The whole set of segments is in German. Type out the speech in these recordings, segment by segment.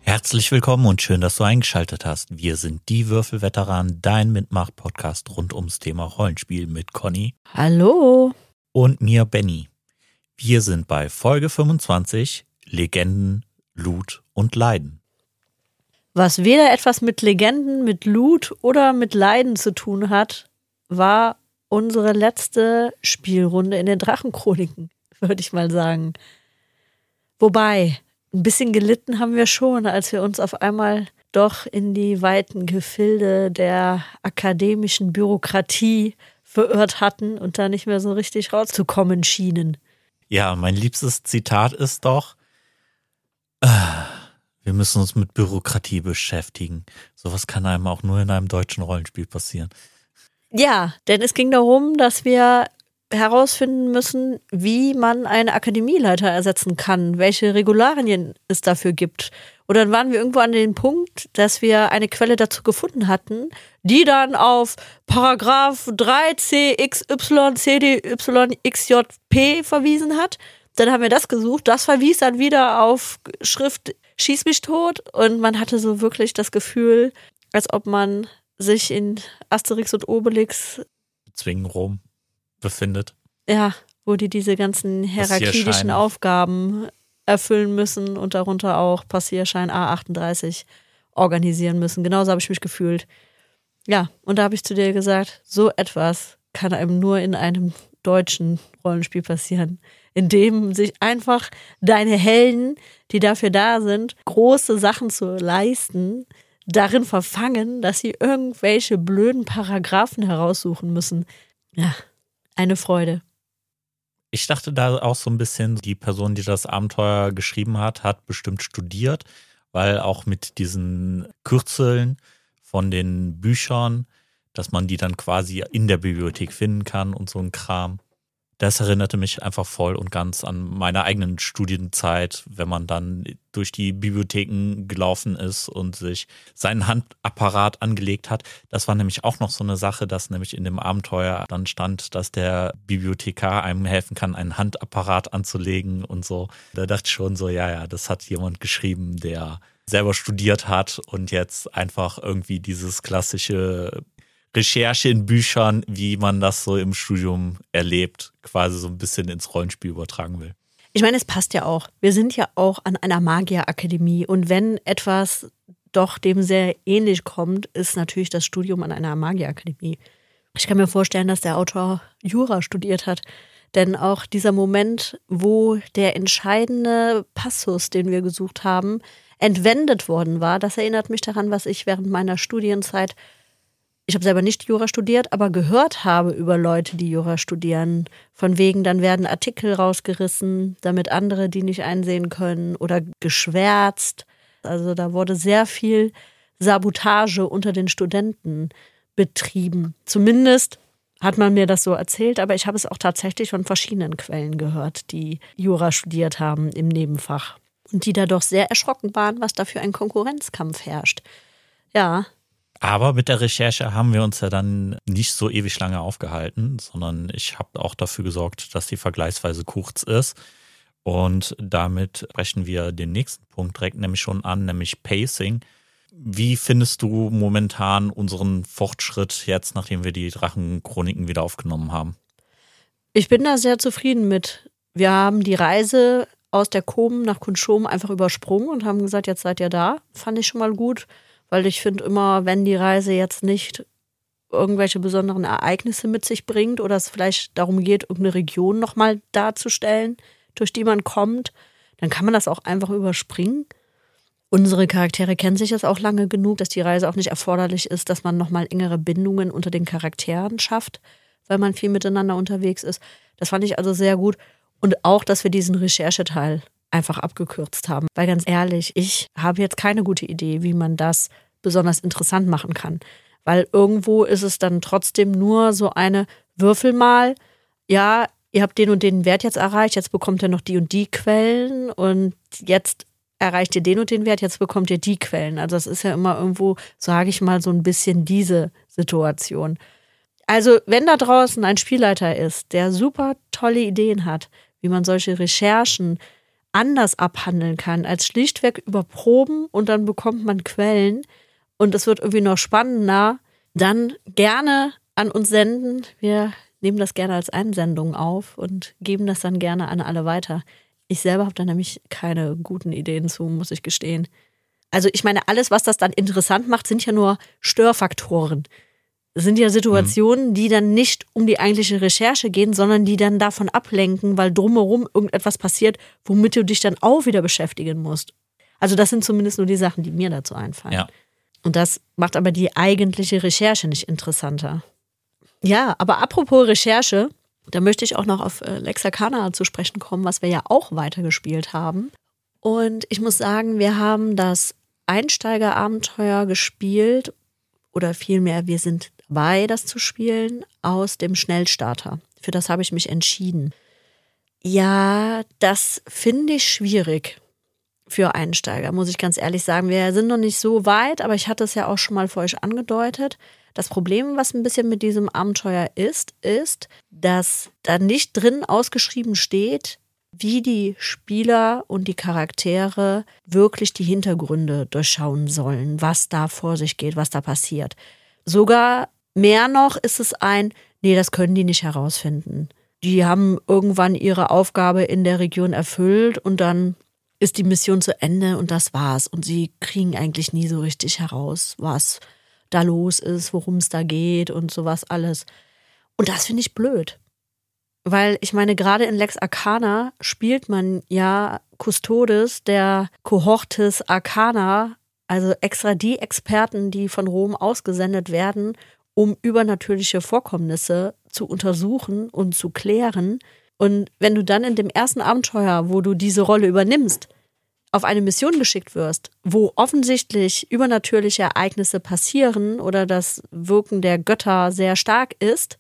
Herzlich willkommen und schön, dass du eingeschaltet hast. Wir sind die Würfelveteranen, dein Mitmach-Podcast rund ums Thema Rollenspiel mit Conny. Hallo. Und mir, Benny. Wir sind bei Folge 25, Legenden, Loot und Leiden. Was weder etwas mit Legenden, mit Loot oder mit Leiden zu tun hat, war unsere letzte Spielrunde in den Drachenchroniken, würde ich mal sagen. Wobei, ein bisschen gelitten haben wir schon, als wir uns auf einmal doch in die weiten Gefilde der akademischen Bürokratie verirrt hatten und da nicht mehr so richtig rauszukommen schienen. Ja, mein liebstes Zitat ist doch, wir müssen uns mit Bürokratie beschäftigen. Sowas kann einem auch nur in einem deutschen Rollenspiel passieren. Ja, denn es ging darum, dass wir herausfinden müssen, wie man einen Akademieleiter ersetzen kann, welche Regularien es dafür gibt. Und dann waren wir irgendwo an dem Punkt, dass wir eine Quelle dazu gefunden hatten, die dann auf Paragraph 3 CXY CDYXJP verwiesen hat. Dann haben wir das gesucht, das verwies dann wieder auf Schrift Schieß mich tot und man hatte so wirklich das Gefühl, als ob man sich in Asterix und Obelix Zwingen Rom befindet. Ja, wo die diese ganzen heraklidischen Aufgaben erfüllen müssen und darunter auch Passierschein A38 organisieren müssen. Genauso habe ich mich gefühlt. Ja, und da habe ich zu dir gesagt, so etwas kann einem nur in einem deutschen Rollenspiel passieren, in dem sich einfach deine Helden, die dafür da sind, große Sachen zu leisten, darin verfangen, dass sie irgendwelche blöden Paragraphen heraussuchen müssen. Ja, eine Freude. Ich dachte da auch so ein bisschen, die Person, die das Abenteuer geschrieben hat bestimmt studiert, weil auch mit diesen Kürzeln von den Büchern, dass man die dann quasi in der Bibliothek finden kann und so ein Kram. Das erinnerte mich einfach voll und ganz an meine eigenen Studienzeit, wenn man dann durch die Bibliotheken gelaufen ist und sich seinen Handapparat angelegt hat. Das war nämlich auch noch so eine Sache, dass nämlich in dem Abenteuer dann stand, dass der Bibliothekar einem helfen kann, einen Handapparat anzulegen und so. Da dachte ich schon so, ja, das hat jemand geschrieben, der selber studiert hat und jetzt einfach irgendwie dieses klassische Recherche in Büchern, wie man das so im Studium erlebt, quasi so ein bisschen ins Rollenspiel übertragen will. Ich meine, es passt ja auch. Wir sind ja auch an einer Magierakademie und wenn etwas doch dem sehr ähnlich kommt, ist natürlich das Studium an einer Magierakademie. Ich kann mir vorstellen, dass der Autor Jura studiert hat, denn auch dieser Moment, wo der entscheidende Passus, den wir gesucht haben, entwendet worden war, das erinnert mich daran, was ich während meiner Studienzeit, ich habe selber nicht Jura studiert, aber gehört habe über Leute, die Jura studieren. Von wegen, dann werden Artikel rausgerissen, damit andere die nicht einsehen können oder geschwärzt. Also da wurde sehr viel Sabotage unter den Studenten betrieben. Zumindest hat man mir das so erzählt, aber ich habe es auch tatsächlich von verschiedenen Quellen gehört, die Jura studiert haben im Nebenfach. Und die da doch sehr erschrocken waren, was da für ein Konkurrenzkampf herrscht. Ja. Aber mit der Recherche haben wir uns ja dann nicht so ewig lange aufgehalten, sondern ich habe auch dafür gesorgt, dass die vergleichsweise kurz ist. Und damit sprechen wir den nächsten Punkt direkt nämlich schon an, nämlich Pacing. Wie findest du momentan unseren Fortschritt jetzt, nachdem wir die Drachenchroniken wieder aufgenommen haben? Ich bin da sehr zufrieden mit. Wir haben die Reise aus der Kom nach Kunschom einfach übersprungen und haben gesagt, jetzt seid ihr da. Fand ich schon mal gut. Weil ich finde immer, wenn die Reise jetzt nicht irgendwelche besonderen Ereignisse mit sich bringt oder es vielleicht darum geht, irgendeine Region nochmal darzustellen, durch die man kommt, dann kann man das auch einfach überspringen. Unsere Charaktere kennen sich jetzt auch lange genug, dass die Reise auch nicht erforderlich ist, dass man nochmal engere Bindungen unter den Charakteren schafft, weil man viel miteinander unterwegs ist. Das fand ich also sehr gut. Und auch, dass wir diesen Rechercheteil einfach abgekürzt haben. Weil ganz ehrlich, ich habe jetzt keine gute Idee, wie man das besonders interessant machen kann. Weil irgendwo ist es dann trotzdem nur so eine Würfel mal, ja, ihr habt den und den Wert jetzt erreicht, jetzt bekommt ihr noch die und die Quellen und jetzt erreicht ihr den und den Wert, jetzt bekommt ihr die Quellen. Also das ist ja immer irgendwo, sage ich mal, so ein bisschen diese Situation. Also wenn da draußen ein Spielleiter ist, der super tolle Ideen hat, wie man solche Recherchen anders abhandeln kann, als schlichtweg überproben und dann bekommt man Quellen und es wird irgendwie noch spannender, dann gerne an uns senden. Wir nehmen das gerne als Einsendung auf und geben das dann gerne an alle weiter. Ich selber habe da nämlich keine guten Ideen zu, muss ich gestehen. Also ich meine, alles, was das dann interessant macht, sind ja nur Störfaktoren. Das sind ja Situationen, die dann nicht um die eigentliche Recherche gehen, sondern die dann davon ablenken, weil drumherum irgendetwas passiert, womit du dich dann auch wieder beschäftigen musst. Also das sind zumindest nur die Sachen, die mir dazu einfallen. Ja. Und das macht aber die eigentliche Recherche nicht interessanter. Ja, aber apropos Recherche, da möchte ich auch noch auf Lex Arcana zu sprechen kommen, was wir ja auch weitergespielt haben. Und ich muss sagen, wir haben das Einsteigerabenteuer gespielt, oder vielmehr, wir sind dabei, das zu spielen, aus dem Schnellstarter. Für das habe ich mich entschieden. Ja, das finde ich schwierig für Einsteiger, muss ich ganz ehrlich sagen. Wir sind noch nicht so weit, aber ich hatte es ja auch schon mal für euch angedeutet. Das Problem, was ein bisschen mit diesem Abenteuer ist, dass da nicht drin ausgeschrieben steht, wie die Spieler und die Charaktere wirklich die Hintergründe durchschauen sollen, was da vor sich geht, was da passiert. Sogar mehr noch ist es nee, das können die nicht herausfinden. Die haben irgendwann ihre Aufgabe in der Region erfüllt und dann ist die Mission zu Ende und das war's. Und sie kriegen eigentlich nie so richtig heraus, was da los ist, worum es da geht und sowas alles. Und das finde ich blöd. Weil ich meine, gerade in Lex Arcana spielt man ja Custodes der Cohortes Arcana, also extra die Experten, die von Rom ausgesendet werden, um übernatürliche Vorkommnisse zu untersuchen und zu klären. Und wenn du dann in dem ersten Abenteuer, wo du diese Rolle übernimmst, auf eine Mission geschickt wirst, wo offensichtlich übernatürliche Ereignisse passieren oder das Wirken der Götter sehr stark ist,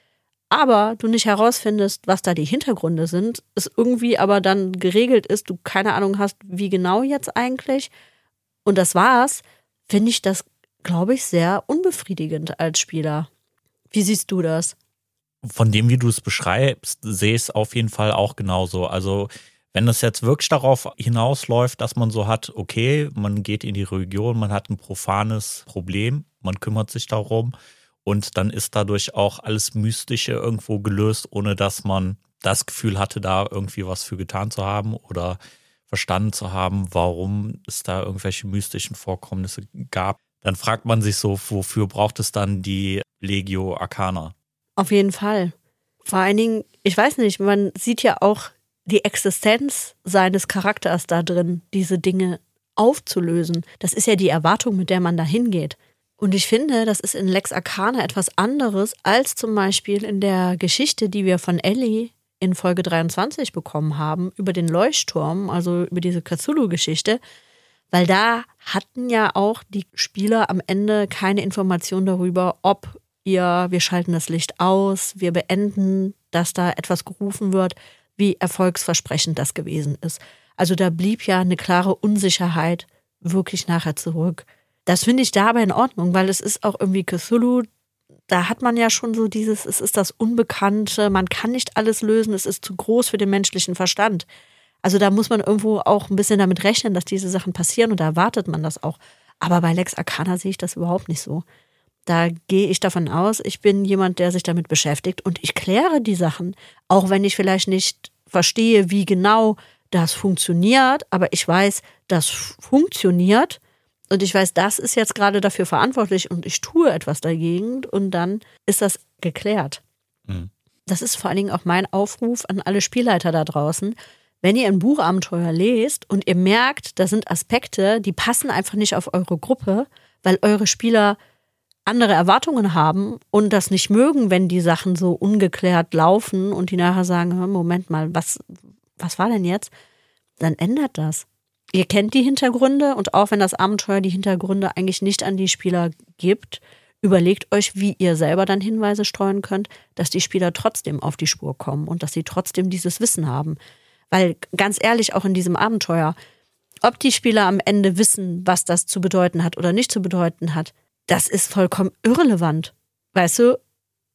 aber du nicht herausfindest, was da die Hintergründe sind, es irgendwie aber dann geregelt ist, du keine Ahnung hast, wie genau jetzt eigentlich, und das war's, finde ich das, glaube ich, sehr unbefriedigend als Spieler. Wie siehst du das? Von dem, wie du es beschreibst, sehe ich es auf jeden Fall auch genauso. Also wenn es jetzt wirklich darauf hinausläuft, dass man so hat, okay, man geht in die Region, man hat ein profanes Problem, man kümmert sich darum und dann ist dadurch auch alles Mystische irgendwo gelöst, ohne dass man das Gefühl hatte, da irgendwie was für getan zu haben oder verstanden zu haben, warum es da irgendwelche mystischen Vorkommnisse gab. Dann fragt man sich so, wofür braucht es dann die Legio Arcana? Auf jeden Fall. Vor allen Dingen, ich weiß nicht, man sieht ja auch die Existenz seines Charakters da drin, diese Dinge aufzulösen. Das ist ja die Erwartung, mit der man da hingeht. Und ich finde, das ist in Lex Arcana etwas anderes als zum Beispiel in der Geschichte, die wir von Ellie in Folge 23 bekommen haben, über den Leuchtturm, also über diese Cthulhu-Geschichte, weil da hatten ja auch die Spieler am Ende keine Information darüber, ob wir schalten das Licht aus, wir beenden, dass da etwas gerufen wird, wie erfolgsversprechend das gewesen ist. Also da blieb ja eine klare Unsicherheit wirklich nachher zurück. Das finde ich dabei in Ordnung, weil es ist auch irgendwie Cthulhu, da hat man ja schon so dieses, es ist das Unbekannte, man kann nicht alles lösen, es ist zu groß für den menschlichen Verstand. Also da muss man irgendwo auch ein bisschen damit rechnen, dass diese Sachen passieren und da erwartet man das auch. Aber bei Lex Arcana sehe ich das überhaupt nicht so. Da gehe ich davon aus, ich bin jemand, der sich damit beschäftigt und ich kläre die Sachen, auch wenn ich vielleicht nicht verstehe, wie genau das funktioniert, aber ich weiß, das funktioniert und ich weiß, das ist jetzt gerade dafür verantwortlich und ich tue etwas dagegen und dann ist das geklärt. Mhm. Das ist vor allen Dingen auch mein Aufruf an alle Spielleiter da draußen. Wenn ihr ein Buchabenteuer lest und ihr merkt, da sind Aspekte, die passen einfach nicht auf eure Gruppe, weil eure Spieler andere Erwartungen haben und das nicht mögen, wenn die Sachen so ungeklärt laufen und die nachher sagen, Moment mal, was war denn jetzt? Dann ändert das. Ihr kennt die Hintergründe und auch wenn das Abenteuer die Hintergründe eigentlich nicht an die Spieler gibt, überlegt euch, wie ihr selber dann Hinweise streuen könnt, dass die Spieler trotzdem auf die Spur kommen und dass sie trotzdem dieses Wissen haben. Weil ganz ehrlich, auch in diesem Abenteuer, ob die Spieler am Ende wissen, was das zu bedeuten hat oder nicht zu bedeuten hat, das ist vollkommen irrelevant. Weißt du,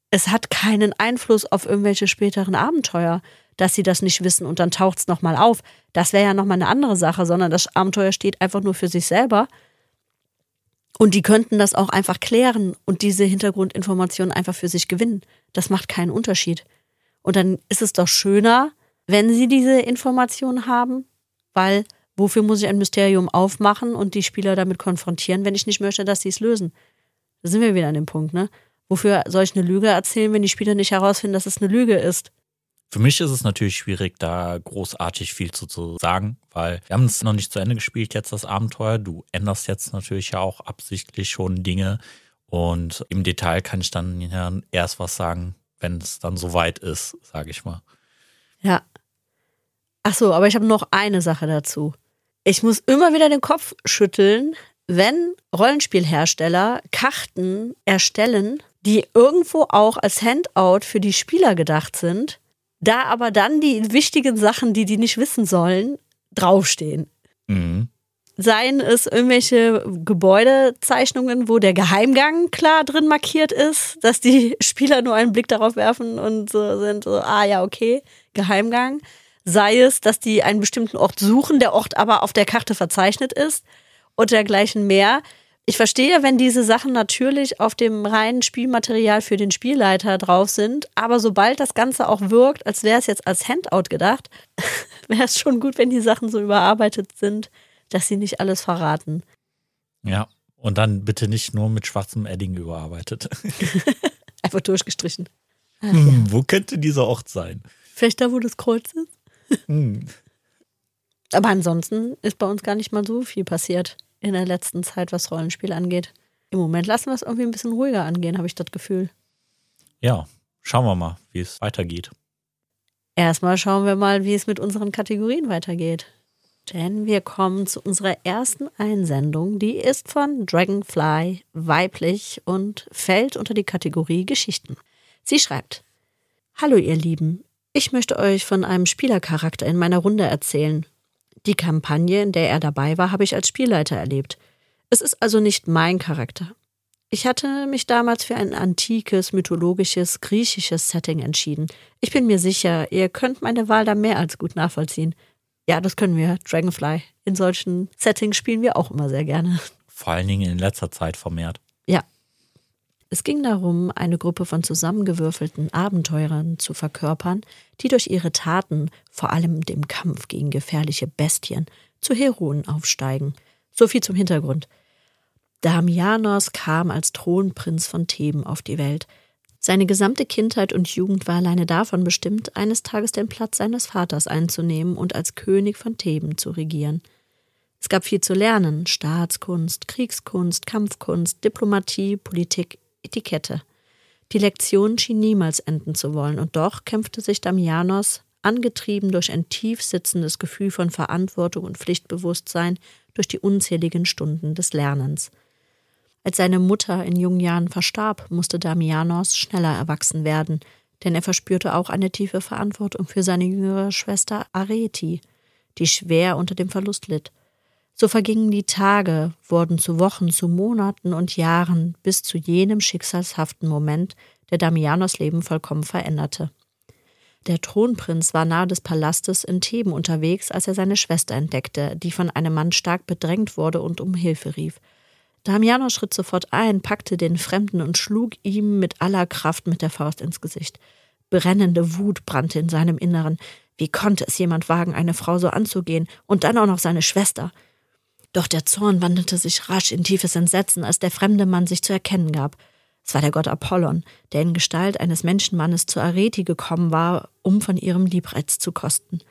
es hat keinen Einfluss auf irgendwelche späteren Abenteuer, dass sie das nicht wissen und dann taucht es nochmal auf. Das wäre ja nochmal eine andere Sache, sondern das Abenteuer steht einfach nur für sich selber. Und die könnten das auch einfach klären und diese Hintergrundinformationen einfach für sich gewinnen. Das macht keinen Unterschied. Und dann ist es doch schöner, wenn sie diese Informationen haben, weil wofür muss ich ein Mysterium aufmachen und die Spieler damit konfrontieren, wenn ich nicht möchte, dass sie es lösen? Da sind wir wieder an dem Punkt, ne? Wofür soll ich eine Lüge erzählen, wenn die Spieler nicht herausfinden, dass es eine Lüge ist? Für mich ist es natürlich schwierig, da großartig viel zu sagen, weil wir haben es noch nicht zu Ende gespielt, jetzt das Abenteuer. Du änderst jetzt natürlich ja auch absichtlich schon Dinge und im Detail kann ich dann ja erst was sagen, wenn es dann soweit ist, sage ich mal. Ja. Ach so, aber ich habe noch eine Sache dazu. Ich muss immer wieder den Kopf schütteln, wenn Rollenspielhersteller Karten erstellen, die irgendwo auch als Handout für die Spieler gedacht sind, da aber dann die wichtigen Sachen, die nicht wissen sollen, draufstehen. Mhm. Seien es irgendwelche Gebäudezeichnungen, wo der Geheimgang klar drin markiert ist, dass die Spieler nur einen Blick darauf werfen und so sind, so, ja, okay, Geheimgang. Sei es, dass die einen bestimmten Ort suchen, der Ort aber auf der Karte verzeichnet ist und dergleichen mehr. Ich verstehe, wenn diese Sachen natürlich auf dem reinen Spielmaterial für den Spielleiter drauf sind, aber sobald das Ganze auch wirkt, als wäre es jetzt als Handout gedacht, wäre es schon gut, wenn die Sachen so überarbeitet sind, dass sie nicht alles verraten. Ja, und dann bitte nicht nur mit schwarzem Edding überarbeitet. Einfach durchgestrichen. Ja. Wo könnte dieser Ort sein? Vielleicht da, wo das Kreuz ist. Aber ansonsten ist bei uns gar nicht mal so viel passiert in der letzten Zeit, was Rollenspiel angeht. Im Moment lassen wir es irgendwie ein bisschen ruhiger angehen, habe ich das Gefühl. Ja, schauen wir mal, wie es weitergeht. Erstmal schauen wir mal, wie es mit unseren Kategorien weitergeht. Denn wir kommen zu unserer ersten Einsendung. Die ist von Dragonfly, weiblich und fällt unter die Kategorie Geschichten. Sie schreibt: Hallo ihr Lieben, ich möchte euch von einem Spielercharakter in meiner Runde erzählen. Die Kampagne, in der er dabei war, habe ich als Spielleiter erlebt. Es ist also nicht mein Charakter. Ich hatte mich damals für ein antikes, mythologisches, griechisches Setting entschieden. Ich bin mir sicher, ihr könnt meine Wahl da mehr als gut nachvollziehen. Ja, das können wir, Dragonfly. In solchen Settings spielen wir auch immer sehr gerne. Vor allen Dingen in letzter Zeit vermehrt. Ja. Es ging darum, eine Gruppe von zusammengewürfelten Abenteurern zu verkörpern, die durch ihre Taten, vor allem dem Kampf gegen gefährliche Bestien, zu Heroen aufsteigen. So viel zum Hintergrund. Damianos kam als Thronprinz von Theben auf die Welt. Seine gesamte Kindheit und Jugend war alleine davon bestimmt, eines Tages den Platz seines Vaters einzunehmen und als König von Theben zu regieren. Es gab viel zu lernen: Staatskunst, Kriegskunst, Kampfkunst, Diplomatie, Politik, Etikette. Die Lektion schien niemals enden zu wollen, und doch kämpfte sich Damianos, angetrieben durch ein tief sitzendes Gefühl von Verantwortung und Pflichtbewusstsein, durch die unzähligen Stunden des Lernens. Als seine Mutter in jungen Jahren verstarb, musste Damianos schneller erwachsen werden, denn er verspürte auch eine tiefe Verantwortung für seine jüngere Schwester Areti, die schwer unter dem Verlust litt. So vergingen die Tage, wurden zu Wochen, zu Monaten und Jahren, bis zu jenem schicksalshaften Moment, der Damianos Leben vollkommen veränderte. Der Thronprinz war nahe des Palastes in Theben unterwegs, als er seine Schwester entdeckte, die von einem Mann stark bedrängt wurde und um Hilfe rief. Damianos schritt sofort ein, packte den Fremden und schlug ihm mit aller Kraft mit der Faust ins Gesicht. Brennende Wut brannte in seinem Inneren. Wie konnte es jemand wagen, eine Frau so anzugehen, und dann auch noch seine Schwester? Doch der Zorn wandelte sich rasch in tiefes Entsetzen, als der fremde Mann sich zu erkennen gab. Es war der Gott Apollon, der in Gestalt eines Menschenmannes zu Areti gekommen war, um von ihrem Liebreiz zu kosten.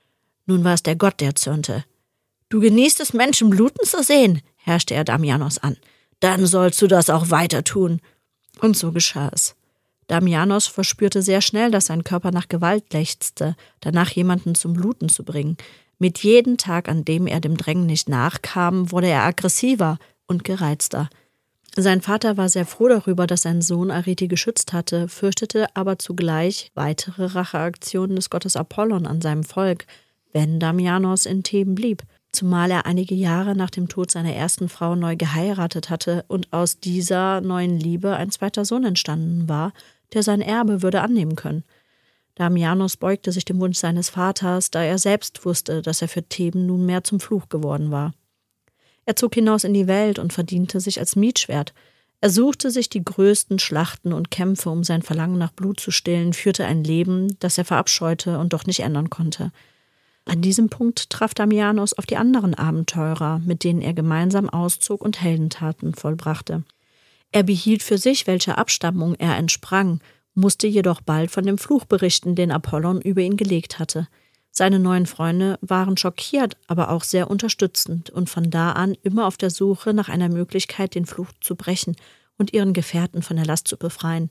Nun war es der Gott, der zürnte. »Du genießt es, Menschen bluten zu sehen«, herrschte er Damianos an. »Dann sollst du das auch weiter tun.« Und so geschah es. Damianos verspürte sehr schnell, dass sein Körper nach Gewalt lechzte, danach jemanden zum Bluten zu bringen. Mit jedem Tag, an dem er dem Drängen nicht nachkam, wurde er aggressiver und gereizter. Sein Vater war sehr froh darüber, dass sein Sohn Areti geschützt hatte, fürchtete aber zugleich weitere Racheaktionen des Gottes Apollon an seinem Volk, wenn Damianos in Theben blieb. Zumal er einige Jahre nach dem Tod seiner ersten Frau neu geheiratet hatte und aus dieser neuen Liebe ein zweiter Sohn entstanden war, der sein Erbe würde annehmen können. Damianos beugte sich dem Wunsch seines Vaters, da er selbst wusste, dass er für Theben nunmehr zum Fluch geworden war. Er zog hinaus in die Welt und verdiente sich als Mietschwert. Er suchte sich die größten Schlachten und Kämpfe, um sein Verlangen nach Blut zu stillen, führte ein Leben, das er verabscheute und doch nicht ändern konnte. An diesem Punkt traf Damianos auf die anderen Abenteurer, mit denen er gemeinsam auszog und Heldentaten vollbrachte. Er behielt für sich, welcher Abstammung er entsprang, musste jedoch bald von dem Fluch berichten, den Apollon über ihn gelegt hatte. Seine neuen Freunde waren schockiert, aber auch sehr unterstützend und von da an immer auf der Suche nach einer Möglichkeit, den Fluch zu brechen und ihren Gefährten von der Last zu befreien.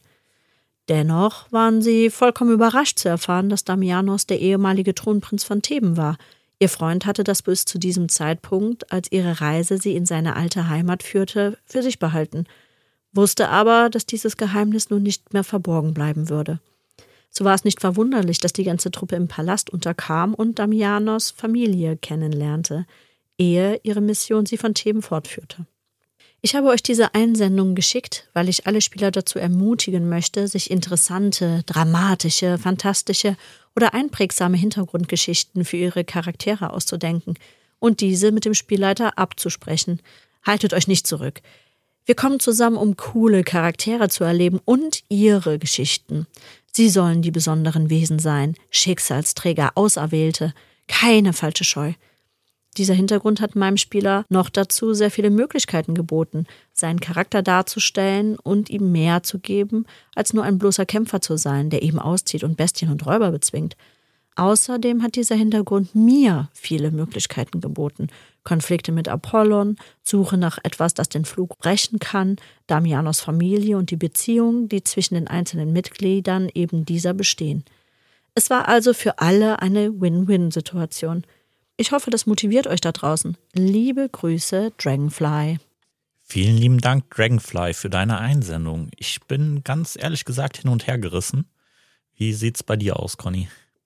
Dennoch waren sie vollkommen überrascht zu erfahren, dass Damianos der ehemalige Thronprinz von Theben war. Ihr Freund hatte das bis zu diesem Zeitpunkt, als ihre Reise sie in seine alte Heimat führte, für sich behalten, wusste aber, dass dieses Geheimnis nun nicht mehr verborgen bleiben würde. So war es nicht verwunderlich, dass die ganze Truppe im Palast unterkam und Damianos Familie kennenlernte, ehe ihre Mission sie von Theben fortführte. Ich habe euch diese Einsendung geschickt, weil ich alle Spieler dazu ermutigen möchte, sich interessante, dramatische, fantastische oder einprägsame Hintergrundgeschichten für ihre Charaktere auszudenken und diese mit dem Spielleiter abzusprechen. Haltet euch nicht zurück. Wir kommen zusammen, um coole Charaktere zu erleben und ihre Geschichten. Sie sollen die besonderen Wesen sein, Schicksalsträger, Auserwählte, keine falsche Scheu. Dieser Hintergrund hat meinem Spieler noch dazu sehr viele Möglichkeiten geboten, seinen Charakter darzustellen und ihm mehr zu geben, als nur ein bloßer Kämpfer zu sein, der eben auszieht und Bestien und Räuber bezwingt. Außerdem hat dieser Hintergrund mir viele Möglichkeiten geboten. Konflikte mit Apollon, Suche nach etwas, das den Fluch brechen kann, Damianos Familie und die Beziehungen, die zwischen den einzelnen Mitgliedern eben dieser bestehen. Es war also für alle eine Win-Win-Situation. Ich hoffe, das motiviert euch da draußen. Liebe Grüße, Dragonfly. Vielen lieben Dank, Dragonfly, für deine Einsendung. Ich bin ganz ehrlich gesagt hin und her gerissen. Wie sieht's bei dir aus, Conny?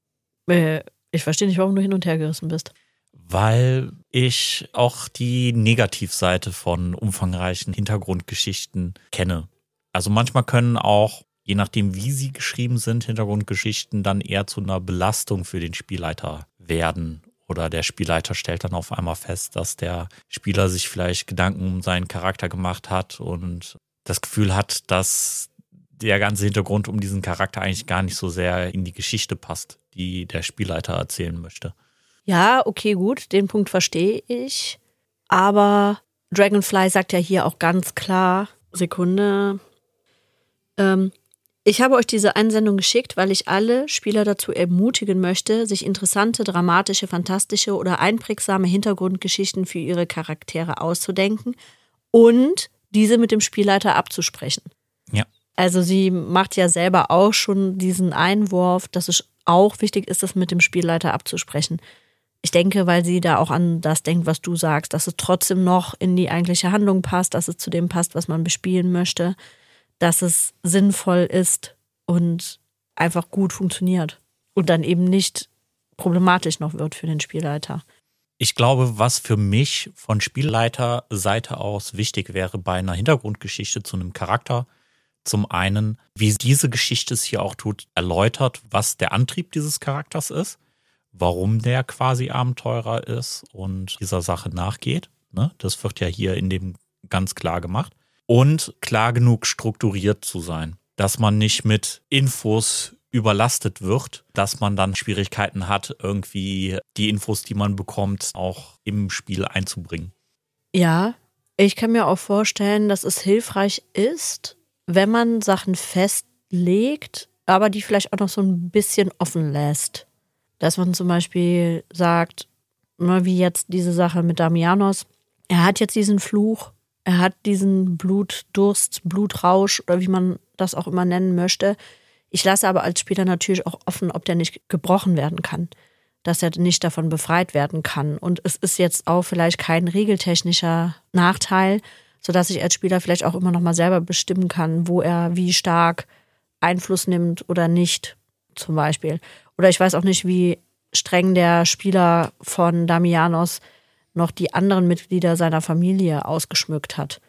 Ich verstehe nicht, warum du hin und her gerissen bist. Weil ich auch die Negativseite von umfangreichen Hintergrundgeschichten kenne. Also manchmal können auch, je nachdem wie sie geschrieben sind, Hintergrundgeschichten dann eher zu einer Belastung für den Spielleiter werden. Oder der Spielleiter stellt dann auf einmal fest, dass der Spieler sich vielleicht Gedanken um seinen Charakter gemacht hat und das Gefühl hat, dass der ganze Hintergrund um diesen Charakter eigentlich gar nicht so sehr in die Geschichte passt, die der Spielleiter erzählen möchte. Ja, okay, gut, den Punkt verstehe ich. Aber Dragonfly sagt ja hier auch ganz klar, Sekunde, ich habe euch diese Einsendung geschickt, weil ich alle Spieler dazu ermutigen möchte, sich interessante, dramatische, fantastische oder einprägsame Hintergrundgeschichten für ihre Charaktere auszudenken und diese mit dem Spielleiter abzusprechen. Ja. Also sie macht ja selber auch schon diesen Einwurf, dass es auch wichtig ist, das mit dem Spielleiter abzusprechen. Ich denke, weil sie da auch an das denkt, was du sagst, dass es trotzdem noch in die eigentliche Handlung passt, dass es zu dem passt, was man bespielen möchte, dass es sinnvoll ist und einfach gut funktioniert und dann eben nicht problematisch noch wird für den Spielleiter. Ich glaube, was für mich von Spielleiterseite aus wichtig wäre bei einer Hintergrundgeschichte zu einem Charakter, zum einen, wie diese Geschichte es hier auch tut, erläutert, was der Antrieb dieses Charakters ist, warum der quasi Abenteurer ist und dieser Sache nachgeht. Ne? Das wird ja hier in dem ganz klar gemacht. Und klar genug strukturiert zu sein, dass man nicht mit Infos überlastet wird, dass man dann Schwierigkeiten hat, irgendwie die Infos, die man bekommt, auch im Spiel einzubringen. Ja, ich kann mir auch vorstellen, dass es hilfreich ist, wenn man Sachen festlegt, aber die vielleicht auch noch so ein bisschen offen lässt. Dass man zum Beispiel sagt, wie jetzt diese Sache mit Damianos, er hat jetzt diesen Fluch, er hat diesen Blutdurst, Blutrausch oder wie man das auch immer nennen möchte. Ich lasse aber als Spieler natürlich auch offen, ob der nicht gebrochen werden kann, dass er nicht davon befreit werden kann. Und es ist jetzt auch vielleicht kein regeltechnischer Nachteil, sodass ich als Spieler vielleicht auch immer noch mal selber bestimmen kann, wo er wie stark Einfluss nimmt oder nicht, zum Beispiel. Oder ich weiß auch nicht, wie streng der Spieler von Damianos noch die anderen Mitglieder seiner Familie ausgeschmückt hat.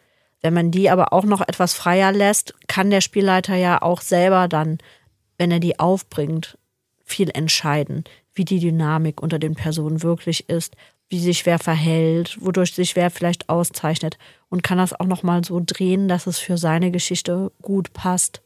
Wenn man die aber auch noch etwas freier lässt, kann der Spielleiter ja auch selber dann, wenn er die aufbringt, viel entscheiden, wie die Dynamik unter den Personen wirklich ist, wie sich wer verhält, wodurch sich wer vielleicht auszeichnet und kann das auch nochmal so drehen, dass es für seine Geschichte gut passt.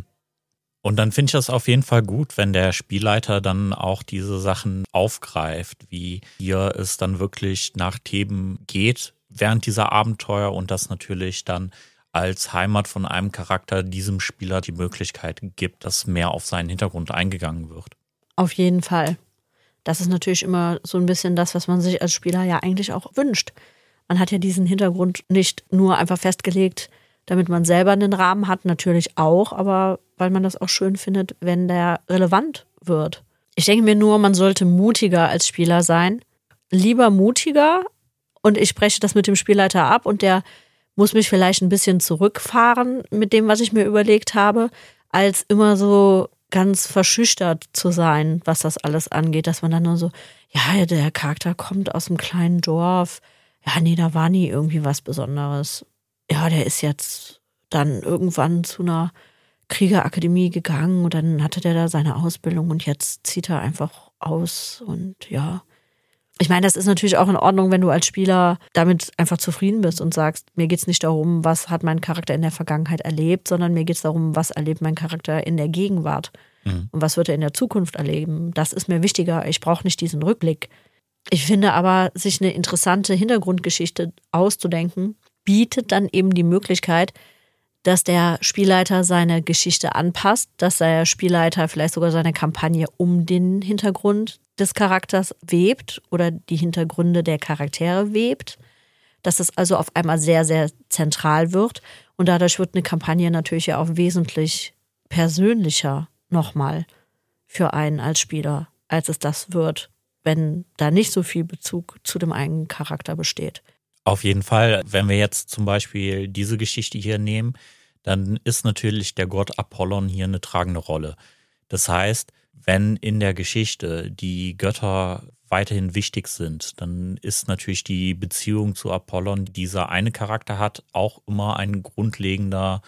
Und dann finde ich das auf jeden Fall gut, wenn der Spielleiter dann auch diese Sachen aufgreift, wie hier es dann wirklich nach Themen geht während dieser Abenteuer und das natürlich dann als Heimat von einem Charakter diesem Spieler die Möglichkeit gibt, dass mehr auf seinen Hintergrund eingegangen wird. Auf jeden Fall. Das ist natürlich immer so ein bisschen das, was man sich als Spieler ja eigentlich auch wünscht. Man hat ja diesen Hintergrund nicht nur einfach festgelegt, damit man selber einen Rahmen hat, natürlich auch, aber weil man das auch schön findet, wenn der relevant wird. Ich denke mir nur, man sollte mutiger als Spieler sein. Lieber mutiger und ich spreche das mit dem Spielleiter ab und der muss mich vielleicht ein bisschen zurückfahren mit dem, was ich mir überlegt habe, als immer so ganz verschüchtert zu sein, was das alles angeht, dass man dann nur so, ja, der Charakter kommt aus einem kleinen Dorf, ja, nee, da war nie irgendwie was Besonderes. Ja, der ist jetzt dann irgendwann zu einer Kriegerakademie gegangen und dann hatte der da seine Ausbildung und jetzt zieht er einfach aus und ja. Ich meine, das ist natürlich auch in Ordnung, wenn du als Spieler damit einfach zufrieden bist und sagst, mir geht's nicht darum, was hat mein Charakter in der Vergangenheit erlebt, sondern mir geht's darum, was erlebt mein Charakter in der Gegenwart und was wird er in der Zukunft erleben. Das ist mir wichtiger. Ich brauche nicht diesen Rückblick. Ich finde aber, sich eine interessante Hintergrundgeschichte auszudenken, bietet dann eben die Möglichkeit, dass der Spielleiter seine Geschichte anpasst, dass der Spielleiter vielleicht sogar seine Kampagne um den Hintergrund des Charakters webt oder die Hintergründe der Charaktere webt, dass es also auf einmal sehr, sehr zentral wird und dadurch wird eine Kampagne natürlich ja auch wesentlich persönlicher nochmal für einen als Spieler, als es das wird, wenn da nicht so viel Bezug zu dem eigenen Charakter besteht. Auf jeden Fall, wenn wir jetzt zum Beispiel diese Geschichte hier nehmen, dann ist natürlich der Gott Apollon hier eine tragende Rolle. Das heißt, wenn in der Geschichte die Götter weiterhin wichtig sind, dann ist natürlich die Beziehung zu Apollon, die dieser eine Charakter hat, auch immer ein grundlegender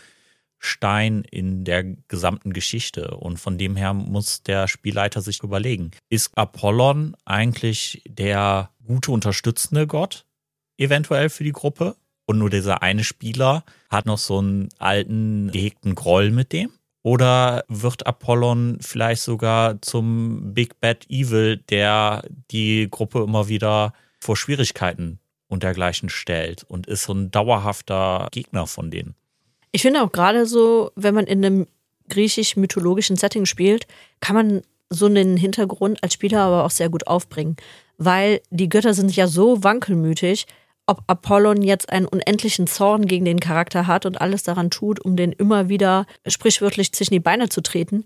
Stein in der gesamten Geschichte. Und von dem her muss der Spielleiter sich überlegen, ist Apollon eigentlich der gute, unterstützende Gott eventuell für die Gruppe? Und nur dieser eine Spieler hat noch so einen alten, gehegten Groll mit dem? Oder wird Apollon vielleicht sogar zum Big Bad Evil, der die Gruppe immer wieder vor Schwierigkeiten und dergleichen stellt und ist so ein dauerhafter Gegner von denen? Ich finde auch gerade so, wenn man in einem griechisch-mythologischen Setting spielt, kann man so einen Hintergrund als Spieler aber auch sehr gut aufbringen. Weil die Götter sind ja so wankelmütig, ob Apollon jetzt einen unendlichen Zorn gegen den Charakter hat und alles daran tut, um den immer wieder sprichwörtlich zwischen die Beine zu treten,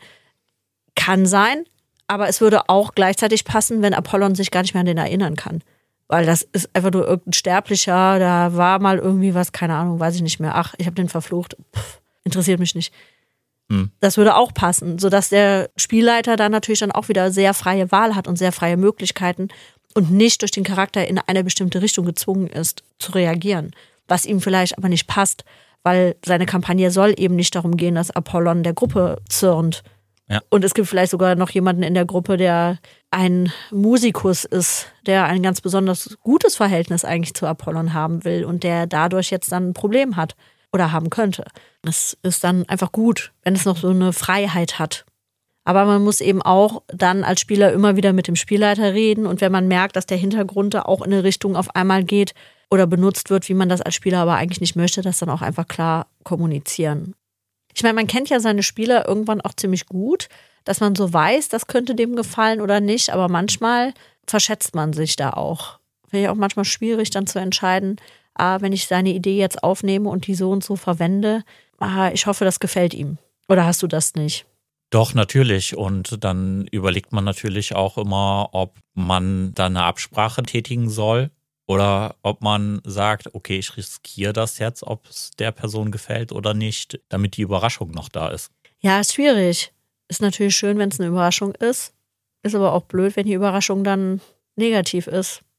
kann sein, aber es würde auch gleichzeitig passen, wenn Apollon sich gar nicht mehr an den erinnern kann. Weil das ist einfach nur irgendein Sterblicher, da war mal irgendwie was, keine Ahnung, weiß ich nicht mehr. Ach, ich habe den verflucht, interessiert mich nicht. Das würde auch passen, sodass der Spielleiter dann natürlich dann auch wieder sehr freie Wahl hat und sehr freie Möglichkeiten und nicht durch den Charakter in eine bestimmte Richtung gezwungen ist, zu reagieren. Was ihm vielleicht aber nicht passt, weil seine Kampagne soll eben nicht darum gehen, dass Apollon der Gruppe zürnt. Ja. Und es gibt vielleicht sogar noch jemanden in der Gruppe, der ein Musikus ist, der ein ganz besonders gutes Verhältnis eigentlich zu Apollon haben will und der dadurch jetzt dann ein Problem hat oder haben könnte. Es ist dann einfach gut, wenn es noch so eine Freiheit hat. Aber man muss eben auch dann als Spieler immer wieder mit dem Spielleiter reden und wenn man merkt, dass der Hintergrund da auch in eine Richtung auf einmal geht oder benutzt wird, wie man das als Spieler aber eigentlich nicht möchte, das dann auch einfach klar kommunizieren. Ich meine, man kennt ja seine Spieler irgendwann auch ziemlich gut, dass man so weiß, das könnte dem gefallen oder nicht, aber manchmal verschätzt man sich da auch. Finde ich auch manchmal schwierig dann zu entscheiden, wenn ich seine Idee jetzt aufnehme und die so und so verwende, ich hoffe, das gefällt ihm. Oder hast du das nicht? Doch, natürlich. Und dann überlegt man natürlich auch immer, ob man da eine Absprache tätigen soll oder ob man sagt, okay, ich riskiere das jetzt, ob es der Person gefällt oder nicht, damit die Überraschung noch da ist. Ja, ist schwierig. Ist natürlich schön, wenn es eine Überraschung ist. Ist aber auch blöd, wenn die Überraschung dann negativ ist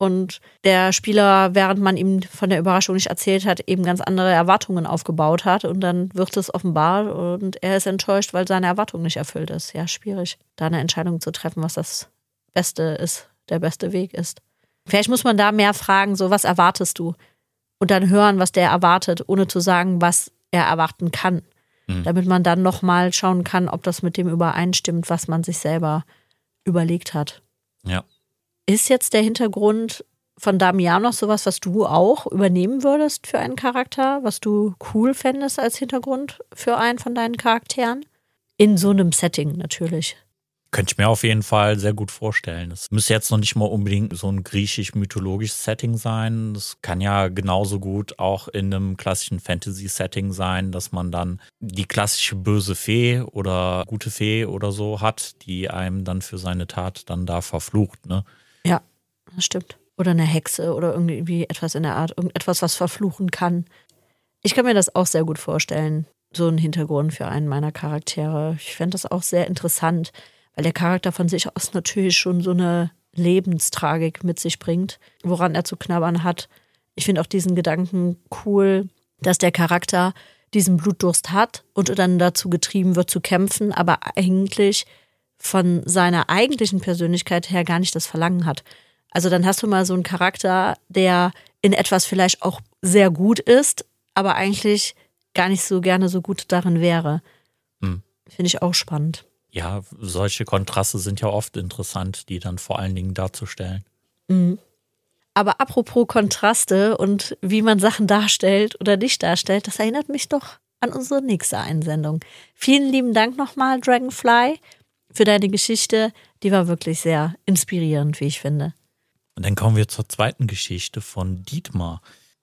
und der Spieler, während man ihm von der Überraschung nicht erzählt hat, eben ganz andere Erwartungen aufgebaut hat und dann wird es offenbart und er ist enttäuscht, weil seine Erwartung nicht erfüllt ist. Ja, schwierig, da eine Entscheidung zu treffen, was das Beste ist, der beste Weg ist. Vielleicht muss man da mehr fragen, so was erwartest du? Und dann hören, was der erwartet, ohne zu sagen, was er erwarten kann. Damit man dann nochmal schauen kann, ob das mit dem übereinstimmt, was man sich selber überlegt hat. Ja. Ist jetzt der Hintergrund von Damianos sowas, was du auch übernehmen würdest für einen Charakter, was du cool fändest als Hintergrund für einen von deinen Charakteren? In so einem Setting natürlich. Könnte ich mir auf jeden Fall sehr gut vorstellen. Es müsste jetzt noch nicht mal unbedingt so ein griechisch-mythologisches Setting sein. Das kann ja genauso gut auch in einem klassischen Fantasy-Setting sein, dass man dann die klassische böse Fee oder gute Fee oder so hat, die einem dann für seine Tat dann da verflucht, ne? Ja, das stimmt. Oder eine Hexe oder irgendwie etwas in der Art, irgendetwas, was verfluchen kann. Ich kann mir das auch sehr gut vorstellen, so ein Hintergrund für einen meiner Charaktere. Ich fände das auch sehr interessant, weil der Charakter von sich aus natürlich schon so eine Lebenstragik mit sich bringt, woran er zu knabbern hat. Ich finde auch diesen Gedanken cool, dass der Charakter diesen Blutdurst hat und dann dazu getrieben wird zu kämpfen, aber eigentlich von seiner eigentlichen Persönlichkeit her gar nicht das Verlangen hat. Also dann hast du mal so einen Charakter, der in etwas vielleicht auch sehr gut ist, aber eigentlich gar nicht so gerne so gut darin wäre. Finde ich auch spannend. Ja, solche Kontraste sind ja oft interessant, die dann vor allen Dingen darzustellen. Aber apropos Kontraste und wie man Sachen darstellt oder nicht darstellt, das erinnert mich doch an unsere nächste Einsendung. Vielen lieben Dank nochmal, Dragonfly, für deine Geschichte. Die war wirklich sehr inspirierend, wie ich finde. Und dann kommen wir zur zweiten Geschichte von Dietmar.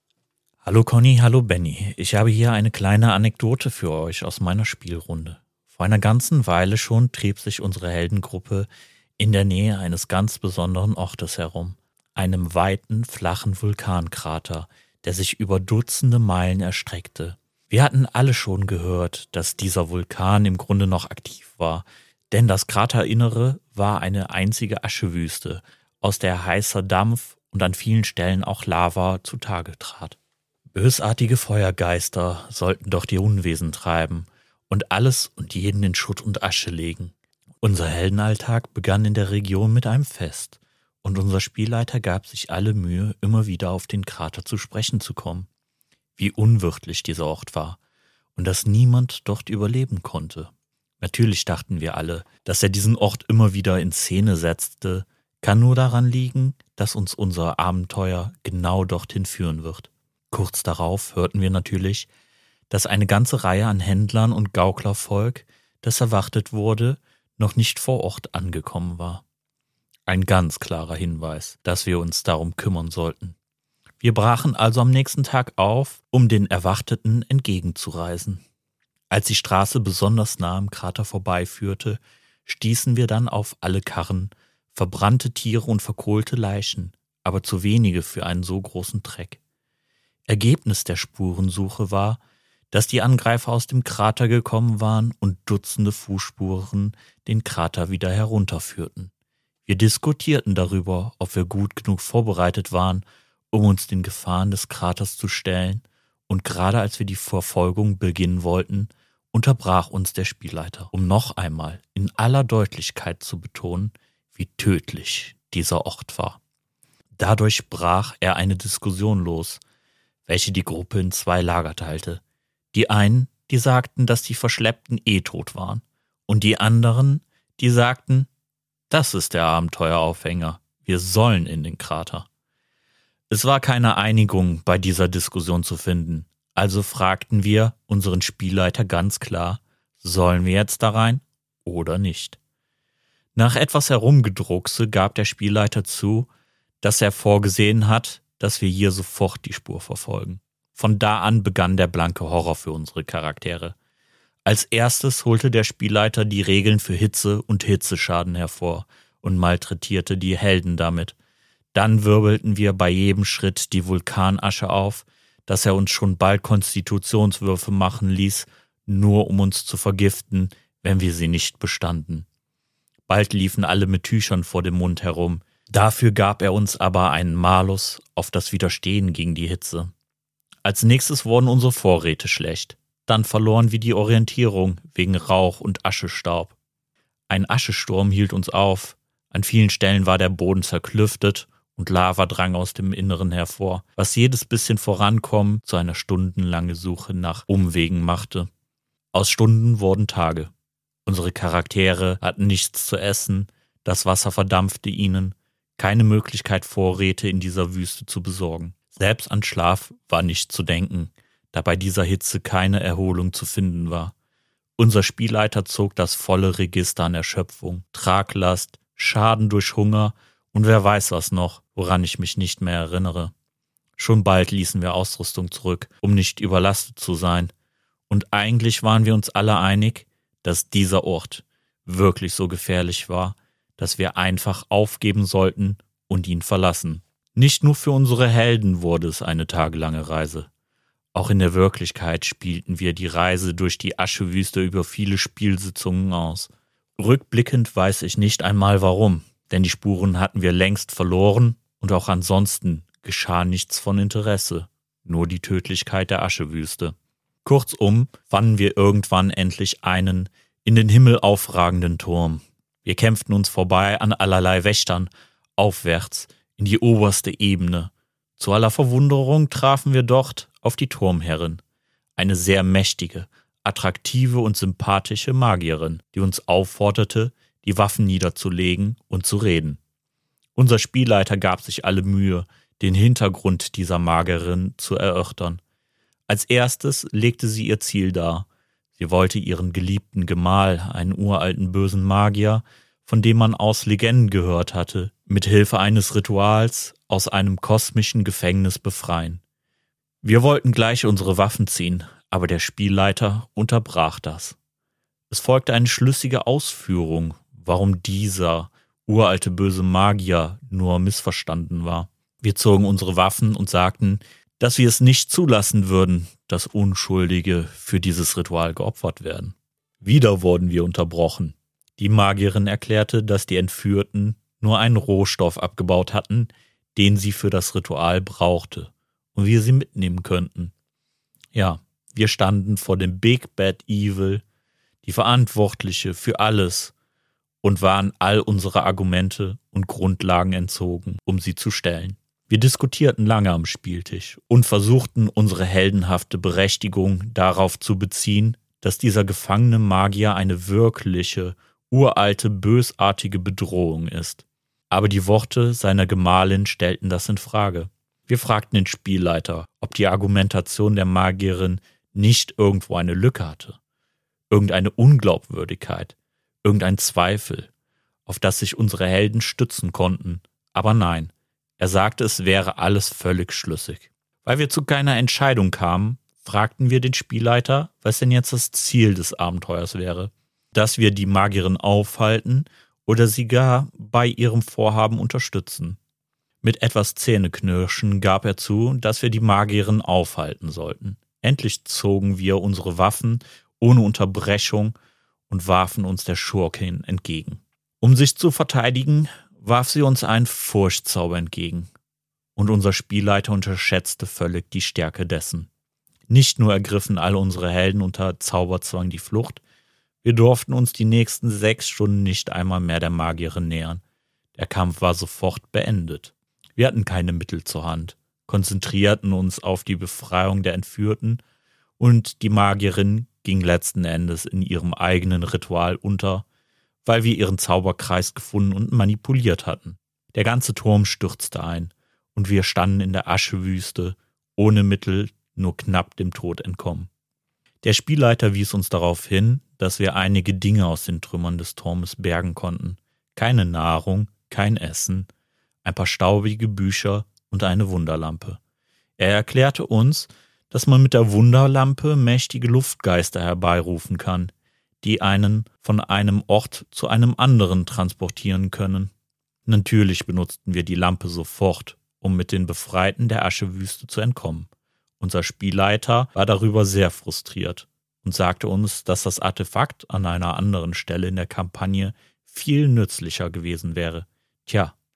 Hallo Conny, hallo Benny. Ich habe hier eine kleine Anekdote für euch aus meiner Spielrunde. Vor einer ganzen Weile schon trieb sich unsere Heldengruppe in der Nähe eines ganz besonderen Ortes herum, einem weiten, flachen Vulkankrater, der sich über Dutzende Meilen erstreckte. Wir hatten alle schon gehört, dass dieser Vulkan im Grunde noch aktiv war, denn das Kraterinnere war eine einzige Aschewüste, aus der heißer Dampf und an vielen Stellen auch Lava zutage trat. Bösartige Feuergeister sollten doch die Unwesen treiben und alles und jeden in Schutt und Asche legen. Unser Heldenalltag begann in der Region mit einem Fest und unser Spielleiter gab sich alle Mühe, immer wieder auf den Krater zu sprechen zu kommen. Wie unwirtlich dieser Ort war und dass niemand dort überleben konnte. Natürlich dachten wir alle, dass er diesen Ort immer wieder in Szene setzte, kann nur daran liegen, dass uns unser Abenteuer genau dorthin führen wird. Kurz darauf hörten wir natürlich, dass eine ganze Reihe an Händlern und Gauklervolk, das erwartet wurde, noch nicht vor Ort angekommen war. Ein ganz klarer Hinweis, dass wir uns darum kümmern sollten. Wir brachen also am nächsten Tag auf, um den Erwarteten entgegenzureisen. Als die Straße besonders nah am Krater vorbeiführte, stießen wir dann auf alle Karren, verbrannte Tiere und verkohlte Leichen, aber zu wenige für einen so großen Treck. Ergebnis der Spurensuche war, dass die Angreifer aus dem Krater gekommen waren und Dutzende Fußspuren den Krater wieder herunterführten. Wir diskutierten darüber, ob wir gut genug vorbereitet waren, um uns den Gefahren des Kraters zu stellen, und gerade als wir die Verfolgung beginnen wollten, unterbrach uns der Spielleiter, um noch einmal in aller Deutlichkeit zu betonen, wie tödlich dieser Ort war. Dadurch brach er eine Diskussion los, welche die Gruppe in zwei Lager teilte. Die einen, die sagten, dass die Verschleppten tot waren, und die anderen, die sagten, das ist der Abenteueraufhänger, wir sollen in den Krater. Es war keine Einigung bei dieser Diskussion zu finden, also fragten wir unseren Spielleiter ganz klar, sollen wir jetzt da rein oder nicht? Nach etwas Herumgedruckse gab der Spielleiter zu, dass er vorgesehen hat, dass wir hier sofort die Spur verfolgen. Von da an begann der blanke Horror für unsere Charaktere. Als erstes holte der Spielleiter die Regeln für Hitze und Hitzeschaden hervor und malträtierte die Helden damit. Dann wirbelten wir bei jedem Schritt die Vulkanasche auf, dass er uns schon bald Konstitutionswürfe machen ließ, nur um uns zu vergiften, wenn wir sie nicht bestanden. Bald liefen alle mit Tüchern vor dem Mund herum, Dafür gab er uns aber einen Malus auf das Widerstehen gegen die Hitze. Als nächstes wurden unsere Vorräte schlecht. Dann verloren wir die Orientierung wegen Rauch und Aschestaub. Ein Aschesturm hielt uns auf. An vielen Stellen war der Boden zerklüftet und Lava drang aus dem Inneren hervor, was jedes bisschen Vorankommen zu einer stundenlangen Suche nach Umwegen machte. Aus Stunden wurden Tage. Unsere Charaktere hatten nichts zu essen, das Wasser verdampfte ihnen, keine Möglichkeit, Vorräte in dieser Wüste zu besorgen. Selbst an Schlaf war nicht zu denken, da bei dieser Hitze keine Erholung zu finden war. Unser Spielleiter zog das volle Register an Erschöpfung, Traglast, Schaden durch Hunger und wer weiß was noch, woran ich mich nicht mehr erinnere. Schon bald ließen wir Ausrüstung zurück, um nicht überlastet zu sein. Und eigentlich waren wir uns alle einig, dass dieser Ort wirklich so gefährlich war, dass wir einfach aufgeben sollten und ihn verlassen. Nicht nur für unsere Helden wurde es eine tagelange Reise. Auch in der Wirklichkeit spielten wir die Reise durch die Aschewüste über viele Spielsitzungen aus. Rückblickend weiß ich nicht einmal warum, denn die Spuren hatten wir längst verloren und auch ansonsten geschah nichts von Interesse, nur die Tödlichkeit der Aschewüste. Kurzum fanden wir irgendwann endlich einen in den Himmel aufragenden Turm. Wir kämpften uns vorbei an allerlei Wächtern, aufwärts in die oberste Ebene. Zu aller Verwunderung trafen wir dort auf die Turmherrin, eine sehr mächtige, attraktive und sympathische Magierin, die uns aufforderte, die Waffen niederzulegen und zu reden. Unser Spielleiter gab sich alle Mühe, den Hintergrund dieser Magierin zu erörtern. Als erstes legte sie ihr Ziel dar. Sie wollte ihren geliebten Gemahl, einen uralten bösen Magier, von dem man aus Legenden gehört hatte, mit Hilfe eines Rituals aus einem kosmischen Gefängnis befreien. Wir wollten gleich unsere Waffen ziehen, aber der Spielleiter unterbrach das. Es folgte eine schlüssige Ausführung, warum dieser uralte böse Magier nur missverstanden war. Wir zogen unsere Waffen und sagten, dass wir es nicht zulassen würden, dass Unschuldige für dieses Ritual geopfert werden. Wieder wurden wir unterbrochen. Die Magierin erklärte, dass die Entführten nur einen Rohstoff abgebaut hatten, den sie für das Ritual brauchte und wir sie mitnehmen könnten. Ja, wir standen vor dem Big Bad Evil, die Verantwortliche für alles, und waren all unsere Argumente und Grundlagen entzogen, um sie zu stellen. Wir diskutierten lange am Spieltisch und versuchten, unsere heldenhafte Berechtigung darauf zu beziehen, dass dieser gefangene Magier eine wirkliche, uralte, bösartige Bedrohung ist. Aber die Worte seiner Gemahlin stellten das in Frage. Wir fragten den Spielleiter, ob die Argumentation der Magierin nicht irgendwo eine Lücke hatte, irgendeine Unglaubwürdigkeit, irgendein Zweifel, auf das sich unsere Helden stützen konnten. Aber nein, er sagte, es wäre alles völlig schlüssig. Weil wir zu keiner Entscheidung kamen, fragten wir den Spielleiter, was denn jetzt das Ziel des Abenteuers wäre. Dass wir die Magierin aufhalten oder sie gar bei ihrem Vorhaben unterstützen. Mit etwas Zähneknirschen gab er zu, dass wir die Magierin aufhalten sollten. Endlich zogen wir unsere Waffen ohne Unterbrechung und warfen uns der Schurkin entgegen. Um sich zu verteidigen, warf sie uns einen Furchtzauber entgegen. Und unser Spielleiter unterschätzte völlig die Stärke dessen. Nicht nur ergriffen alle unsere Helden unter Zauberzwang die Flucht, wir durften uns die nächsten 6 Stunden nicht einmal mehr der Magierin nähern. Der Kampf war sofort beendet. Wir hatten keine Mittel zur Hand, konzentrierten uns auf die Befreiung der Entführten und die Magierin ging letzten Endes in ihrem eigenen Ritual unter, weil wir ihren Zauberkreis gefunden und manipuliert hatten. Der ganze Turm stürzte ein und wir standen in der Aschewüste, ohne Mittel, nur knapp dem Tod entkommen. Der Spielleiter wies uns darauf hin, dass wir einige Dinge aus den Trümmern des Turmes bergen konnten. Keine Nahrung, kein Essen, ein paar staubige Bücher und eine Wunderlampe. Er erklärte uns, dass man mit der Wunderlampe mächtige Luftgeister herbeirufen kann, die einen von einem Ort zu einem anderen transportieren können. Natürlich benutzten wir die Lampe sofort, um mit den Befreiten der Aschewüste zu entkommen. Unser Spielleiter war darüber sehr frustriert und sagte uns, dass das Artefakt an einer anderen Stelle in der Kampagne viel nützlicher gewesen wäre. Tja,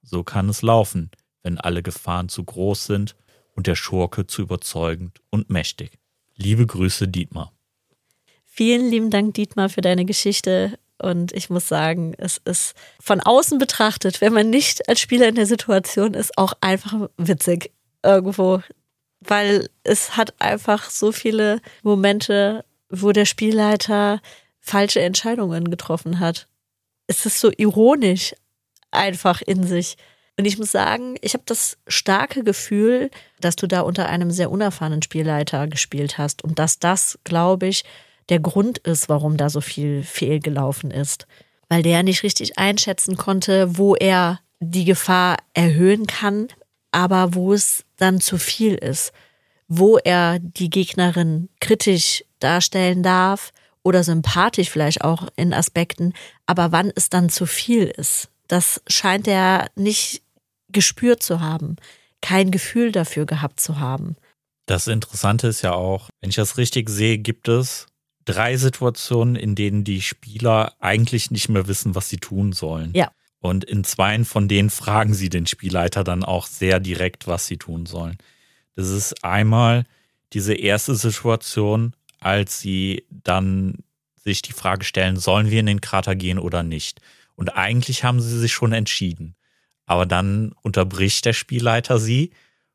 So kann es laufen, wenn alle Gefahren zu groß sind und der Schurke zu überzeugend und mächtig. Liebe Grüße, Dietmar. Vielen lieben Dank, Dietmar, für deine Geschichte. Und ich muss sagen, es ist von außen betrachtet, wenn man nicht als Spieler in der Situation ist, auch einfach witzig irgendwo. Weil es hat einfach so viele Momente, wo der Spielleiter falsche Entscheidungen getroffen hat. Es ist so ironisch einfach in sich. Und ich muss sagen, ich habe das starke Gefühl, dass du da unter einem sehr unerfahrenen Spielleiter gespielt hast und dass das, glaube ich, der Grund ist, warum da so viel fehlgelaufen ist. Weil der nicht richtig einschätzen konnte, wo er die Gefahr erhöhen kann, aber wo es dann zu viel ist. Wo er die Gegnerin kritisch darstellen darf oder sympathisch vielleicht auch in Aspekten, aber wann es dann zu viel ist. Das scheint er nicht gespürt zu haben, kein Gefühl dafür gehabt zu haben. Das Interessante ist ja auch, wenn ich das richtig sehe, gibt es 3 Situationen, in denen die Spieler eigentlich nicht mehr wissen, was sie tun sollen. Ja. Und in 2 von denen fragen sie den Spielleiter dann auch sehr direkt, was sie tun sollen. Das ist einmal diese erste Situation, als sie dann sich die Frage stellen, sollen wir in den Krater gehen oder nicht? Und eigentlich haben sie sich schon entschieden. Aber dann unterbricht der Spielleiter sie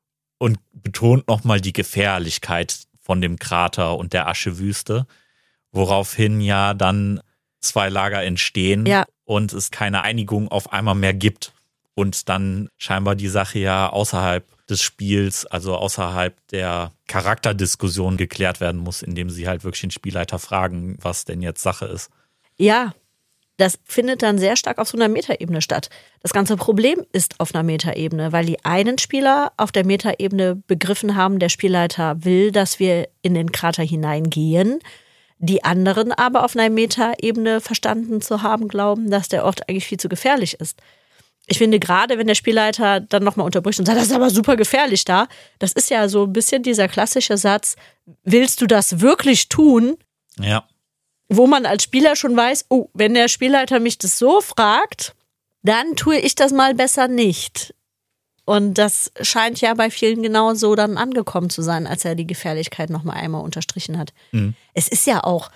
und betont nochmal die Gefährlichkeit von dem Krater und der Aschewüste, woraufhin ja dann 2 Lager entstehen und es keine Einigung auf einmal mehr gibt. Und dann scheinbar die Sache ja außerhalb des Spiels, also außerhalb der Charakterdiskussion geklärt werden muss, indem sie halt wirklich den Spielleiter fragen, was denn jetzt Sache ist. Ja, das findet dann sehr stark auf so einer Metaebene statt. Das ganze Problem ist auf einer Metaebene, weil die einen Spieler auf der Metaebene begriffen haben, der Spielleiter will, dass wir in den Krater hineingehen. Die anderen aber auf einer Metaebene verstanden zu haben, glauben, dass der Ort eigentlich viel zu gefährlich ist. Ich finde, gerade wenn der Spielleiter dann nochmal unterbricht und sagt, das ist aber super gefährlich da, das ist ja so ein bisschen dieser klassische Satz, willst du das wirklich tun? Ja. Wo man als Spieler schon weiß, oh, wenn der Spielleiter mich das so fragt, dann tue ich das mal besser nicht. Und das scheint ja bei vielen genauso dann angekommen zu sein, als er die Gefährlichkeit nochmal einmal unterstrichen hat. Mhm. Es ist ja auch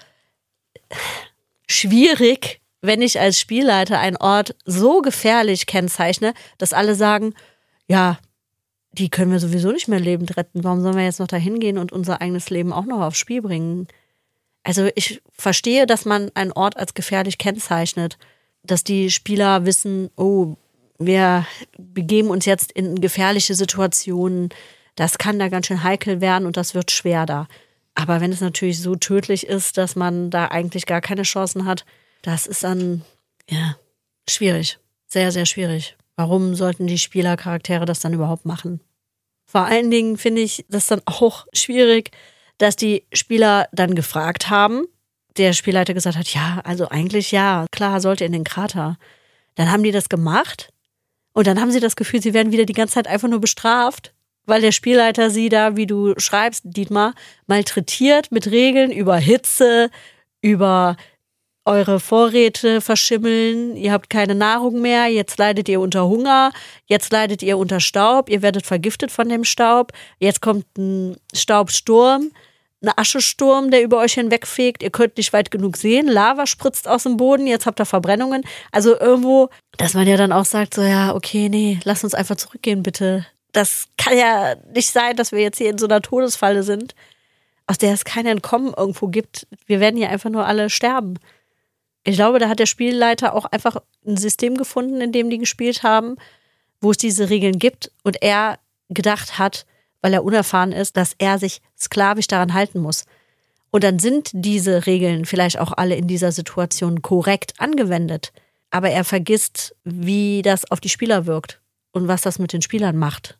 schwierig, wenn ich als Spielleiter einen Ort so gefährlich kennzeichne, dass alle sagen, ja, die können wir sowieso nicht mehr lebend retten. Warum sollen wir jetzt noch da hingehen und unser eigenes Leben auch noch aufs Spiel bringen? Also ich verstehe, dass man einen Ort als gefährlich kennzeichnet, dass die Spieler wissen, oh, wir begeben uns jetzt in gefährliche Situationen, das kann da ganz schön heikel werden und das wird schwer da. Aber wenn es natürlich so tödlich ist, dass man da eigentlich gar keine Chancen hat, das ist dann, ja, schwierig. Sehr, sehr schwierig. Warum sollten die Spielercharaktere das dann überhaupt machen? Vor allen Dingen finde ich das dann auch schwierig, dass die Spieler dann gefragt haben, der Spielleiter gesagt hat, ja, also eigentlich ja, klar, sollte in den Krater. Dann haben die das gemacht und dann haben sie das Gefühl, sie werden wieder die ganze Zeit einfach nur bestraft, weil der Spielleiter sie da, wie du schreibst, Dietmar, malträtiert mit Regeln über Hitze, über eure Vorräte verschimmeln, ihr habt keine Nahrung mehr, jetzt leidet ihr unter Hunger, jetzt leidet ihr unter Staub, ihr werdet vergiftet von dem Staub, jetzt kommt ein Staubsturm, ein Aschesturm, der über euch hinwegfegt, ihr könnt nicht weit genug sehen, Lava spritzt aus dem Boden, jetzt habt ihr Verbrennungen. Also irgendwo, dass man ja dann auch sagt, so ja, okay, nee, lass uns einfach zurückgehen, bitte. Das kann ja nicht sein, dass wir jetzt hier in so einer Todesfalle sind, aus der es kein Entkommen irgendwo gibt. Wir werden hier einfach nur alle sterben. Ich glaube, da hat der Spielleiter auch einfach ein System gefunden, in dem die gespielt haben, wo es diese Regeln gibt und er gedacht hat, weil er unerfahren ist, dass er sich sklavisch daran halten muss. Und dann sind diese Regeln vielleicht auch alle in dieser Situation korrekt angewendet. Aber er vergisst, wie das auf die Spieler wirkt und was das mit den Spielern macht.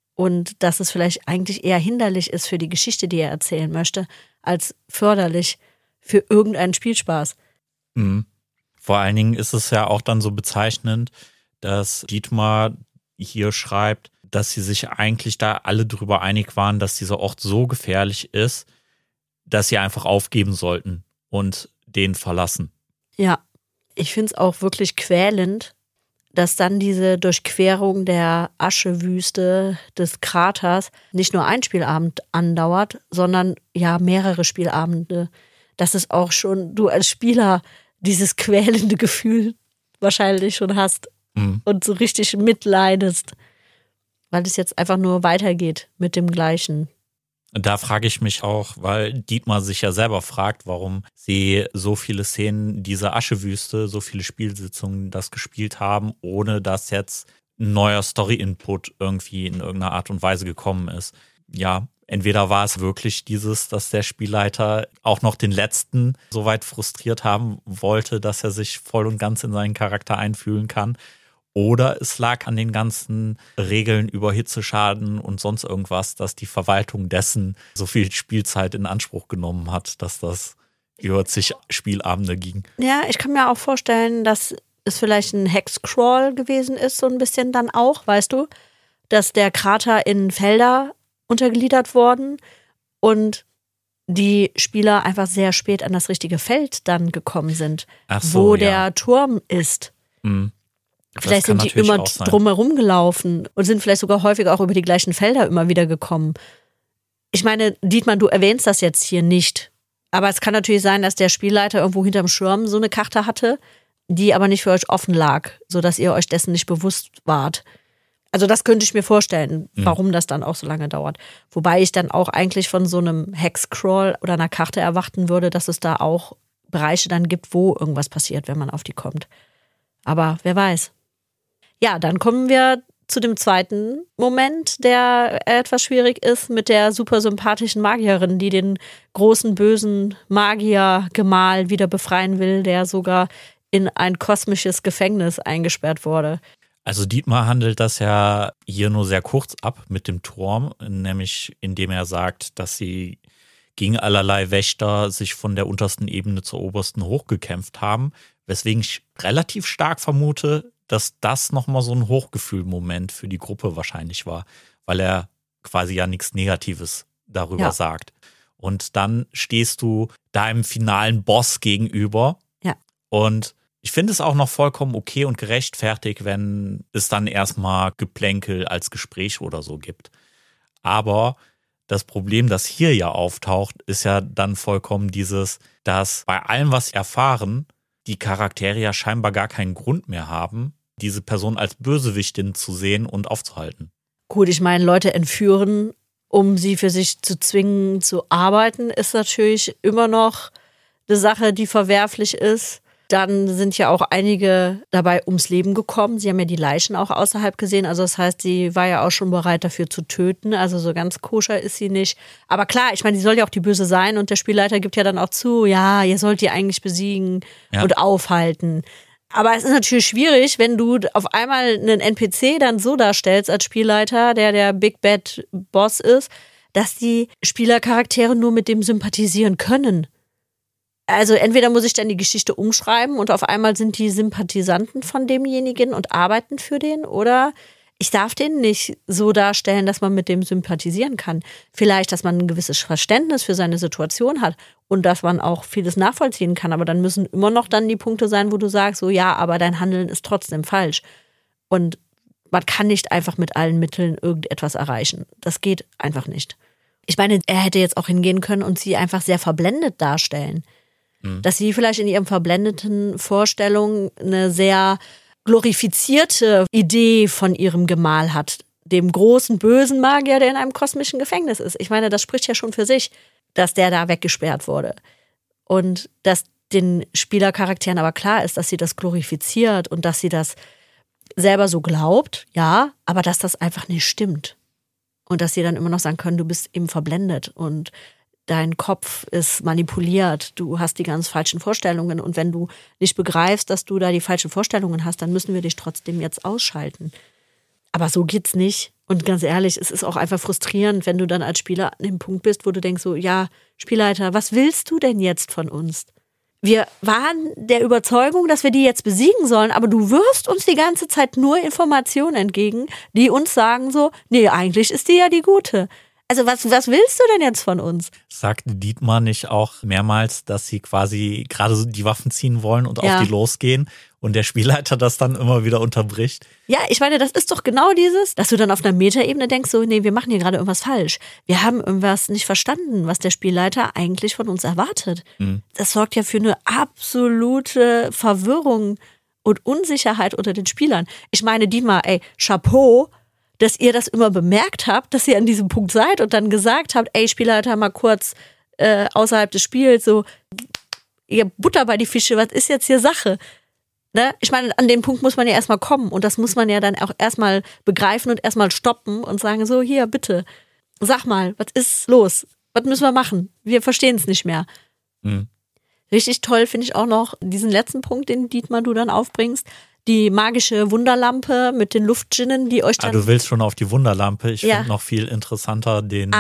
Und dass es vielleicht eigentlich eher hinderlich ist für die Geschichte, die er erzählen möchte, als förderlich für irgendeinen Spielspaß. Mhm. Vor allen Dingen ist es ja auch dann so bezeichnend, dass Dietmar hier schreibt, dass sie sich eigentlich da alle drüber einig waren, dass dieser Ort so gefährlich ist, dass sie einfach aufgeben sollten und den verlassen. Ja, ich finde es auch wirklich quälend, dass dann diese Durchquerung der Aschewüste des Kraters nicht nur ein Spielabend andauert, sondern ja mehrere Spielabende. Dass es auch schon du als Spieler dieses quälende Gefühl wahrscheinlich schon hast und so richtig mitleidest, weil es jetzt einfach nur weitergeht mit dem Gleichen. Da frage ich mich auch, weil Dietmar sich ja selber fragt, warum sie so viele Szenen dieser Aschewüste, so viele Spielsitzungen das gespielt haben, ohne dass jetzt ein neuer Story-Input irgendwie in irgendeiner Art und Weise gekommen ist. Ja, entweder war es wirklich dieses, dass der Spielleiter auch noch den letzten so weit frustriert haben wollte, dass er sich voll und ganz in seinen Charakter einfühlen kann. Oder es lag an den ganzen Regeln über Hitzeschaden und sonst irgendwas, dass die Verwaltung dessen so viel Spielzeit in Anspruch genommen hat, dass das über zig Spielabende ging. Ja, ich kann mir auch vorstellen, dass es vielleicht ein Hexcrawl gewesen ist, so ein bisschen dann auch, weißt du, dass der Krater in Felder untergliedert worden und die Spieler einfach sehr spät an das richtige Feld dann gekommen sind, wo der Turm ist. Vielleicht sind die immer drumherum gelaufen und sind vielleicht sogar häufig auch über die gleichen Felder immer wieder gekommen. Ich meine, Dietmar, du erwähnst das jetzt hier nicht. Aber es kann natürlich sein, dass der Spielleiter irgendwo hinterm Schirm so eine Karte hatte, die aber nicht für euch offen lag, sodass ihr euch dessen nicht bewusst wart. Also das könnte ich mir vorstellen, warum das dann auch so lange dauert. Wobei ich dann auch eigentlich von so einem Hexcrawl oder einer Karte erwarten würde, dass es da auch Bereiche dann gibt, wo irgendwas passiert, wenn man auf die kommt. Aber wer weiß. Ja, dann kommen wir zu dem zweiten Moment, der etwas schwierig ist, mit der super sympathischen Magierin, die den großen, bösen Magiergemahl wieder befreien will, der sogar in ein kosmisches Gefängnis eingesperrt wurde. Also Dietmar handelt das ja hier nur sehr kurz ab mit dem Turm, nämlich indem er sagt, dass sie gegen allerlei Wächter sich von der untersten Ebene zur obersten hochgekämpft haben, weswegen ich relativ stark vermute, dass das nochmal so ein Hochgefühl-Moment für die Gruppe wahrscheinlich war, weil er quasi ja nichts Negatives darüber sagt. Und dann stehst du da im finalen Boss gegenüber. Ja. Und ich finde es auch noch vollkommen okay und gerechtfertigt, wenn es dann erstmal Geplänkel als Gespräch oder so gibt. Aber das Problem, das hier ja auftaucht, ist ja dann vollkommen dieses, dass bei allem, was sie erfahren, die Charaktere ja scheinbar gar keinen Grund mehr haben, diese Person als Bösewichtin zu sehen und aufzuhalten. Gut, ich meine, Leute entführen, um sie für sich zu zwingen zu arbeiten, ist natürlich immer noch eine Sache, die verwerflich ist. Dann sind ja auch einige dabei ums Leben gekommen. Sie haben ja die Leichen auch außerhalb gesehen. Also das heißt, sie war ja auch schon bereit dafür zu töten. Also so ganz koscher ist sie nicht. Aber klar, ich meine, die soll ja auch die Böse sein. Und der Spielleiter gibt ja dann auch zu, ja, ihr sollt die eigentlich besiegen und aufhalten. Aber es ist natürlich schwierig, wenn du auf einmal einen NPC dann so darstellst als Spielleiter, der Big Bad Boss ist, dass die Spielercharaktere nur mit dem sympathisieren können. Also entweder muss ich dann die Geschichte umschreiben und auf einmal sind die Sympathisanten von demjenigen und arbeiten für den, oder ich darf den nicht so darstellen, dass man mit dem sympathisieren kann. Vielleicht, dass man ein gewisses Verständnis für seine Situation hat und dass man auch vieles nachvollziehen kann, aber dann müssen immer noch dann die Punkte sein, wo du sagst, so ja, aber dein Handeln ist trotzdem falsch. Und man kann nicht einfach mit allen Mitteln irgendetwas erreichen. Das geht einfach nicht. Ich meine, er hätte jetzt auch hingehen können und sie einfach sehr verblendet darstellen. Dass sie vielleicht in ihren verblendeten Vorstellungen eine sehr glorifizierte Idee von ihrem Gemahl hat. Dem großen, bösen Magier, der in einem kosmischen Gefängnis ist. Ich meine, das spricht ja schon für sich, dass der da weggesperrt wurde. Und dass den Spielercharakteren aber klar ist, dass sie das glorifiziert und dass sie das selber so glaubt, ja, aber dass das einfach nicht stimmt. Und dass sie dann immer noch sagen können, du bist eben verblendet und dein Kopf ist manipuliert, du hast die ganz falschen Vorstellungen und wenn du nicht begreifst, dass du da die falschen Vorstellungen hast, dann müssen wir dich trotzdem jetzt ausschalten. Aber so geht's nicht. Und ganz ehrlich, es ist auch einfach frustrierend, wenn du dann als Spieler an dem Punkt bist, wo du denkst so, ja, Spielleiter, was willst du denn jetzt von uns? Wir waren der Überzeugung, dass wir die jetzt besiegen sollen, aber du wirfst uns die ganze Zeit nur Informationen entgegen, die uns sagen so, nee, eigentlich ist die ja die Gute. Also was willst du denn jetzt von uns? Sagte Dietmar nicht auch mehrmals, dass sie quasi gerade so die Waffen ziehen wollen und auf die losgehen und der Spielleiter das dann immer wieder unterbricht? Ja, ich meine, das ist doch genau dieses, dass du dann auf einer Metaebene denkst, so, nee, wir machen hier gerade irgendwas falsch. Wir haben irgendwas nicht verstanden, was der Spielleiter eigentlich von uns erwartet. Das sorgt ja für eine absolute Verwirrung und Unsicherheit unter den Spielern. Ich meine, Dietmar, Chapeau, dass ihr das immer bemerkt habt, dass ihr an diesem Punkt seid und dann gesagt habt, Spielleiter, mal kurz außerhalb des Spiels, so, ihr Butter bei die Fische, was ist jetzt hier Sache? Ne? Ich meine, an den Punkt muss man ja erstmal kommen und das muss man ja dann auch erstmal begreifen und erstmal stoppen und sagen, so, hier, bitte, sag mal, was ist los? Was müssen wir machen? Wir verstehen es nicht mehr. Richtig toll finde ich auch noch diesen letzten Punkt, den Dietmar du dann aufbringst. Die magische Wunderlampe mit den Luftdjinnen, die euch dann... du willst schon auf die Wunderlampe. Ich finde noch viel interessanter den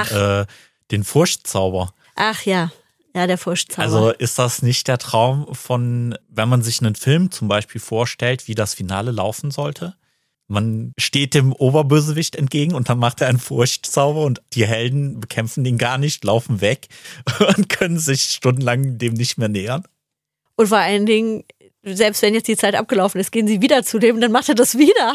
Furchtzauber. Ach ja, der Furchtzauber. Also ist das nicht der Traum von, wenn man sich einen Film zum Beispiel vorstellt, wie das Finale laufen sollte? Man steht dem Oberbösewicht entgegen und dann macht er einen Furchtzauber und die Helden bekämpfen den gar nicht, laufen weg und können sich stundenlang dem nicht mehr nähern. Und vor allen Dingen, selbst wenn jetzt die Zeit abgelaufen ist, gehen sie wieder zu dem, dann macht er das wieder.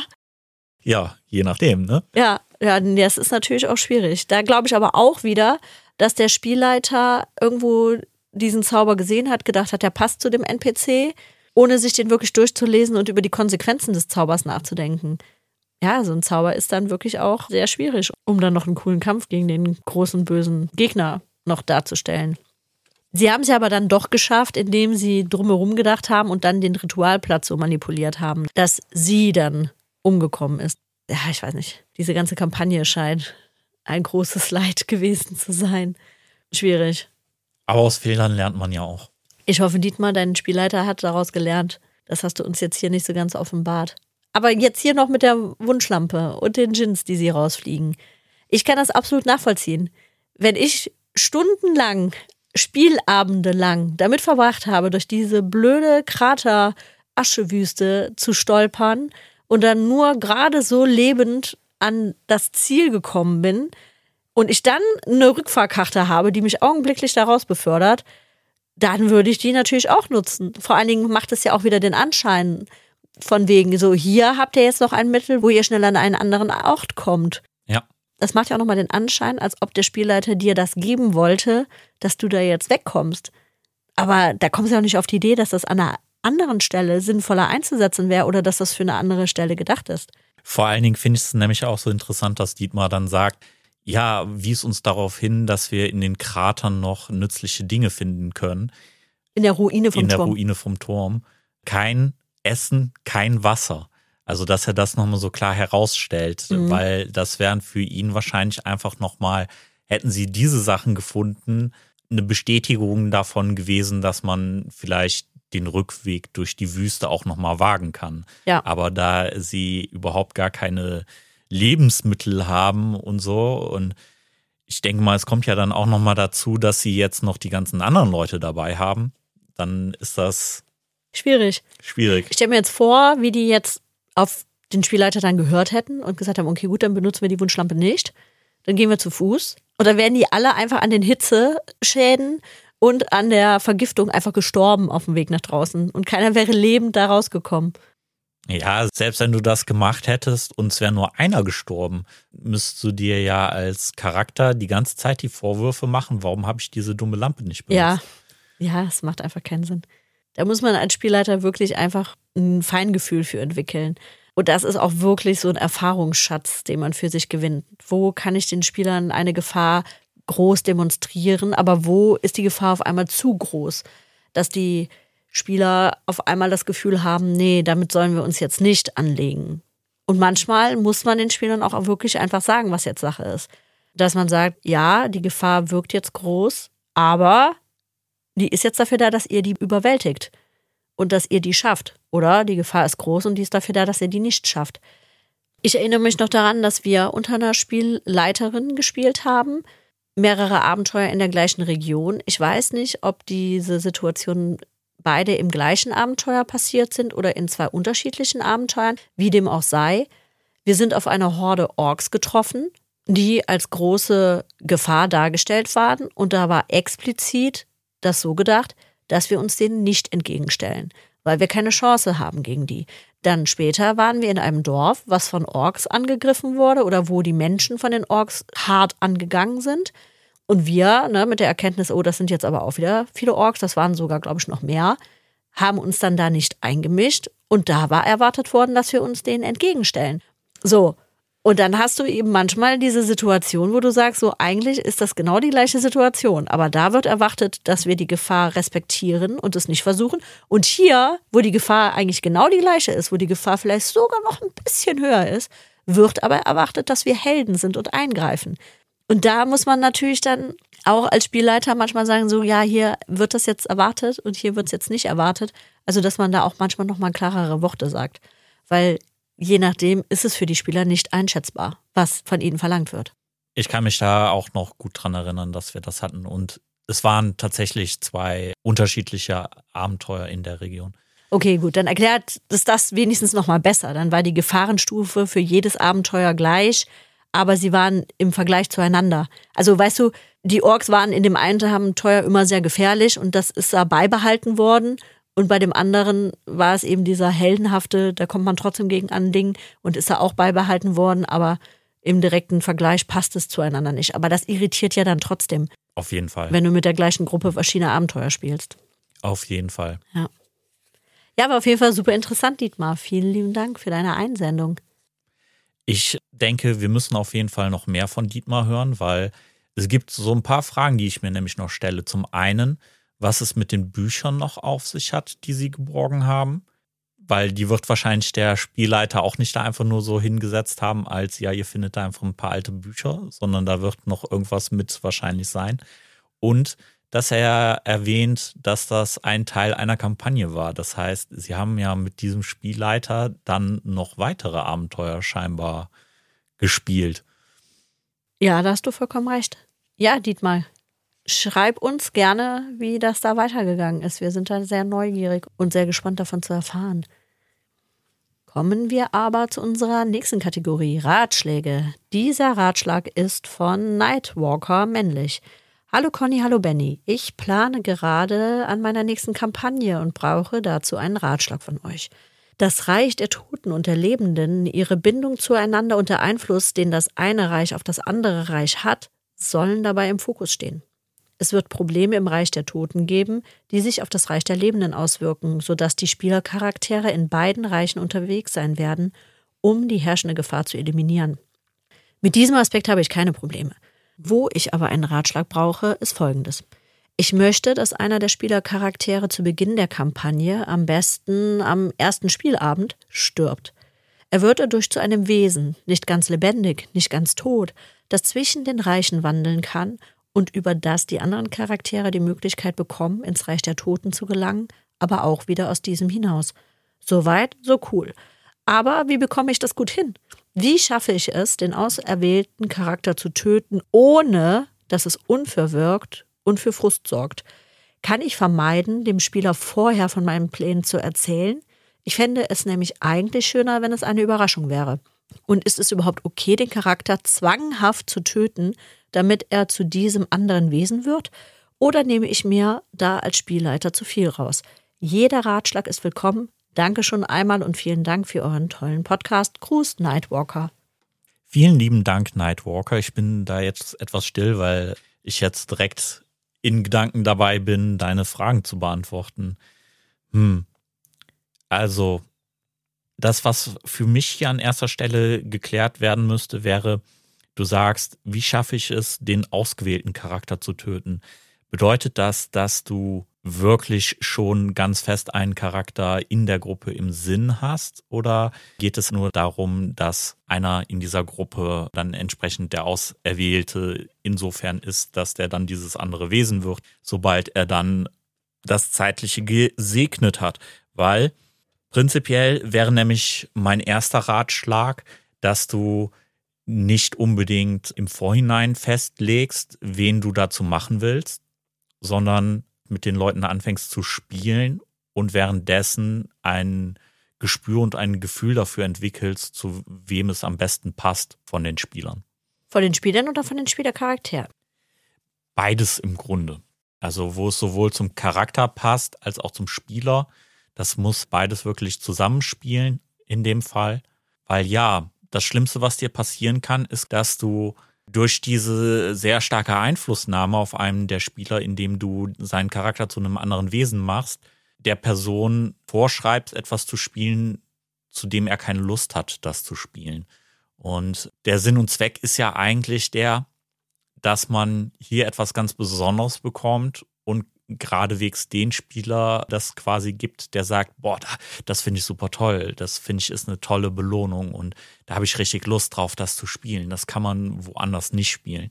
Ja, je nachdem, ne? Ja, das ist natürlich auch schwierig. Da glaube ich aber auch wieder, dass der Spielleiter irgendwo diesen Zauber gesehen hat, gedacht hat, der passt zu dem NPC, ohne sich den wirklich durchzulesen und über die Konsequenzen des Zaubers nachzudenken. Ja, so ein Zauber ist dann wirklich auch sehr schwierig, um dann noch einen coolen Kampf gegen den großen, bösen Gegner noch darzustellen. Sie haben es ja aber dann doch geschafft, indem sie drumherum gedacht haben und dann den Ritualplatz so manipuliert haben, dass sie dann umgekommen ist. Ja, ich weiß nicht. Diese ganze Kampagne scheint ein großes Leid gewesen zu sein. Schwierig. Aber aus Fehlern lernt man ja auch. Ich hoffe, Dietmar, dein Spielleiter hat daraus gelernt. Das hast du uns jetzt hier nicht so ganz offenbart. Aber jetzt hier noch mit der Wunschlampe und den Djinns, die sie rausfliegen. Ich kann das absolut nachvollziehen. Wenn ich stundenlang, Spielabende lang damit verbracht habe, durch diese blöde Krater-Aschewüste zu stolpern und dann nur gerade so lebend an das Ziel gekommen bin und ich dann eine Rückfahrkarte habe, die mich augenblicklich daraus befördert, dann würde ich die natürlich auch nutzen. Vor allen Dingen macht es ja auch wieder den Anschein von wegen, so hier habt ihr jetzt noch ein Mittel, wo ihr schnell an einen anderen Ort kommt. Ja. Das macht ja auch nochmal den Anschein, als ob der Spielleiter dir das geben wollte, dass du da jetzt wegkommst. Aber da kommst du ja auch nicht auf die Idee, dass das an einer anderen Stelle sinnvoller einzusetzen wäre oder dass das für eine andere Stelle gedacht ist. Vor allen Dingen finde ich es nämlich auch so interessant, dass Dietmar dann sagt, ja, wies uns darauf hin, dass wir in den Kratern noch nützliche Dinge finden können. In der Ruine vom Turm. In der Ruine vom Turm. Kein Essen, kein Wasser. Also, dass er das nochmal so klar herausstellt, weil das wären für ihn wahrscheinlich einfach nochmal, hätten sie diese Sachen gefunden, eine Bestätigung davon gewesen, dass man vielleicht den Rückweg durch die Wüste auch nochmal wagen kann. Ja. Aber da sie überhaupt gar keine Lebensmittel haben und so, und ich denke mal, es kommt ja dann auch nochmal dazu, dass sie jetzt noch die ganzen anderen Leute dabei haben, dann ist das schwierig. Ich stelle mir jetzt vor, wie die jetzt auf den Spielleiter dann gehört hätten und gesagt haben, okay, gut, dann benutzen wir die Wunschlampe nicht. Dann gehen wir zu Fuß. Und dann wären die alle einfach an den Hitzeschäden und an der Vergiftung einfach gestorben auf dem Weg nach draußen. Und keiner wäre lebend da rausgekommen. Ja, selbst wenn du das gemacht hättest und es wäre nur einer gestorben, müsstest du dir ja als Charakter die ganze Zeit die Vorwürfe machen, warum habe ich diese dumme Lampe nicht benutzt? Ja, es macht einfach keinen Sinn. Da muss man als Spielleiter wirklich einfach ein Feingefühl für entwickeln. Und das ist auch wirklich so ein Erfahrungsschatz, den man für sich gewinnt. Wo kann ich den Spielern eine Gefahr groß demonstrieren, aber wo ist die Gefahr auf einmal zu groß, dass die Spieler auf einmal das Gefühl haben, nee, damit sollen wir uns jetzt nicht anlegen. Und manchmal muss man den Spielern auch wirklich einfach sagen, was jetzt Sache ist. Dass man sagt, ja, die Gefahr wirkt jetzt groß, aber die ist jetzt dafür da, dass ihr die überwältigt und dass ihr die schafft. Oder die Gefahr ist groß und die ist dafür da, dass ihr die nicht schafft. Ich erinnere mich noch daran, dass wir unter einer Spielleiterin gespielt haben, mehrere Abenteuer in der gleichen Region. Ich weiß nicht, ob diese Situationen beide im gleichen Abenteuer passiert sind oder in zwei unterschiedlichen Abenteuern, wie dem auch sei. Wir sind auf einer Horde Orks getroffen die als große Gefahr dargestellt waren. Und da war explizit das so gedacht, dass wir uns denen nicht entgegenstellen, weil wir keine Chance haben gegen die. Dann später waren wir in einem Dorf, was von Orks angegriffen wurde oder wo die Menschen von den Orks hart angegangen sind. Und wir, mit der Erkenntnis, oh, das sind jetzt aber auch wieder viele Orks, das waren sogar, glaube ich, noch mehr, haben uns dann da nicht eingemischt. Und da war erwartet worden, dass wir uns denen entgegenstellen. So, und dann hast du eben manchmal diese Situation, wo du sagst, so eigentlich ist das genau die gleiche Situation. Aber da wird erwartet, dass wir die Gefahr respektieren und es nicht versuchen. Und hier, wo die Gefahr eigentlich genau die gleiche ist, wo die Gefahr vielleicht sogar noch ein bisschen höher ist, wird aber erwartet, dass wir Helden sind und eingreifen. Und da muss man natürlich dann auch als Spielleiter manchmal sagen, so ja, hier wird das jetzt erwartet und hier wird es jetzt nicht erwartet. Also dass man da auch manchmal nochmal klarere Worte sagt. Weil je nachdem ist es für die Spieler nicht einschätzbar, was von ihnen verlangt wird. Ich kann mich da auch noch gut dran erinnern, dass wir das hatten. Und es waren tatsächlich 2 unterschiedliche Abenteuer in der Region. Okay, gut, dann erklärt es das wenigstens nochmal besser. Dann war die Gefahrenstufe für jedes Abenteuer gleich, aber sie waren im Vergleich zueinander. Also weißt du, die Orks waren in dem einen Abenteuer immer sehr gefährlich und das ist da beibehalten worden. Und bei dem anderen war es eben dieser heldenhafte, da kommt man trotzdem gegen an Ding und ist da auch beibehalten worden, aber im direkten Vergleich passt es zueinander nicht. Aber das irritiert ja dann trotzdem. Auf jeden Fall. Wenn du mit der gleichen Gruppe verschiedene Abenteuer spielst. Auf jeden Fall. Ja. Ja, aber auf jeden Fall super interessant, Dietmar. Vielen lieben Dank für deine Einsendung. Ich denke, wir müssen auf jeden Fall noch mehr von Dietmar hören, weil es gibt so ein paar Fragen, die ich mir nämlich noch stelle. Zum einen, was es mit den Büchern noch auf sich hat, die sie geborgen haben. Weil die wird wahrscheinlich der Spielleiter auch nicht da einfach nur so hingesetzt haben, als ja, ihr findet da einfach ein paar alte Bücher, sondern da wird noch irgendwas mit wahrscheinlich sein. Und dass er erwähnt, dass das ein Teil einer Kampagne war. Das heißt, sie haben ja mit diesem Spielleiter dann noch weitere Abenteuer scheinbar gespielt. Ja, da hast du vollkommen recht. Ja, Dietmar, schreib uns gerne, wie das da weitergegangen ist. Wir sind da sehr neugierig und sehr gespannt davon zu erfahren. Kommen wir aber zu unserer nächsten Kategorie, Ratschläge. Dieser Ratschlag ist von Nightwalker männlich. Hallo Conny, hallo Benny. Ich plane gerade an meiner nächsten Kampagne und brauche dazu einen Ratschlag von euch. Das Reich der Toten und der Lebenden, ihre Bindung zueinander und der Einfluss, den das eine Reich auf das andere Reich hat, sollen dabei im Fokus stehen. Es wird Probleme im Reich der Toten geben, die sich auf das Reich der Lebenden auswirken, sodass die Spielercharaktere in beiden Reichen unterwegs sein werden, um die herrschende Gefahr zu eliminieren. Mit diesem Aspekt habe ich keine Probleme. Wo ich aber einen Ratschlag brauche, ist folgendes. Ich möchte, dass einer der Spielercharaktere zu Beginn der Kampagne, am besten am ersten Spielabend, stirbt. Er wird dadurch zu einem Wesen, nicht ganz lebendig, nicht ganz tot, das zwischen den Reichen wandeln kann und über das die anderen Charaktere die Möglichkeit bekommen, ins Reich der Toten zu gelangen, aber auch wieder aus diesem hinaus. So weit, so cool. Aber wie bekomme ich das gut hin? Wie schaffe ich es, den auserwählten Charakter zu töten, ohne dass es unfair wirkt und für Frust sorgt? Kann ich vermeiden, dem Spieler vorher von meinen Plänen zu erzählen? Ich fände es nämlich eigentlich schöner, wenn es eine Überraschung wäre. Und ist es überhaupt okay, den Charakter zwanghaft zu töten, damit er zu diesem anderen Wesen wird? Oder nehme ich mir da als Spielleiter zu viel raus? Jeder Ratschlag ist willkommen. Danke schon einmal und vielen Dank für euren tollen Podcast. Gruß, Nightwalker. Vielen lieben Dank, Nightwalker. Ich bin da jetzt etwas still, weil ich jetzt direkt in Gedanken dabei bin, deine Fragen zu beantworten. Also, das, was für mich hier an erster Stelle geklärt werden müsste, wäre, du sagst, wie schaffe ich es, den ausgewählten Charakter zu töten? Bedeutet das, dass du wirklich schon ganz fest einen Charakter in der Gruppe im Sinn hast? Oder geht es nur darum, dass einer in dieser Gruppe dann entsprechend der Auserwählte insofern ist, dass der dann dieses andere Wesen wird, sobald er dann das Zeitliche gesegnet hat? Weil prinzipiell wäre nämlich mein erster Ratschlag, dass du nicht unbedingt im Vorhinein festlegst, wen du dazu machen willst, sondern mit den Leuten anfängst zu spielen und währenddessen ein Gespür und ein Gefühl dafür entwickelst, zu wem es am besten passt von den Spielern. Von den Spielern oder von den Spielercharakteren? Beides im Grunde. Also wo es sowohl zum Charakter passt, als auch zum Spieler. Das muss beides wirklich zusammenspielen in dem Fall. Weil ja, das Schlimmste, was dir passieren kann, ist, dass du durch diese sehr starke Einflussnahme auf einen der Spieler, indem du seinen Charakter zu einem anderen Wesen machst, der Person vorschreibst, etwas zu spielen, zu dem er keine Lust hat, das zu spielen. Und der Sinn und Zweck ist ja eigentlich dass man hier etwas ganz Besonderes bekommt und geradewegs den Spieler das quasi gibt, der sagt, boah, das finde ich super toll, das finde ich ist eine tolle Belohnung und da habe ich richtig Lust drauf, das zu spielen. Das kann man woanders nicht spielen.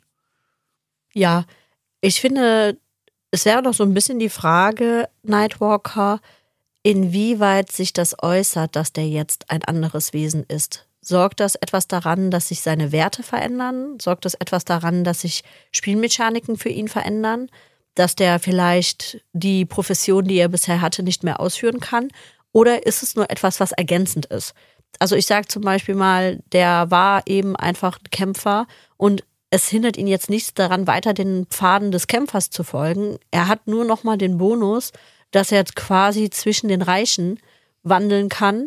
Ja, ich finde, es wäre noch so ein bisschen die Frage, Nightwalker, inwieweit sich das äußert, dass der jetzt ein anderes Wesen ist. Sorgt das etwas daran, dass sich seine Werte verändern? Sorgt das etwas daran, dass sich Spielmechaniken für ihn verändern? Dass der vielleicht die Profession, die er bisher hatte, nicht mehr ausführen kann? Oder ist es nur etwas, was ergänzend ist? Also ich sage zum Beispiel mal, der war eben einfach ein Kämpfer und es hindert ihn jetzt nichts daran, weiter den Pfaden des Kämpfers zu folgen. Er hat nur nochmal den Bonus, dass er jetzt quasi zwischen den Reichen wandeln kann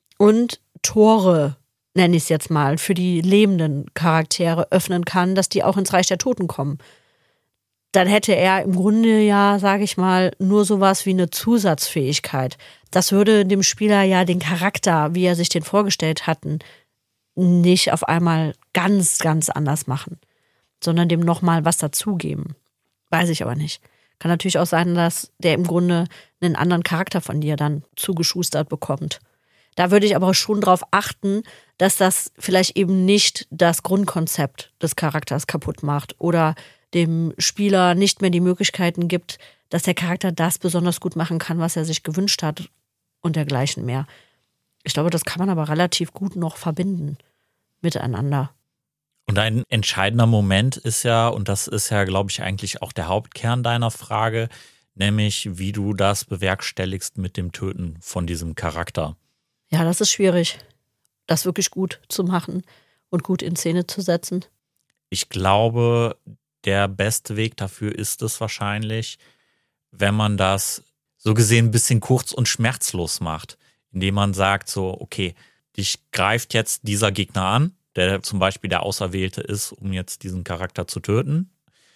und Tore, nenne ich es jetzt mal, für die lebenden Charaktere öffnen kann, dass die auch ins Reich der Toten kommen. Dann hätte er im Grunde ja, sage ich mal, nur sowas wie eine Zusatzfähigkeit. Das würde dem Spieler ja den Charakter, wie er sich den vorgestellt hatten, nicht auf einmal ganz, ganz anders machen, sondern dem nochmal was dazugeben. Weiß ich aber nicht. Kann natürlich auch sein, dass der im Grunde einen anderen Charakter von dir dann zugeschustert bekommt. Da würde ich aber schon darauf achten, dass das vielleicht eben nicht das Grundkonzept des Charakters kaputt macht oder dem Spieler nicht mehr die Möglichkeiten gibt, dass der Charakter das besonders gut machen kann, was er sich gewünscht hat und dergleichen mehr. Ich glaube, das kann man aber relativ gut noch verbinden miteinander. Und ein entscheidender Moment ist ja, und das ist ja, glaube ich, eigentlich auch der Hauptkern deiner Frage, nämlich wie du das bewerkstelligst mit dem Töten von diesem Charakter. Ja, das ist schwierig, das wirklich gut zu machen und gut in Szene zu setzen. Ich glaube, der beste Weg dafür ist es wahrscheinlich, wenn man das so gesehen ein bisschen kurz und schmerzlos macht, indem man sagt so, okay, dich greift jetzt dieser Gegner an, der zum Beispiel der Auserwählte ist, um jetzt diesen Charakter zu töten.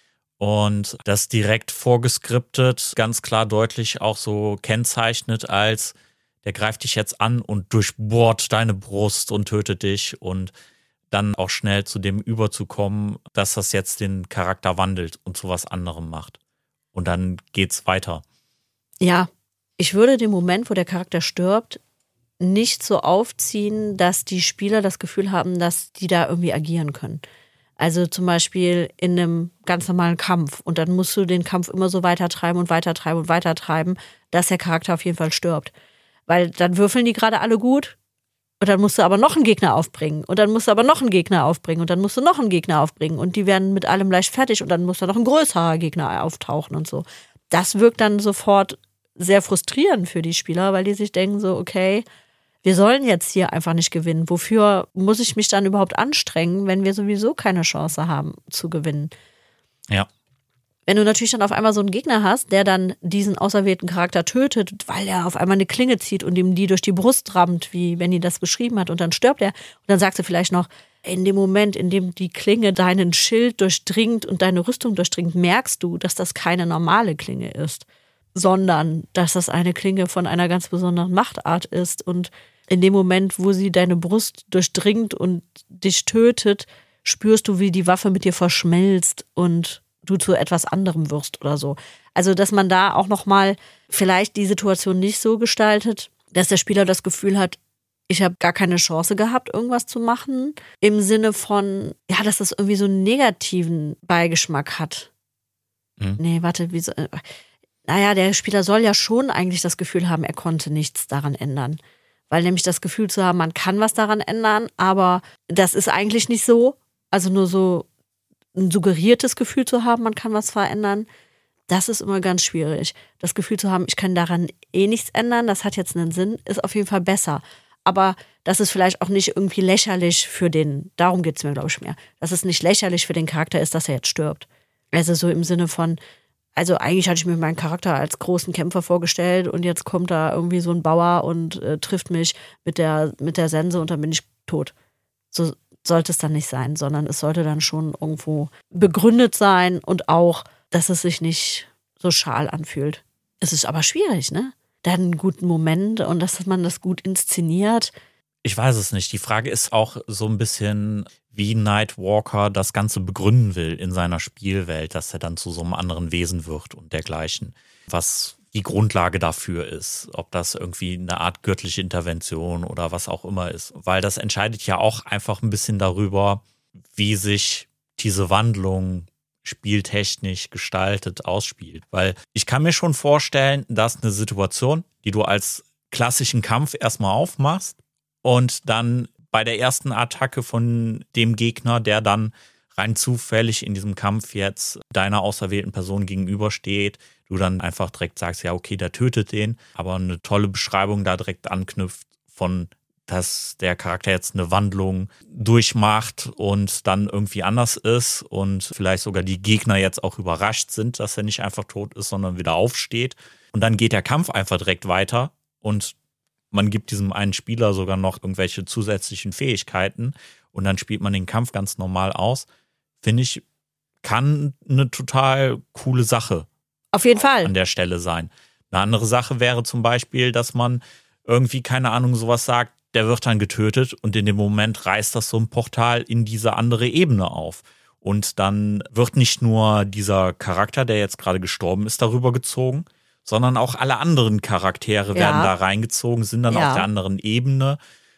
Und das direkt vorgeskriptet, ganz klar deutlich auch so kennzeichnet als, der greift dich jetzt an und durchbohrt deine Brust und tötet dich und dann auch schnell zu dem überzukommen, dass das jetzt den Charakter wandelt und zu was anderem macht. Und dann geht's weiter. Ja, ich würde den Moment, wo der Charakter stirbt, nicht so aufziehen, dass die Spieler das Gefühl haben, dass die da irgendwie agieren können. Also zum Beispiel in einem ganz normalen Kampf und dann musst du den Kampf immer so weitertreiben und weitertreiben und weitertreiben, dass der Charakter auf jeden Fall stirbt. Weil dann würfeln die gerade alle gut und dann musst du aber noch einen Gegner aufbringen und dann musst du aber noch einen Gegner aufbringen und dann musst du noch einen Gegner aufbringen und die werden mit allem leicht fertig und dann muss da noch ein größerer Gegner auftauchen und so. Das wirkt dann sofort sehr frustrierend für die Spieler, weil die sich denken so, okay, wir sollen jetzt hier einfach nicht gewinnen. Wofür muss ich mich dann überhaupt anstrengen, wenn wir sowieso keine Chance haben zu gewinnen? Ja. Wenn du natürlich dann auf einmal so einen Gegner hast, der dann diesen auserwählten Charakter tötet, weil er auf einmal eine Klinge zieht und ihm die durch die Brust rammt, wie Benny das beschrieben hat, und dann stirbt er. Und dann sagst du vielleicht noch, in dem Moment, in dem die Klinge deinen Schild durchdringt und deine Rüstung durchdringt, merkst du, dass das keine normale Klinge ist, sondern dass das eine Klinge von einer ganz besonderen Machtart ist. Und in dem Moment, wo sie deine Brust durchdringt und dich tötet, spürst du, wie die Waffe mit dir verschmilzt und du zu etwas anderem wirst oder so. Also, dass man da auch nochmal vielleicht die Situation nicht so gestaltet, dass der Spieler das Gefühl hat, ich habe gar keine Chance gehabt, irgendwas zu machen. Im Sinne von, ja, dass das irgendwie so einen negativen Beigeschmack hat. Nee, warte, wieso? Naja, der Spieler soll ja schon eigentlich das Gefühl haben, er konnte nichts daran ändern. Weil nämlich das Gefühl zu haben, man kann was daran ändern, aber das ist eigentlich nicht so. Also nur so ein suggeriertes Gefühl zu haben, man kann was verändern, das ist immer ganz schwierig. Das Gefühl zu haben, ich kann daran eh nichts ändern, das hat jetzt einen Sinn, ist auf jeden Fall besser. aber dass es vielleicht auch nicht irgendwie lächerlich darum geht es mir, glaube ich, mehr, dass es nicht lächerlich für den Charakter ist, dass er jetzt stirbt. Also so im Sinne von, also eigentlich hatte ich mir meinen Charakter als großen Kämpfer vorgestellt und jetzt kommt da irgendwie so ein Bauer und trifft mich mit der Sense und dann bin ich tot. So sollte es dann nicht sein, sondern es sollte dann schon irgendwo begründet sein und auch, dass es sich nicht so schal anfühlt. Es ist aber schwierig, ne? Dann einen guten Moment und dass man das gut inszeniert. Ich weiß es nicht. Die Frage ist auch so ein bisschen, wie Nightwalker das Ganze begründen will in seiner Spielwelt, dass er dann zu so einem anderen Wesen wird und dergleichen. Was die Grundlage dafür ist, ob das irgendwie eine Art göttliche Intervention oder was auch immer ist. Weil das entscheidet ja auch einfach ein bisschen darüber, wie sich diese Wandlung spieltechnisch gestaltet ausspielt. Weil ich kann mir schon vorstellen, dass eine Situation, die du als klassischen Kampf erstmal aufmachst und dann bei der ersten Attacke von dem Gegner, der dann rein zufällig in diesem Kampf jetzt deiner auserwählten Person gegenübersteht, du dann einfach direkt sagst, ja okay, der tötet den, aber eine tolle Beschreibung da direkt anknüpft von, dass der Charakter jetzt eine Wandlung durchmacht und dann irgendwie anders ist und vielleicht sogar die Gegner jetzt auch überrascht sind, dass er nicht einfach tot ist, sondern wieder aufsteht. Und dann geht der Kampf einfach direkt weiter und man gibt diesem einen Spieler sogar noch irgendwelche zusätzlichen Fähigkeiten und dann spielt man den Kampf ganz normal aus. Finde ich, kann eine total coole Sache auf jeden Fall an der Stelle sein. Eine andere Sache wäre zum Beispiel, dass man irgendwie, keine Ahnung, sowas sagt, der wird dann getötet und in dem Moment reißt das so ein Portal in diese andere Ebene auf. Und dann wird nicht nur dieser Charakter, der jetzt gerade gestorben ist, darüber gezogen, sondern auch alle anderen Charaktere werden da reingezogen, sind dann auf der anderen Ebene.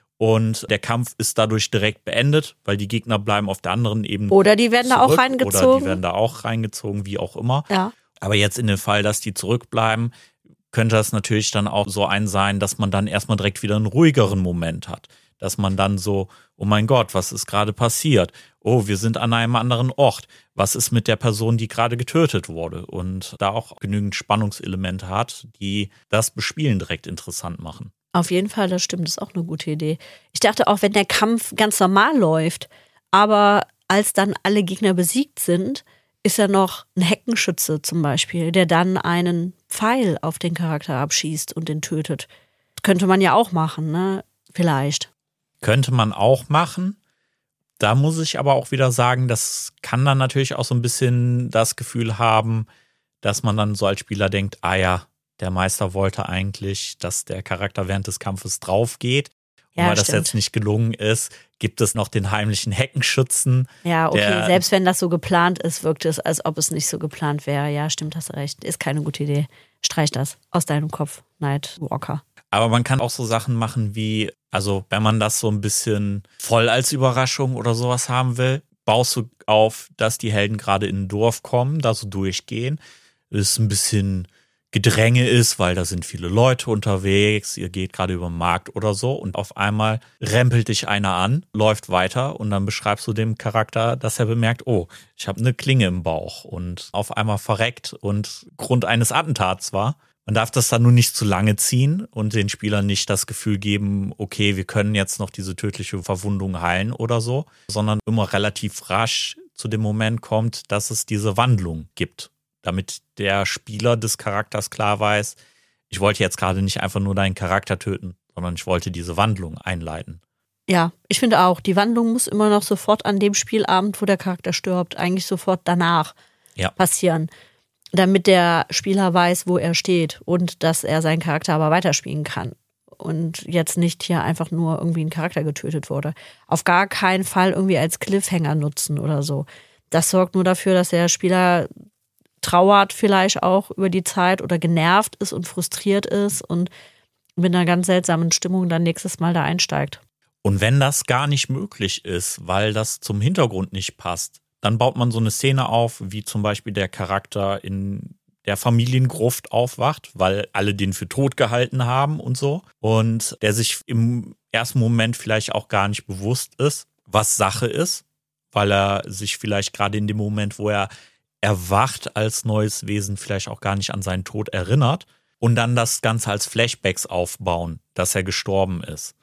Und der Kampf ist dadurch direkt beendet, weil die Gegner bleiben auf der anderen Ebene. Oder die werden da auch reingezogen. Oder die werden da auch reingezogen, wie auch immer. Ja. Aber jetzt in dem Fall, dass die zurückbleiben, könnte das natürlich dann auch so ein sein, dass man dann erstmal direkt wieder einen ruhigeren Moment hat. Dass man dann so, oh mein Gott, was ist gerade passiert? Oh, wir sind an einem anderen Ort. Was ist mit der Person, die gerade getötet wurde? Und da auch genügend Spannungselemente hat, die das Bespielen direkt interessant machen. Auf jeden Fall, das stimmt, das ist auch eine gute Idee. Ich dachte auch, wenn der Kampf ganz normal läuft, aber als dann alle Gegner besiegt sind, ist ja noch ein Heckenschütze zum Beispiel, der dann einen Pfeil auf den Charakter abschießt und den tötet. Könnte man ja auch machen, ne? Vielleicht. Könnte man auch machen. Da muss ich aber auch wieder sagen, das kann dann natürlich auch so ein bisschen das Gefühl haben, dass man dann so als Spieler denkt, ah ja, der Meister wollte eigentlich, dass der Charakter während des Kampfes drauf geht. Und ja, weil das stimmt. jetzt nicht gelungen ist, gibt es noch den heimlichen Heckenschützen. Ja, okay, selbst wenn das so geplant ist, wirkt es, als ob es nicht so geplant wäre. Ja, stimmt, hast recht. Ist keine gute Idee. Streich das aus deinem Kopf, Nightwalker. Aber man kann auch so Sachen machen wie, also wenn man das so ein bisschen voll als Überraschung oder sowas haben will, baust du auf, dass die Helden gerade in ein Dorf kommen, da so durchgehen. Es ein bisschen Gedränge ist, weil da sind viele Leute unterwegs, ihr geht gerade über den Markt oder so und auf einmal rempelt dich einer an, läuft weiter und dann beschreibst du dem Charakter, dass er bemerkt, oh, ich habe eine Klinge im Bauch und auf einmal verreckt und Grund eines Attentats war. Man darf das dann nur nicht zu lange ziehen und den Spielern nicht das Gefühl geben, okay, wir können jetzt noch diese tödliche Verwundung heilen oder so, sondern immer relativ rasch zu dem Moment kommt, dass es diese Wandlung gibt, damit der Spieler des Charakters klar weiß, ich wollte jetzt gerade nicht einfach nur deinen Charakter töten, sondern ich wollte diese Wandlung einleiten. Ja, ich finde auch, die Wandlung muss immer noch sofort an dem Spielabend, wo der Charakter stirbt, eigentlich sofort danach passieren. Damit der Spieler weiß, wo er steht und dass er seinen Charakter aber weiterspielen kann. Und jetzt nicht hier einfach nur irgendwie ein Charakter getötet wurde. Auf gar keinen Fall irgendwie als Cliffhanger nutzen oder so. Das sorgt nur dafür, dass der Spieler trauert vielleicht auch über die Zeit oder genervt ist und frustriert ist und mit einer ganz seltsamen Stimmung dann nächstes Mal da einsteigt. Und wenn das gar nicht möglich ist, weil das zum Hintergrund nicht passt, dann baut man so eine Szene auf, wie zum Beispiel der Charakter in der Familiengruft aufwacht, weil alle den für tot gehalten haben und so. Und der sich im ersten Moment vielleicht auch gar nicht bewusst ist, was Sache ist, weil er sich vielleicht gerade in dem Moment, wo er erwacht als neues Wesen, vielleicht auch gar nicht an seinen Tod erinnert. Und dann das Ganze als Flashbacks aufbauen, dass er gestorben ist.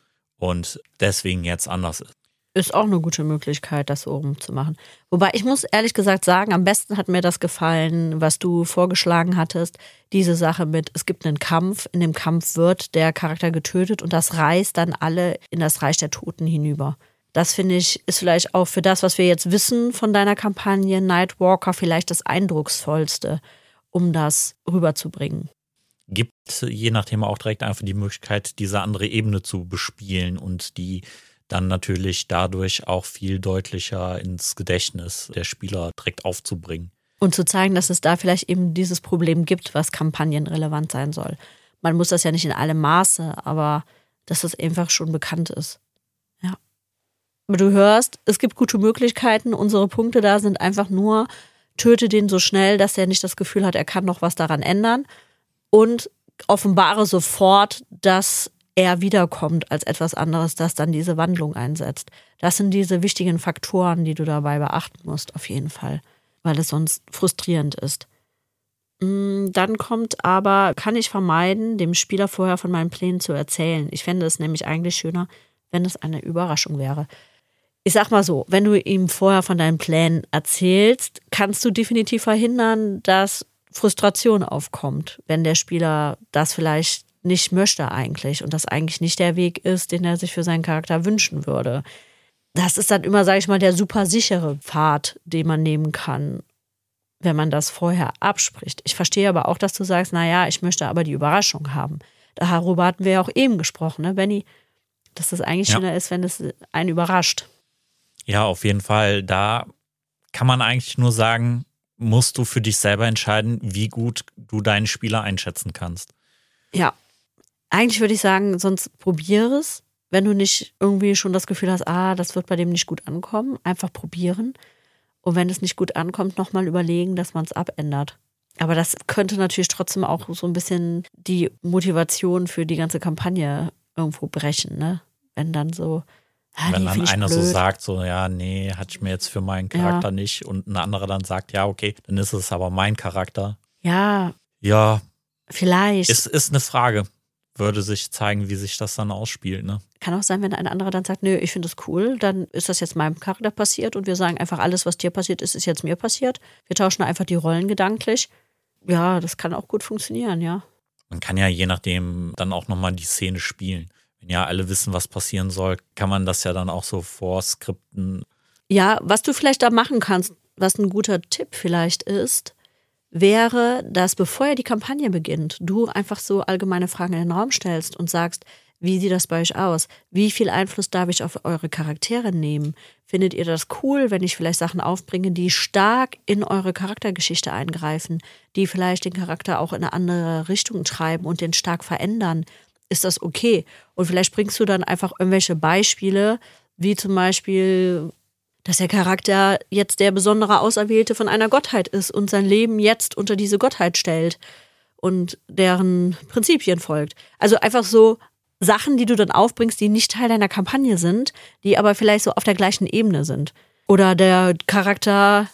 und deswegen jetzt anders ist. Ist auch eine gute Möglichkeit, das so rumzumachen. Wobei ich muss ehrlich gesagt sagen, am besten hat mir das gefallen, was du vorgeschlagen hattest. Diese Sache mit, es gibt einen Kampf, in dem Kampf wird der Charakter getötet und das reißt dann alle in das Reich der Toten hinüber. Das finde ich, ist vielleicht auch für das, was wir jetzt wissen von deiner Kampagne Nightwalker, vielleicht das Eindrucksvollste, um das rüberzubringen. Gibt je nachdem auch direkt einfach die Möglichkeit, diese andere Ebene zu bespielen und die dann natürlich dadurch auch viel deutlicher ins Gedächtnis der Spieler direkt aufzubringen. Und zu zeigen, dass es da vielleicht eben dieses Problem gibt, was kampagnenrelevant sein soll. Man muss das ja nicht in allem Maße, aber dass es einfach schon bekannt ist. Ja. Aber du hörst, es gibt gute Möglichkeiten. Unsere Punkte da sind einfach nur, töte den so schnell, dass er nicht das Gefühl hat, er kann noch was daran ändern. Und offenbare sofort, dass er wiederkommt als etwas anderes, das dann diese Wandlung einsetzt. Das sind diese wichtigen Faktoren, die du dabei beachten musst, auf jeden Fall, weil es sonst frustrierend ist. Dann kommt aber, kann ich vermeiden, dem Spieler vorher von meinen Plänen zu erzählen. Ich fände es nämlich eigentlich schöner, wenn es eine Überraschung wäre. Ich sag mal so, wenn du ihm vorher von deinen Plänen erzählst, kannst du definitiv verhindern, dass Frustration aufkommt, wenn der Spieler das vielleicht nicht möchte eigentlich und das eigentlich nicht der Weg ist, den er sich für seinen Charakter wünschen würde. Das ist dann immer, sage ich mal, der super sichere Pfad, den man nehmen kann, wenn man das vorher abspricht. Ich verstehe aber auch, dass du sagst, naja, ich möchte aber die Überraschung haben. Darüber hatten wir ja auch eben gesprochen, ne, Benni? Dass das eigentlich schöner ist, wenn es einen überrascht. Ja, auf jeden Fall. Da kann man eigentlich nur sagen, musst du für dich selber entscheiden, wie gut du deinen Spieler einschätzen kannst. Ja. Eigentlich würde ich sagen, sonst probiere es, wenn du nicht irgendwie schon das Gefühl hast, das wird bei dem nicht gut ankommen, einfach probieren. Und wenn es nicht gut ankommt, nochmal überlegen, dass man es abändert. Aber das könnte natürlich trotzdem auch so ein bisschen die Motivation für die ganze Kampagne irgendwo brechen, ne? Wenn dann so, wenn dann einer blöd. So sagt, so, ja, nee, hatte ich mir jetzt für meinen Charakter nicht. Und ein anderer dann sagt, ja, okay, dann ist es aber mein Charakter. Ja. Ja. Vielleicht. Ist eine Frage. Würde sich zeigen, wie sich das dann ausspielt, ne? Kann auch sein, wenn ein anderer dann sagt, nö, ich finde das cool, dann ist das jetzt meinem Charakter passiert und wir sagen einfach, alles, was dir passiert ist, ist jetzt mir passiert. Wir tauschen einfach die Rollen gedanklich. Ja, das kann auch gut funktionieren, ja. Man kann ja je nachdem dann auch nochmal die Szene spielen. Wenn ja alle wissen, was passieren soll, kann man das ja dann auch so vorskripten. Ja, was du vielleicht da machen kannst, was ein guter Tipp vielleicht ist, wäre, dass bevor die Kampagne beginnt, du einfach so allgemeine Fragen in den Raum stellst und sagst, wie sieht das bei euch aus? Wie viel Einfluss darf ich auf eure Charaktere nehmen? Findet ihr das cool, wenn ich vielleicht Sachen aufbringe, die stark in eure Charaktergeschichte eingreifen, die vielleicht den Charakter auch in eine andere Richtung treiben und den stark verändern? Ist das okay? Und vielleicht bringst du dann einfach irgendwelche Beispiele, wie zum Beispiel, dass der Charakter jetzt der besondere Auserwählte von einer Gottheit ist und sein Leben jetzt unter diese Gottheit stellt und deren Prinzipien folgt. Also einfach so Sachen, die du dann aufbringst, die nicht Teil deiner Kampagne sind, die aber vielleicht so auf der gleichen Ebene sind. Oder der Charakter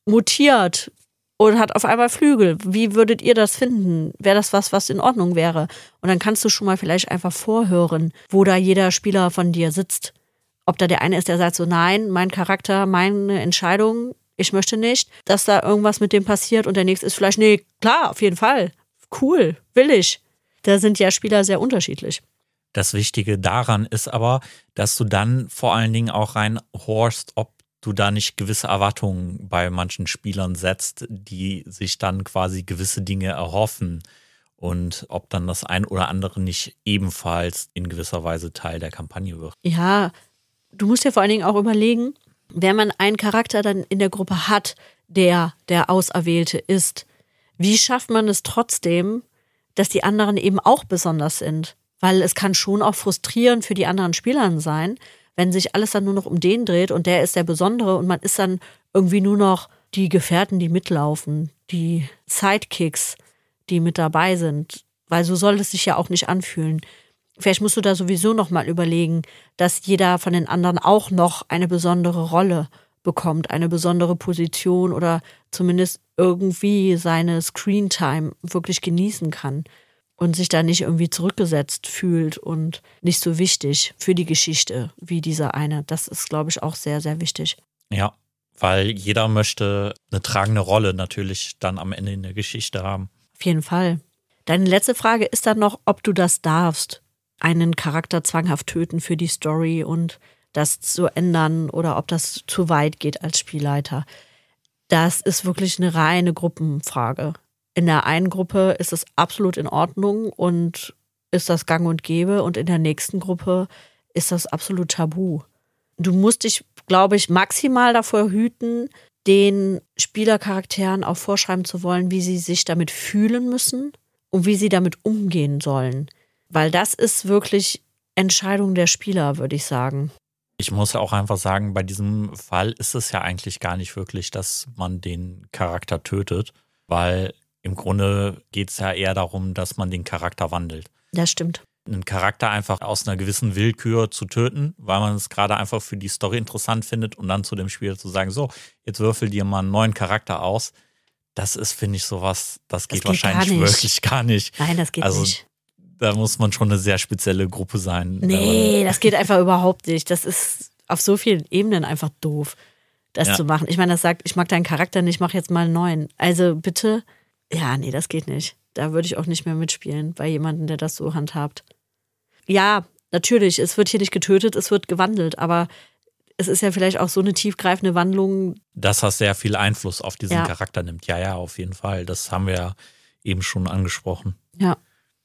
mutiert und hat auf einmal Flügel. Wie würdet ihr das finden? Wäre das was in Ordnung wäre? Und dann kannst du schon mal vielleicht einfach vorhören, wo da jeder Spieler von dir sitzt. Ob da der eine ist, der sagt so, nein, mein Charakter, meine Entscheidung, ich möchte nicht, dass da irgendwas mit dem passiert. Und der nächste ist vielleicht, nee, klar, auf jeden Fall. Cool, will ich. Da sind ja Spieler sehr unterschiedlich. Das Wichtige daran ist aber, dass du dann vor allen Dingen auch reinhorchst, ob du da nicht gewisse Erwartungen bei manchen Spielern setzt, die sich dann quasi gewisse Dinge erhoffen und ob dann das ein oder andere nicht ebenfalls in gewisser Weise Teil der Kampagne wird. Ja, du musst dir vor allen Dingen auch überlegen, wenn man einen Charakter dann in der Gruppe hat, der Auserwählte ist, wie schafft man es trotzdem, dass die anderen eben auch besonders sind? Weil es kann schon auch frustrierend für die anderen Spieler sein, wenn sich alles dann nur noch um den dreht und der ist der Besondere und man ist dann irgendwie nur noch die Gefährten, die mitlaufen, die Sidekicks, die mit dabei sind. Weil so soll es sich ja auch nicht anfühlen. Vielleicht musst du da sowieso noch mal überlegen, dass jeder von den anderen auch noch eine besondere Rolle bekommt, eine besondere Position oder zumindest irgendwie seine Screentime wirklich genießen kann. und sich da nicht irgendwie zurückgesetzt fühlt und nicht so wichtig für die Geschichte wie dieser eine. Das ist, glaube ich, auch sehr, sehr wichtig. Ja, weil jeder möchte eine tragende Rolle natürlich dann am Ende in der Geschichte haben. Auf jeden Fall. Deine letzte Frage ist dann noch, ob du das darfst, einen Charakter zwanghaft töten für die Story und das zu ändern oder ob das zu weit geht als Spielleiter. Das ist wirklich eine reine Gruppenfrage. In der einen Gruppe ist es absolut in Ordnung und ist das gang und gäbe und in der nächsten Gruppe ist das absolut tabu. Du musst dich, glaube ich, maximal davor hüten, den Spielercharakteren auch vorschreiben zu wollen, wie sie sich damit fühlen müssen und wie sie damit umgehen sollen. Weil das ist wirklich Entscheidung der Spieler, würde ich sagen. Ich muss auch einfach sagen, bei diesem Fall ist es ja eigentlich gar nicht wirklich, dass man den Charakter tötet, weil im Grunde geht es ja eher darum, dass man den Charakter wandelt. Das stimmt. Einen Charakter einfach aus einer gewissen Willkür zu töten, weil man es gerade einfach für die Story interessant findet und dann zu dem Spieler zu sagen, so, jetzt würfel dir mal einen neuen Charakter aus. Das ist, finde ich, sowas, das geht wahrscheinlich wirklich gar nicht. Nein, das geht nicht. Da muss man schon eine sehr spezielle Gruppe sein. Nee, das geht einfach überhaupt nicht. Das ist auf so vielen Ebenen einfach doof, das zu machen. Ich meine, das sagt, ich mag deinen Charakter nicht, ich mache jetzt mal einen neuen. Also bitte, ja, nee, das geht nicht. Da würde ich auch nicht mehr mitspielen bei jemandem, der das so handhabt. Ja, natürlich, es wird hier nicht getötet, es wird gewandelt, aber es ist ja vielleicht auch so eine tiefgreifende Wandlung. Dass das sehr viel Einfluss auf diesen Charakter nimmt. Ja, auf jeden Fall. Das haben wir ja eben schon angesprochen. Ja.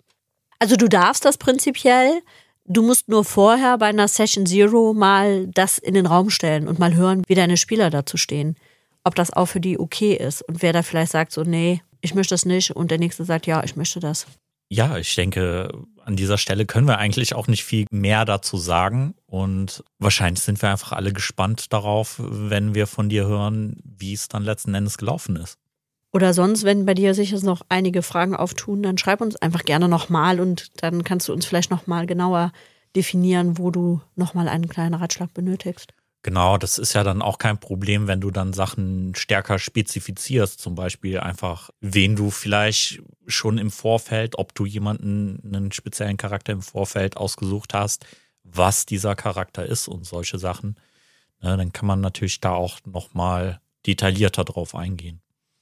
Also du darfst das prinzipiell, du musst nur vorher bei einer Session Zero mal das in den Raum stellen und mal hören, wie deine Spieler dazu stehen. Ob das auch für die okay ist und wer da vielleicht sagt so, nee, ich möchte das nicht und der Nächste sagt, ja, ich möchte das. Ja, ich denke, an dieser Stelle können wir eigentlich auch nicht viel mehr dazu sagen und wahrscheinlich sind wir einfach alle gespannt darauf, wenn wir von dir hören, wie es dann letzten Endes gelaufen ist. Oder sonst, wenn bei dir sich jetzt noch einige Fragen auftun, dann schreib uns einfach gerne nochmal und dann kannst du uns vielleicht nochmal genauer definieren, wo du nochmal einen kleinen Ratschlag benötigst. Genau, das ist ja dann auch kein Problem, wenn du dann Sachen stärker spezifizierst, zum Beispiel einfach, wen du vielleicht schon im Vorfeld, ob du jemanden, einen speziellen Charakter im Vorfeld ausgesucht hast, was dieser Charakter ist und solche Sachen. Dann kann man natürlich da auch nochmal detaillierter drauf eingehen.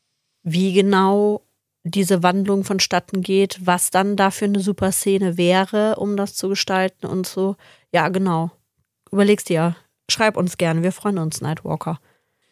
Wie genau diese Wandlung vonstatten geht, was dann da für eine super Szene wäre, um das zu gestalten und so. Ja, genau. Überlegst dir. Schreib uns gerne, wir freuen uns, Nightwalker.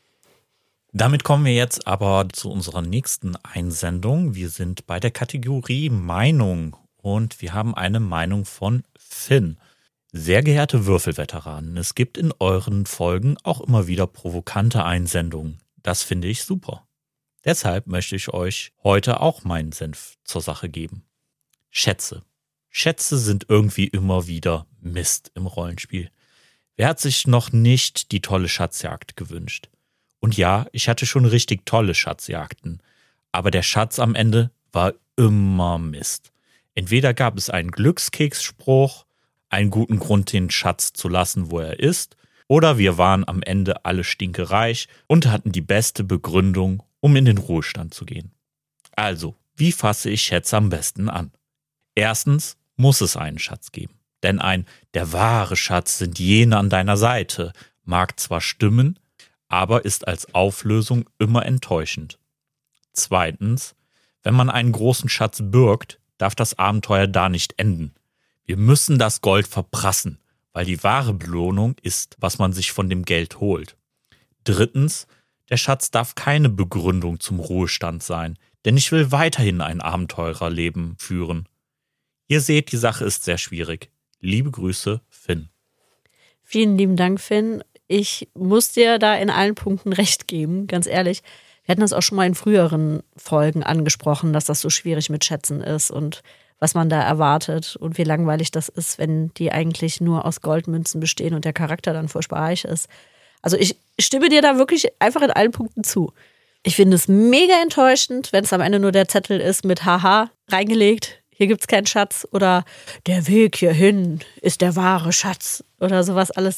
Damit kommen wir jetzt aber zu unserer nächsten Einsendung. Wir sind bei der Kategorie Meinung und wir haben eine Meinung von Finn. Sehr geehrte Würfelveteranen, es gibt in euren Folgen auch immer wieder provokante Einsendungen. Das finde ich super. Deshalb möchte ich euch heute auch meinen Senf zur Sache geben. Schätze. Schätze sind irgendwie immer wieder Mist im Rollenspiel. Wer hat sich noch nicht die tolle Schatzjagd gewünscht? Und ja, ich hatte schon richtig tolle Schatzjagden. Aber der Schatz am Ende war immer Mist. Entweder gab es einen Glückskeksspruch, einen guten Grund, den Schatz zu lassen, wo er ist, oder wir waren am Ende alle stinkereich und hatten die beste Begründung, um in den Ruhestand zu gehen. Also, wie fasse ich Schätze am besten an? Erstens muss es einen Schatz geben. Denn der wahre Schatz sind jene an deiner Seite, mag zwar stimmen, aber ist als Auflösung immer enttäuschend. Zweitens, wenn man einen großen Schatz birgt, darf das Abenteuer da nicht enden. Wir müssen das Gold verprassen, weil die wahre Belohnung ist, was man sich von dem Geld holt. Drittens, der Schatz darf keine Begründung zum Ruhestand sein, denn ich will weiterhin ein Abenteurerleben führen. Ihr seht, die Sache ist sehr schwierig. Liebe Grüße, Finn. Vielen lieben Dank, Finn. Ich muss dir da in allen Punkten recht geben, ganz ehrlich. Wir hatten das auch schon mal in früheren Folgen angesprochen, dass das so schwierig mit Schätzen ist und was man da erwartet und wie langweilig das ist, wenn die eigentlich nur aus Goldmünzen bestehen und der Charakter dann furchtbar reich ist. Also ich stimme dir da wirklich einfach in allen Punkten zu. Ich finde es mega enttäuschend, wenn es am Ende nur der Zettel ist mit Haha reingelegt. Hier gibt es keinen Schatz oder der Weg hierhin ist der wahre Schatz oder sowas alles.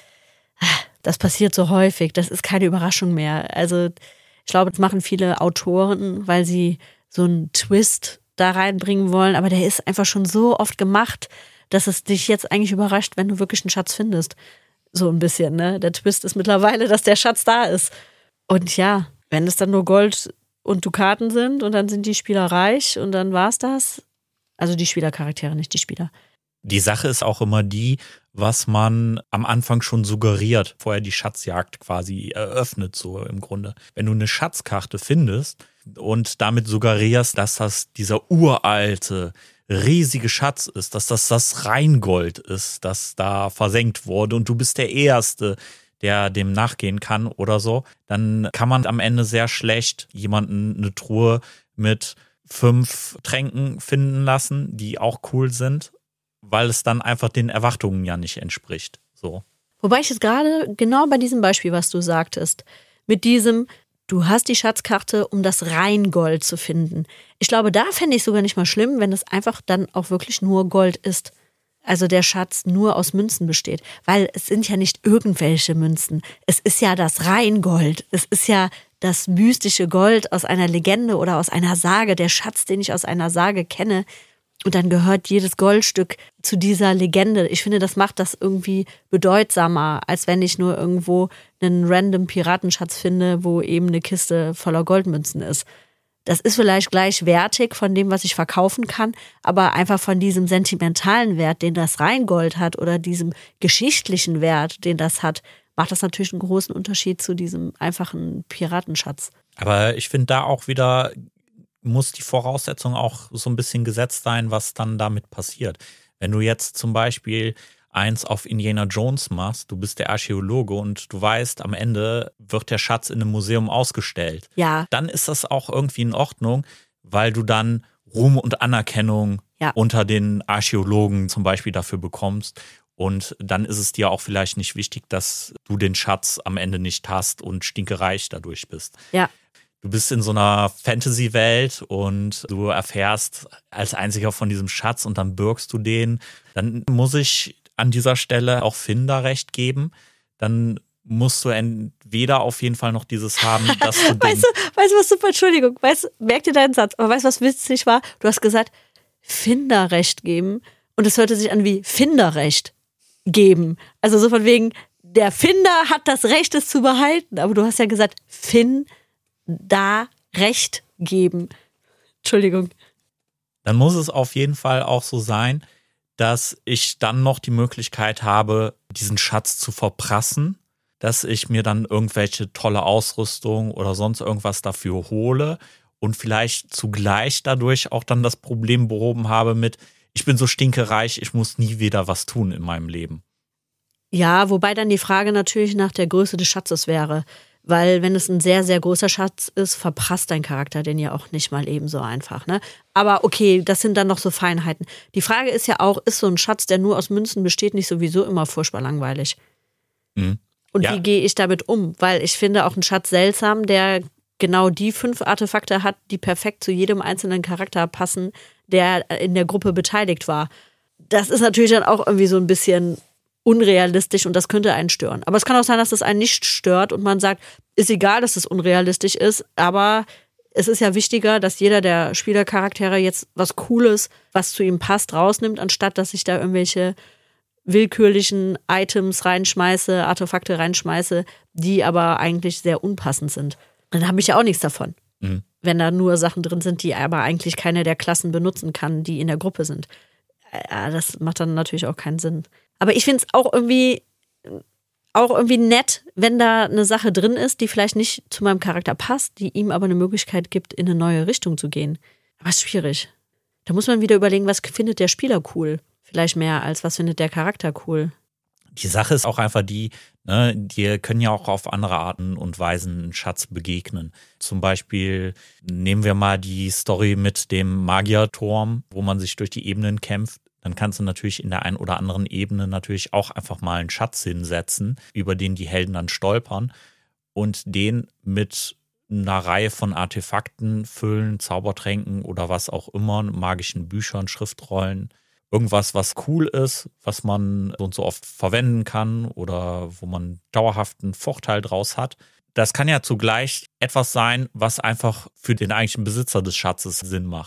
Das passiert so häufig. Das ist keine Überraschung mehr. Also ich glaube, das machen viele Autoren, weil sie so einen Twist da reinbringen wollen, aber der ist einfach schon so oft gemacht, dass es dich jetzt eigentlich überrascht, wenn du wirklich einen Schatz findest. So ein bisschen, ne? Der Twist ist mittlerweile, dass der Schatz da ist. Und ja, wenn es dann nur Gold und Dukaten sind und dann sind die Spieler reich und dann war's das. Also die Spielercharaktere, nicht die Spieler. Die Sache ist auch immer die, was man am Anfang schon suggeriert, vorher die Schatzjagd quasi eröffnet, so im Grunde. Wenn du eine Schatzkarte findest und damit suggerierst, dass das dieser uralte, riesige Schatz ist, dass das Rheingold ist, das da versenkt wurde und du bist der Erste, der dem nachgehen kann oder so, dann kann man am Ende sehr schlecht jemanden eine Truhe mit 5 Tränken finden lassen, die auch cool sind, weil es dann einfach den Erwartungen ja nicht entspricht. So. Wobei ich jetzt gerade genau bei diesem Beispiel, was du sagtest, mit diesem, du hast die Schatzkarte, um das Rheingold zu finden. Ich glaube, da fände ich sogar nicht mal schlimm, wenn es einfach dann auch wirklich nur Gold ist. Also der Schatz nur aus Münzen besteht. Weil es sind ja nicht irgendwelche Münzen. Es ist ja das Rheingold. Es ist ja das mystische Gold aus einer Legende oder aus einer Sage. Der Schatz, den ich aus einer Sage kenne. Und dann gehört jedes Goldstück zu dieser Legende. Ich finde, das macht das irgendwie bedeutsamer, als wenn ich nur irgendwo einen random Piratenschatz finde, wo eben eine Kiste voller Goldmünzen ist. Das ist vielleicht gleichwertig von dem, was ich verkaufen kann, aber einfach von diesem sentimentalen Wert, den das Rheingold hat oder diesem geschichtlichen Wert, den das hat, macht das natürlich einen großen Unterschied zu diesem einfachen Piratenschatz. Aber ich finde da auch wieder muss die Voraussetzung auch so ein bisschen gesetzt sein, was dann damit passiert. Wenn du jetzt zum Beispiel eins auf Indiana Jones machst, du bist der Archäologe und du weißt, am Ende wird der Schatz in einem Museum ausgestellt. Ja. Dann ist das auch irgendwie in Ordnung, weil du dann Ruhm und Anerkennung unter den Archäologen zum Beispiel dafür bekommst. Und dann ist es dir auch vielleicht nicht wichtig, dass du den Schatz am Ende nicht hast und stinkereich dadurch bist. Ja. Du bist in so einer Fantasy-Welt und du erfährst als einziger von diesem Schatz und dann birgst du den. Dann muss ich an dieser Stelle auch Finder recht geben. Dann musst du entweder auf jeden Fall noch dieses haben, dass du weißt du was super, Entschuldigung, merk dir deinen Satz, aber weißt du, was witzig war? Du hast gesagt, Finderrecht geben und es hörte sich an wie Finderrecht geben. Also so von wegen, der Finder hat das Recht, es zu behalten. Aber du hast ja gesagt, da Recht geben. Entschuldigung. Dann muss es auf jeden Fall auch so sein, dass ich dann noch die Möglichkeit habe, diesen Schatz zu verprassen, dass ich mir dann irgendwelche tolle Ausrüstung oder sonst irgendwas dafür hole und vielleicht zugleich dadurch auch dann das Problem behoben habe mit, ich bin so stinkereich, ich muss nie wieder was tun in meinem Leben. Ja, wobei dann die Frage natürlich nach der Größe des Schatzes wäre. Weil wenn es ein sehr, sehr großer Schatz ist, verprasst dein Charakter den ja auch nicht mal ebenso einfach, ne? Aber okay, das sind dann noch so Feinheiten. Die Frage ist ja auch, ist so ein Schatz, der nur aus Münzen besteht, nicht sowieso immer furchtbar langweilig? Mhm. Und wie gehe ich damit um? Weil ich finde auch einen Schatz seltsam, der genau die 5 Artefakte hat, die perfekt zu jedem einzelnen Charakter passen, der in der Gruppe beteiligt war. Das ist natürlich dann auch irgendwie so ein bisschen unrealistisch und das könnte einen stören. Aber es kann auch sein, dass das einen nicht stört und man sagt, ist egal, dass es unrealistisch ist, aber es ist ja wichtiger, dass jeder der Spielercharaktere jetzt was Cooles, was zu ihm passt, rausnimmt, anstatt dass ich da irgendwelche willkürlichen Items reinschmeiße, Artefakte reinschmeiße, die aber eigentlich sehr unpassend sind. Dann habe ich ja auch nichts davon. Mhm. Wenn da nur Sachen drin sind, die aber eigentlich keine der Klassen benutzen kann, die in der Gruppe sind. Das macht dann natürlich auch keinen Sinn. Aber ich finde es auch irgendwie nett, wenn da eine Sache drin ist, die vielleicht nicht zu meinem Charakter passt, die ihm aber eine Möglichkeit gibt, in eine neue Richtung zu gehen. Aber es ist schwierig. Da muss man wieder überlegen, was findet der Spieler cool? Vielleicht mehr als was findet der Charakter cool. Die Sache ist auch einfach die, ne, die können ja auch auf andere Arten und Weisen einen Schatz begegnen. Zum Beispiel nehmen wir mal die Story mit dem Magierturm, wo man sich durch die Ebenen kämpft. Dann kannst du natürlich in der einen oder anderen Ebene natürlich auch einfach mal einen Schatz hinsetzen, über den die Helden dann stolpern und den mit einer Reihe von Artefakten füllen, Zaubertränken oder was auch immer, magischen Büchern, Schriftrollen. Irgendwas, was cool ist, was man so und so oft verwenden kann oder wo man dauerhaften Vorteil draus hat. Das kann ja zugleich etwas sein, was einfach für den eigentlichen Besitzer des Schatzes Sinn macht.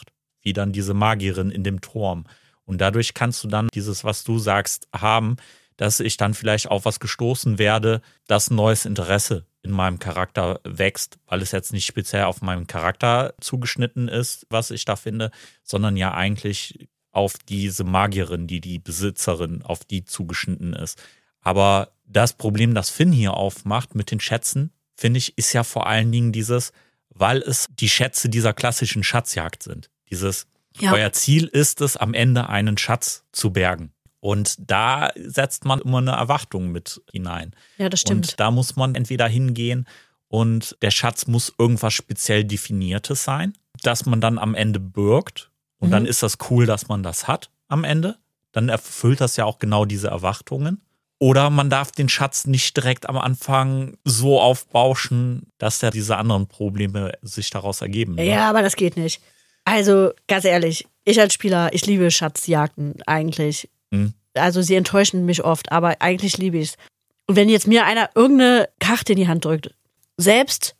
wie dann diese Magierin in dem Turm. Und dadurch kannst du dann dieses, was du sagst, haben, dass ich dann vielleicht auf was gestoßen werde, dass ein neues Interesse in meinem Charakter wächst, weil es jetzt nicht speziell auf meinen Charakter zugeschnitten ist, was ich da finde, sondern ja eigentlich auf diese Magierin, die Besitzerin, auf die zugeschnitten ist. Aber das Problem, das Finn hier aufmacht mit den Schätzen, finde ich, ist ja vor allen Dingen dieses, weil es die Schätze dieser klassischen Schatzjagd sind. Dieses, euer Ziel ist es, am Ende einen Schatz zu bergen. Und da setzt man immer eine Erwartung mit hinein. Ja, das stimmt. Und da muss man entweder hingehen und der Schatz muss irgendwas speziell Definiertes sein, das man dann am Ende birgt. Und dann ist das cool, dass man das hat am Ende. Dann erfüllt das ja auch genau diese Erwartungen. Oder man darf den Schatz nicht direkt am Anfang so aufbauschen, dass ja diese anderen Probleme sich daraus ergeben. Ne? Ja, aber das geht nicht. Also, ganz ehrlich, ich als Spieler, ich liebe Schatzjagden eigentlich. Also sie enttäuschen mich oft, aber eigentlich liebe ich es. Und wenn jetzt mir einer irgendeine Karte in die Hand drückt, selbst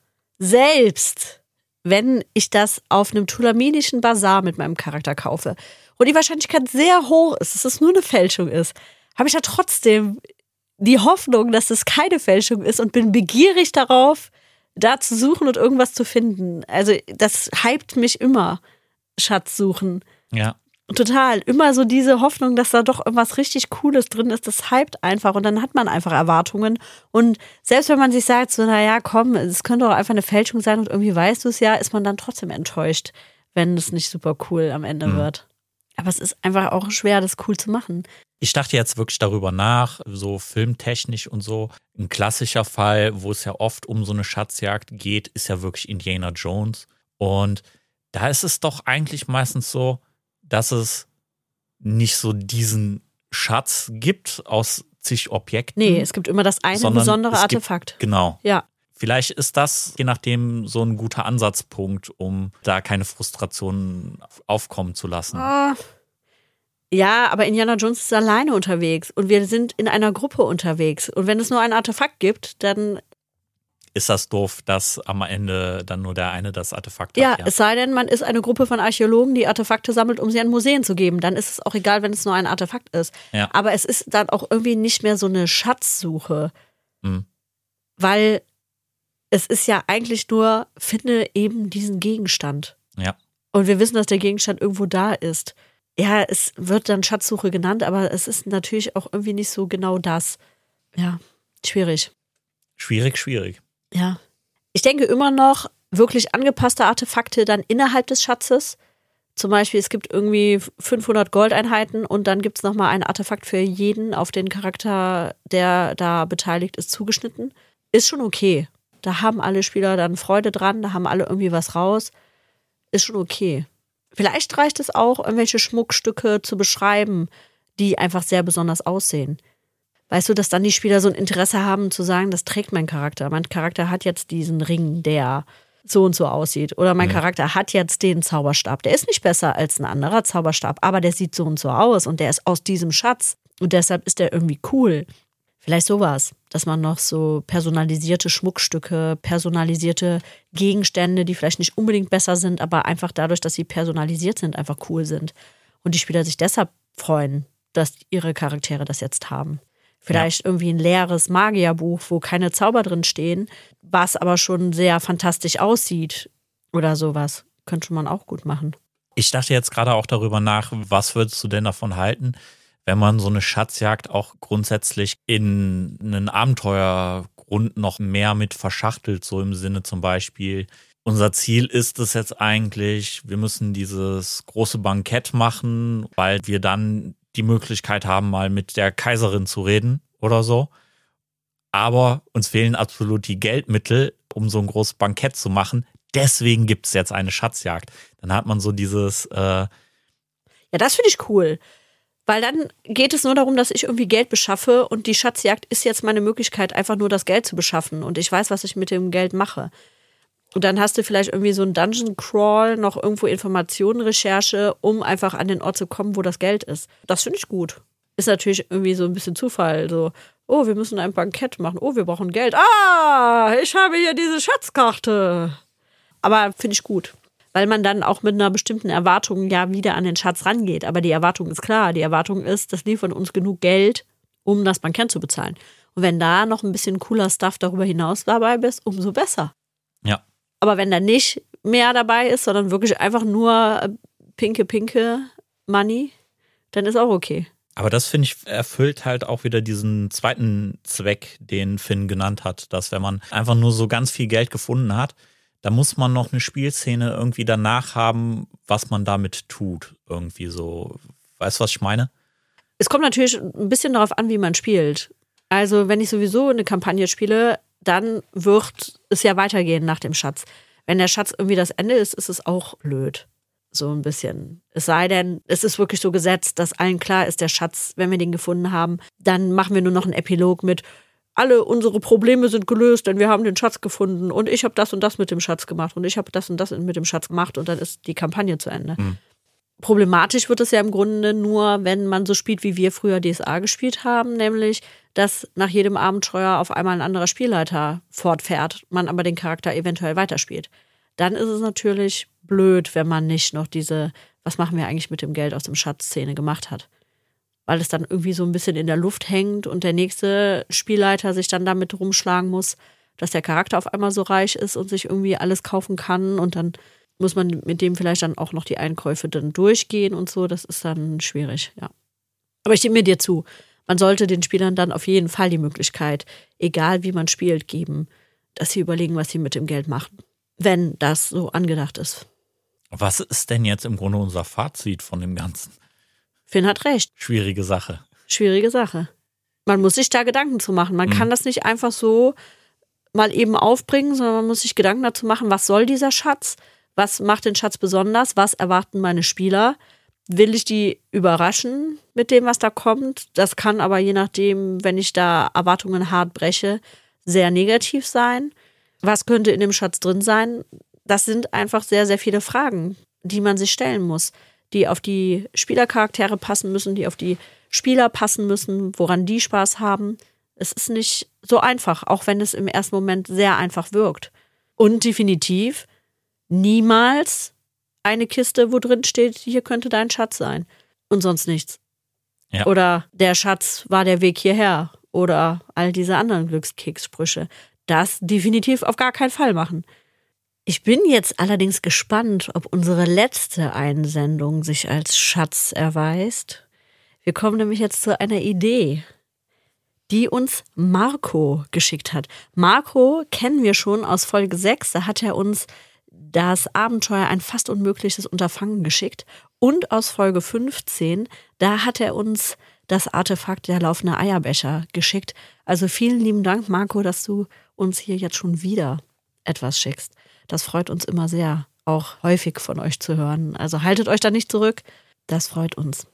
wenn ich das auf einem tulaminischen Bazar mit meinem Charakter kaufe und die Wahrscheinlichkeit sehr hoch ist, dass es nur eine Fälschung ist, habe ich ja trotzdem die Hoffnung, dass es keine Fälschung ist und bin begierig darauf, da zu suchen und irgendwas zu finden. Also das hypt mich immer, Schatz suchen. Ja. Total. Immer so diese Hoffnung, dass da doch irgendwas richtig Cooles drin ist, das hypt einfach und dann hat man einfach Erwartungen. Und selbst wenn man sich sagt, so, naja, komm, es könnte auch einfach eine Fälschung sein und irgendwie weißt du es ja, ist man dann trotzdem enttäuscht, wenn es nicht super cool am Ende wird. Aber es ist einfach auch schwer, das cool zu machen. Ich dachte jetzt wirklich darüber nach, so filmtechnisch und so. Ein klassischer Fall, wo es ja oft um so eine Schatzjagd geht, ist ja wirklich Indiana Jones. Und da ist es doch eigentlich meistens so, dass es nicht so diesen Schatz gibt aus zig Objekten. Nee, es gibt immer das eine besondere Artefakt. Genau. Ja. Vielleicht ist das, je nachdem, so ein guter Ansatzpunkt, um da keine Frustrationen aufkommen zu lassen. Ja, aber Indiana Jones ist alleine unterwegs und wir sind in einer Gruppe unterwegs. Und wenn es nur ein Artefakt gibt, dann ist das doof, dass am Ende dann nur der eine das Artefakt hat. Ja, es sei denn, man ist eine Gruppe von Archäologen, die Artefakte sammelt, um sie an Museen zu geben. Dann ist es auch egal, wenn es nur ein Artefakt ist. Ja. Aber es ist dann auch irgendwie nicht mehr so eine Schatzsuche. Weil es ist ja eigentlich nur, finde eben diesen Gegenstand. Ja. Und wir wissen, dass der Gegenstand irgendwo da ist. Ja, es wird dann Schatzsuche genannt, aber es ist natürlich auch irgendwie nicht so genau das. Ja, schwierig. Schwierig. Ja. Ich denke immer noch, wirklich angepasste Artefakte dann innerhalb des Schatzes. Zum Beispiel, es gibt irgendwie 500 Goldeinheiten und dann gibt es nochmal ein Artefakt für jeden auf den Charakter, der da beteiligt ist, zugeschnitten. Ist schon okay. Da haben alle Spieler dann Freude dran, da haben alle irgendwie was raus. Ist schon okay. Vielleicht reicht es auch, irgendwelche Schmuckstücke zu beschreiben, die einfach sehr besonders aussehen. Weißt du, dass dann die Spieler so ein Interesse haben zu sagen, das trägt mein Charakter. Mein Charakter hat jetzt diesen Ring, der so und so aussieht. Oder mein Charakter hat jetzt den Zauberstab. Der ist nicht besser als ein anderer Zauberstab, aber der sieht so und so aus und der ist aus diesem Schatz. Und deshalb ist der irgendwie cool. Vielleicht sowas, dass man noch so personalisierte Schmuckstücke, personalisierte Gegenstände, die vielleicht nicht unbedingt besser sind, aber einfach dadurch, dass sie personalisiert sind, einfach cool sind. Und die Spieler sich deshalb freuen, dass ihre Charaktere das jetzt haben. Vielleicht irgendwie ein leeres Magierbuch, wo keine Zauber drin stehen, was aber schon sehr fantastisch aussieht oder sowas. Könnte man auch gut machen. Ich dachte jetzt gerade auch darüber nach, was würdest du denn davon halten, wenn man so eine Schatzjagd auch grundsätzlich in einen Abenteuergrund noch mehr mit verschachtelt, so im Sinne zum Beispiel, unser Ziel ist es jetzt eigentlich, wir müssen dieses große Bankett machen, weil wir dann die Möglichkeit haben, mal mit der Kaiserin zu reden oder so. Aber uns fehlen absolut die Geldmittel, um so ein großes Bankett zu machen. Deswegen gibt es jetzt eine Schatzjagd. Dann hat man so dieses Ja, das finde ich cool. Weil dann geht es nur darum, dass ich irgendwie Geld beschaffe und die Schatzjagd ist jetzt meine Möglichkeit, einfach nur das Geld zu beschaffen. Und ich weiß, was ich mit dem Geld mache. Und dann hast du vielleicht irgendwie so einen Dungeon Crawl, noch irgendwo Informationen, Recherche, um einfach an den Ort zu kommen, wo das Geld ist. Das finde ich gut. Ist natürlich irgendwie so ein bisschen Zufall. So, oh, wir müssen ein Bankett machen. Oh, wir brauchen Geld. Ah, ich habe hier diese Schatzkarte. Aber finde ich gut. weil man dann auch mit einer bestimmten Erwartung ja wieder an den Schatz rangeht. Aber die Erwartung ist klar. Die Erwartung ist, das liefert uns genug Geld, um das Bankett zu bezahlen. Und wenn da noch ein bisschen cooler Stuff darüber hinaus dabei bist, umso besser. Ja. Aber wenn da nicht mehr dabei ist, sondern wirklich einfach nur pinke Money, dann ist auch okay. Aber das, finde ich, erfüllt halt auch wieder diesen zweiten Zweck, den Finn genannt hat, dass wenn man einfach nur so ganz viel Geld gefunden hat, da muss man noch eine Spielszene irgendwie danach haben, was man damit tut. Irgendwie so. Weißt du, was ich meine? Es kommt natürlich ein bisschen darauf an, wie man spielt. Also wenn ich sowieso eine Kampagne spiele, dann wird es ja weitergehen nach dem Schatz. Wenn der Schatz irgendwie das Ende ist, ist es auch blöd. So ein bisschen. Es sei denn, es ist wirklich so gesetzt, dass allen klar ist, der Schatz, wenn wir den gefunden haben, dann machen wir nur noch einen Epilog mit alle unsere Probleme sind gelöst, denn wir haben den Schatz gefunden und ich habe das und das mit dem Schatz gemacht und ich habe das und das mit dem Schatz gemacht und dann ist die Kampagne zu Ende. Problematisch wird es ja im Grunde nur, wenn man so spielt, wie wir früher DSA gespielt haben, nämlich, dass nach jedem Abenteuer auf einmal ein anderer Spielleiter fortfährt, man aber den Charakter eventuell weiterspielt. Dann ist es natürlich blöd, wenn man nicht noch diese, was machen wir eigentlich mit dem Geld aus dem Schatz-Szene gemacht hat. Weil es dann irgendwie so ein bisschen in der Luft hängt und der nächste Spielleiter sich dann damit rumschlagen muss, dass der Charakter auf einmal so reich ist und sich irgendwie alles kaufen kann und dann muss man mit dem vielleicht dann auch noch die Einkäufe dann durchgehen und so. Das ist dann schwierig, ja. Aber ich stimme mir dir zu. Man sollte den Spielern dann auf jeden Fall die Möglichkeit, egal wie man spielt, geben, dass sie überlegen, was sie mit dem Geld machen. Wenn das so angedacht ist. Was ist denn jetzt im Grunde unser Fazit von dem Ganzen? Finn hat recht. Schwierige Sache. Schwierige Sache. Man muss sich da Gedanken zu machen. Man kann das nicht einfach so mal eben aufbringen, sondern man muss sich Gedanken dazu machen, was soll dieser Schatz? Was macht den Schatz besonders? Was erwarten meine Spieler? Will ich die überraschen mit dem, was da kommt? Das kann aber je nachdem, wenn ich da Erwartungen hart breche, sehr negativ sein. Was könnte in dem Schatz drin sein? Das sind einfach sehr, sehr viele Fragen, die man sich stellen muss, die auf die Spielercharaktere passen müssen, die auf die Spieler passen müssen, woran die Spaß haben. Es ist nicht so einfach, auch wenn es im ersten Moment sehr einfach wirkt. Und definitiv niemals eine Kiste, wo drin steht, hier könnte dein Schatz sein. Und sonst nichts. Ja. Oder der Schatz war der Weg hierher. Oder all diese anderen Glückskekssprüche. Das definitiv auf gar keinen Fall machen. Ich bin jetzt allerdings gespannt, ob unsere letzte Einsendung sich als Schatz erweist. Wir kommen nämlich jetzt zu einer Idee, die uns Marco geschickt hat. Marco kennen wir schon aus Folge 6. Da hat er uns das Abenteuer Ein fast unmögliches Unterfangen geschickt. Und aus Folge 15, da hat er uns das Artefakt der laufende Eierbecher geschickt. Also vielen lieben Dank, Marco, dass du uns hier jetzt schon wieder etwas schickst. Das freut uns immer sehr, auch häufig von euch zu hören. Also haltet euch da nicht zurück, das freut uns.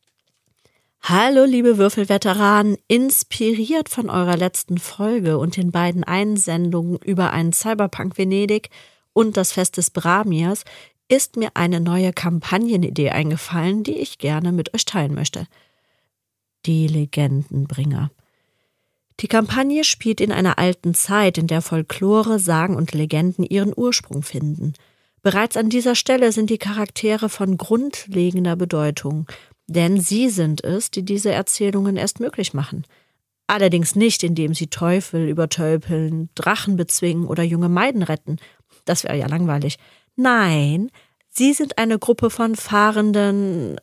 Hallo liebe Würfelveteranen, inspiriert von eurer letzten Folge und den beiden Einsendungen über einen Cyberpunk Venedig und das Fest des Bramiers ist mir eine neue Kampagnenidee eingefallen, die ich gerne mit euch teilen möchte. Die Legendenbringer. Die Kampagne spielt in einer alten Zeit, in der Folklore, Sagen und Legenden ihren Ursprung finden. Bereits an dieser Stelle sind die Charaktere von grundlegender Bedeutung, denn sie sind es, die diese Erzählungen erst möglich machen. Allerdings nicht, indem sie Teufel übertölpeln, Drachen bezwingen oder junge Maiden retten. Das wäre ja langweilig. Nein, sie sind eine Gruppe von fahrenden,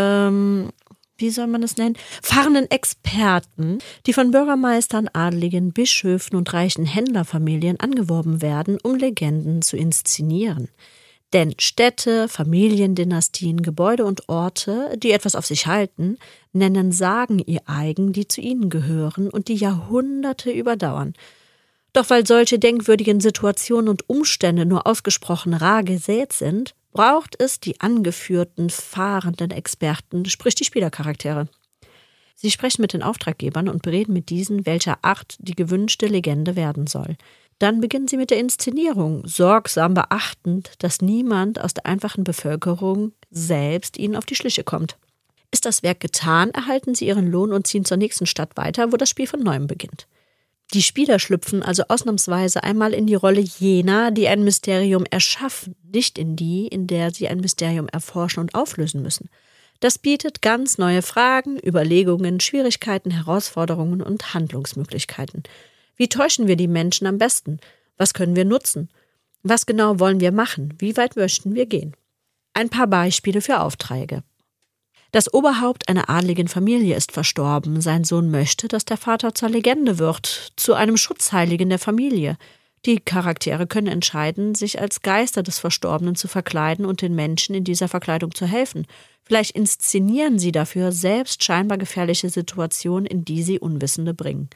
wie soll man es nennen? Fahrenden Experten, die von Bürgermeistern, Adeligen, Bischöfen und reichen Händlerfamilien angeworben werden, um Legenden zu inszenieren. Denn Städte, Familiendynastien, Gebäude und Orte, die etwas auf sich halten, nennen Sagen ihr eigen, die zu ihnen gehören und die Jahrhunderte überdauern. Doch weil solche denkwürdigen Situationen und Umstände nur ausgesprochen rar gesät sind, braucht es die angeführten fahrenden Experten, sprich die Spielercharaktere. Sie sprechen mit den Auftraggebern und bereden mit diesen, welcher Art die gewünschte Legende werden soll. Dann beginnen sie mit der Inszenierung, sorgsam beachtend, dass niemand aus der einfachen Bevölkerung selbst ihnen auf die Schliche kommt. Ist das Werk getan, erhalten sie ihren Lohn und ziehen zur nächsten Stadt weiter, wo das Spiel von neuem beginnt. Die Spieler schlüpfen also ausnahmsweise einmal in die Rolle jener, die ein Mysterium erschaffen, nicht in die, in der sie ein Mysterium erforschen und auflösen müssen. Das bietet ganz neue Fragen, Überlegungen, Schwierigkeiten, Herausforderungen und Handlungsmöglichkeiten. Wie täuschen wir die Menschen am besten? Was können wir nutzen? Was genau wollen wir machen? Wie weit möchten wir gehen? Ein paar Beispiele für Aufträge. Das Oberhaupt einer adligen Familie ist verstorben. Sein Sohn möchte, dass der Vater zur Legende wird, zu einem Schutzheiligen der Familie. Die Charaktere können entscheiden, sich als Geister des Verstorbenen zu verkleiden und den Menschen in dieser Verkleidung zu helfen. Vielleicht inszenieren sie dafür selbst scheinbar gefährliche Situationen, in die sie Unwissende bringen.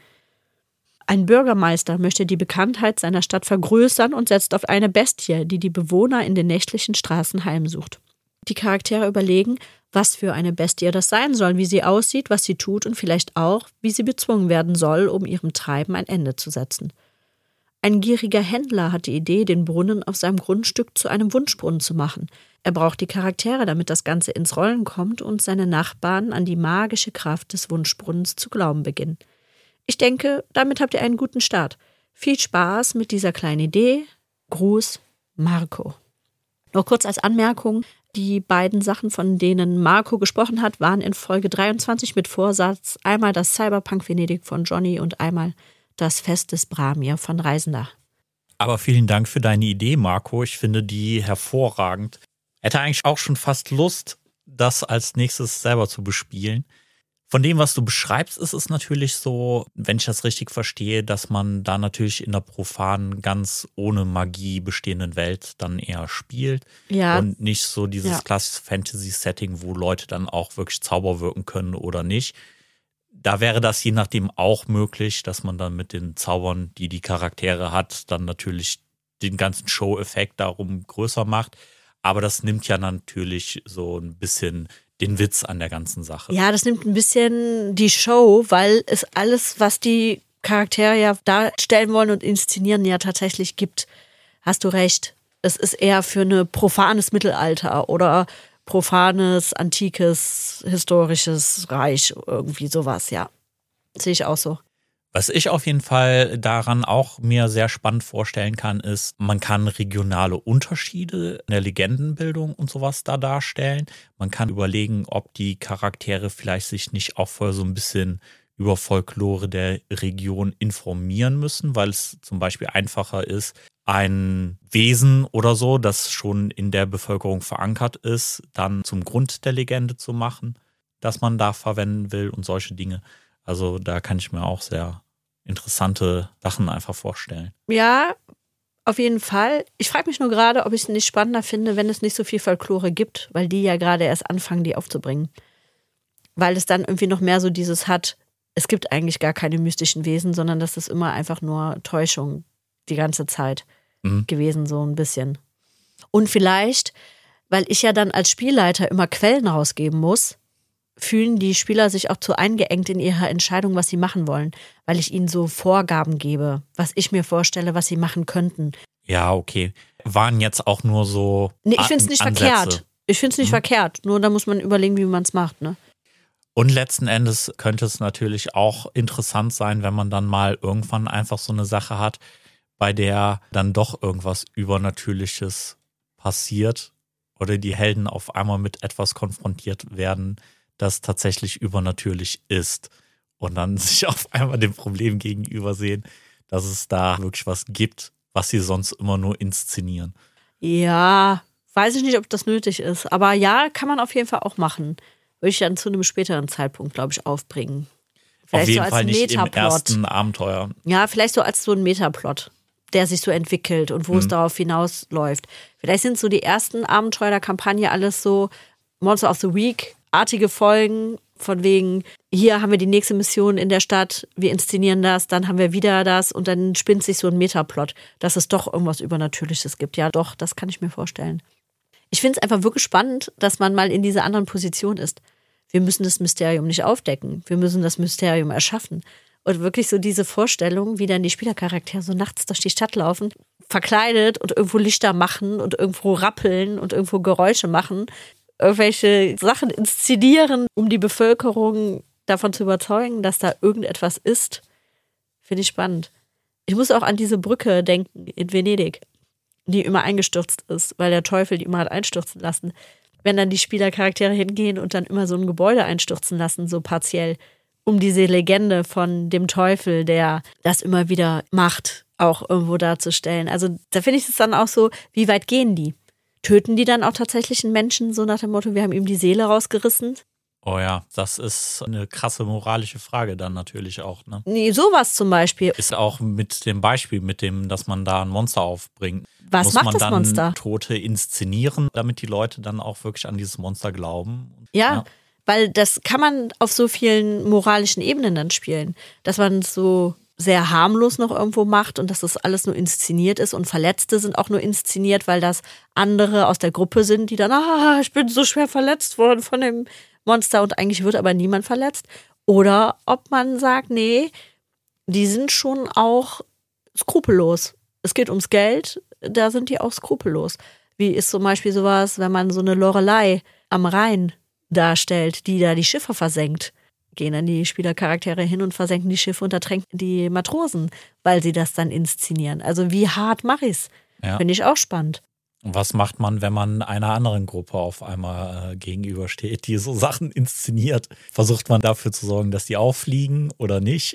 Ein Bürgermeister möchte die Bekanntheit seiner Stadt vergrößern und setzt auf eine Bestie, die die Bewohner in den nächtlichen Straßen heimsucht. Die Charaktere überlegen, was für eine Bestie das sein soll, wie sie aussieht, was sie tut und vielleicht auch, wie sie bezwungen werden soll, um ihrem Treiben ein Ende zu setzen. Ein gieriger Händler hat die Idee, den Brunnen auf seinem Grundstück zu einem Wunschbrunnen zu machen. Er braucht die Charaktere, damit das Ganze ins Rollen kommt und seine Nachbarn an die magische Kraft des Wunschbrunnens zu glauben beginnen. Ich denke, damit habt ihr einen guten Start. Viel Spaß mit dieser kleinen Idee. Gruß, Marco. Noch kurz als Anmerkung, die beiden Sachen, von denen Marco gesprochen hat, waren in Folge 23 mit Vorsatz einmal das Cyberpunk Venedig von Johnny und einmal das Fest des Bramir von Reisender. Aber vielen Dank für deine Idee, Marco. Ich finde die hervorragend. Hätte eigentlich auch schon fast Lust, das als nächstes selber zu bespielen. Von dem, was du beschreibst, ist es natürlich so, wenn ich das richtig verstehe, dass man da natürlich in der profanen, ganz ohne Magie bestehenden Welt dann eher spielt. Ja. Und nicht so dieses klassische Fantasy-Setting, wo Leute dann auch wirklich Zauber wirken können oder nicht. Da wäre das je nachdem auch möglich, dass man dann mit den Zaubern, die die Charaktere hat, dann natürlich den ganzen Show-Effekt darum größer macht. Aber das nimmt ja natürlich so ein bisschen den Witz an der ganzen Sache. Ja, das nimmt ein bisschen die Show, weil es alles, was die Charaktere ja darstellen wollen und inszenieren, ja tatsächlich gibt. Hast du recht. Es ist eher für ein profanes Mittelalter oder profanes, antikes, historisches Reich, irgendwie sowas, ja. Sehe ich auch so. Was ich auf jeden Fall daran auch mir sehr spannend vorstellen kann, ist, man kann regionale Unterschiede in der Legendenbildung und sowas da darstellen. Man kann überlegen, ob die Charaktere vielleicht sich nicht auch vorher so ein bisschen über Folklore der Region informieren müssen, weil es zum Beispiel einfacher ist, ein Wesen oder so, das schon in der Bevölkerung verankert ist, dann zum Grund der Legende zu machen, das man da verwenden will und solche Dinge. Also da kann ich mir auch sehr interessante Sachen einfach vorstellen. Ja, auf jeden Fall. Ich frage mich nur gerade, ob ich es nicht spannender finde, wenn es nicht so viel Folklore gibt, weil die ja gerade erst anfangen, die aufzubringen. Weil es dann irgendwie noch mehr so dieses hat, es gibt eigentlich gar keine mystischen Wesen, sondern das ist immer einfach nur Täuschung die ganze Zeit gewesen, so ein bisschen. Und vielleicht, weil ich ja dann als Spielleiter immer Quellen rausgeben muss, fühlen die Spieler sich auch zu eingeengt in ihrer Entscheidung, was sie machen wollen, weil ich ihnen so Vorgaben gebe, was ich mir vorstelle, was sie machen könnten. Ja, okay. Waren jetzt auch nur so Nee, ich finde es nicht Ansätze. verkehrt. Ich finde es nicht verkehrt, nur da muss man überlegen, wie man es macht, ne? Und letzten Endes könnte es natürlich auch interessant sein, wenn man dann mal irgendwann einfach so eine Sache hat, bei der dann doch irgendwas Übernatürliches passiert oder die Helden auf einmal mit etwas konfrontiert werden, das tatsächlich übernatürlich ist und dann sich auf einmal dem Problem gegenüber sehen, dass es da wirklich was gibt, was sie sonst immer nur inszenieren. Ja, weiß ich nicht, ob das nötig ist, aber ja, kann man auf jeden Fall auch machen. Würde ich dann zu einem späteren Zeitpunkt, glaube ich, aufbringen. Vielleicht auf jeden so als Fall nicht Metaplot. im ersten Abenteuer. Ja, vielleicht so als so ein Metaplot, der sich so entwickelt und wo es darauf hinausläuft. Vielleicht sind so die ersten Abenteuer der Kampagne alles so Monster of the Week-artige Folgen, von wegen, hier haben wir die nächste Mission in der Stadt, wir inszenieren das, dann haben wir wieder das und dann spinnt sich so ein Metaplot, dass es doch irgendwas Übernatürliches gibt. Ja, doch, das kann ich mir vorstellen. Ich finde es einfach wirklich spannend, dass man mal in dieser anderen Position ist. Wir müssen das Mysterium nicht aufdecken, wir müssen das Mysterium erschaffen. Und wirklich so diese Vorstellung, wie dann die Spielercharaktere so nachts durch die Stadt laufen, verkleidet und irgendwo Lichter machen und irgendwo rappeln und irgendwo Geräusche machen, irgendwelche Sachen inszenieren, um die Bevölkerung davon zu überzeugen, dass da irgendetwas ist, Finde ich spannend. Ich muss auch an diese Brücke denken in Venedig, die immer eingestürzt ist, weil der Teufel die immer hat einstürzen lassen. Wenn dann die Spielercharaktere hingehen und dann immer so ein Gebäude einstürzen lassen, so partiell, um diese Legende von dem Teufel, der das immer wieder macht, auch irgendwo darzustellen. Also da finde ich es dann auch so, wie weit gehen die? Töten die dann auch tatsächlich einen Menschen, so nach dem Motto, wir haben ihm die Seele rausgerissen? Oh ja, das ist eine krasse moralische Frage dann natürlich auch, ne? Nee, sowas zum Beispiel. Ist auch mit dem Beispiel, mit dem, dass man da ein Monster aufbringt. Was Muss macht man das dann Monster? Tote inszenieren, damit die Leute dann auch wirklich an dieses Monster glauben? Ja, weil das kann man auf so vielen moralischen Ebenen dann spielen, dass man es so sehr harmlos noch irgendwo macht und dass das alles nur inszeniert ist und Verletzte sind auch nur inszeniert, weil das andere aus der Gruppe sind, die dann, ich bin so schwer verletzt worden von dem Monster und eigentlich wird aber niemand verletzt. Oder ob man sagt, nee, die sind schon auch skrupellos. Es geht ums Geld, da sind die auch skrupellos. Wie ist zum Beispiel sowas, wenn man so eine Lorelei am Rhein darstellt, die da die Schiffe versenkt. Gehen dann die Spielercharaktere hin und versenken die Schiffe und ertränken die Matrosen, weil sie das dann inszenieren. Also wie hart mache ich's? Ja. Finde ich auch spannend. Und was macht man, wenn man einer anderen Gruppe auf einmal gegenübersteht, die so Sachen inszeniert? Versucht man dafür zu sorgen, dass die auffliegen oder nicht?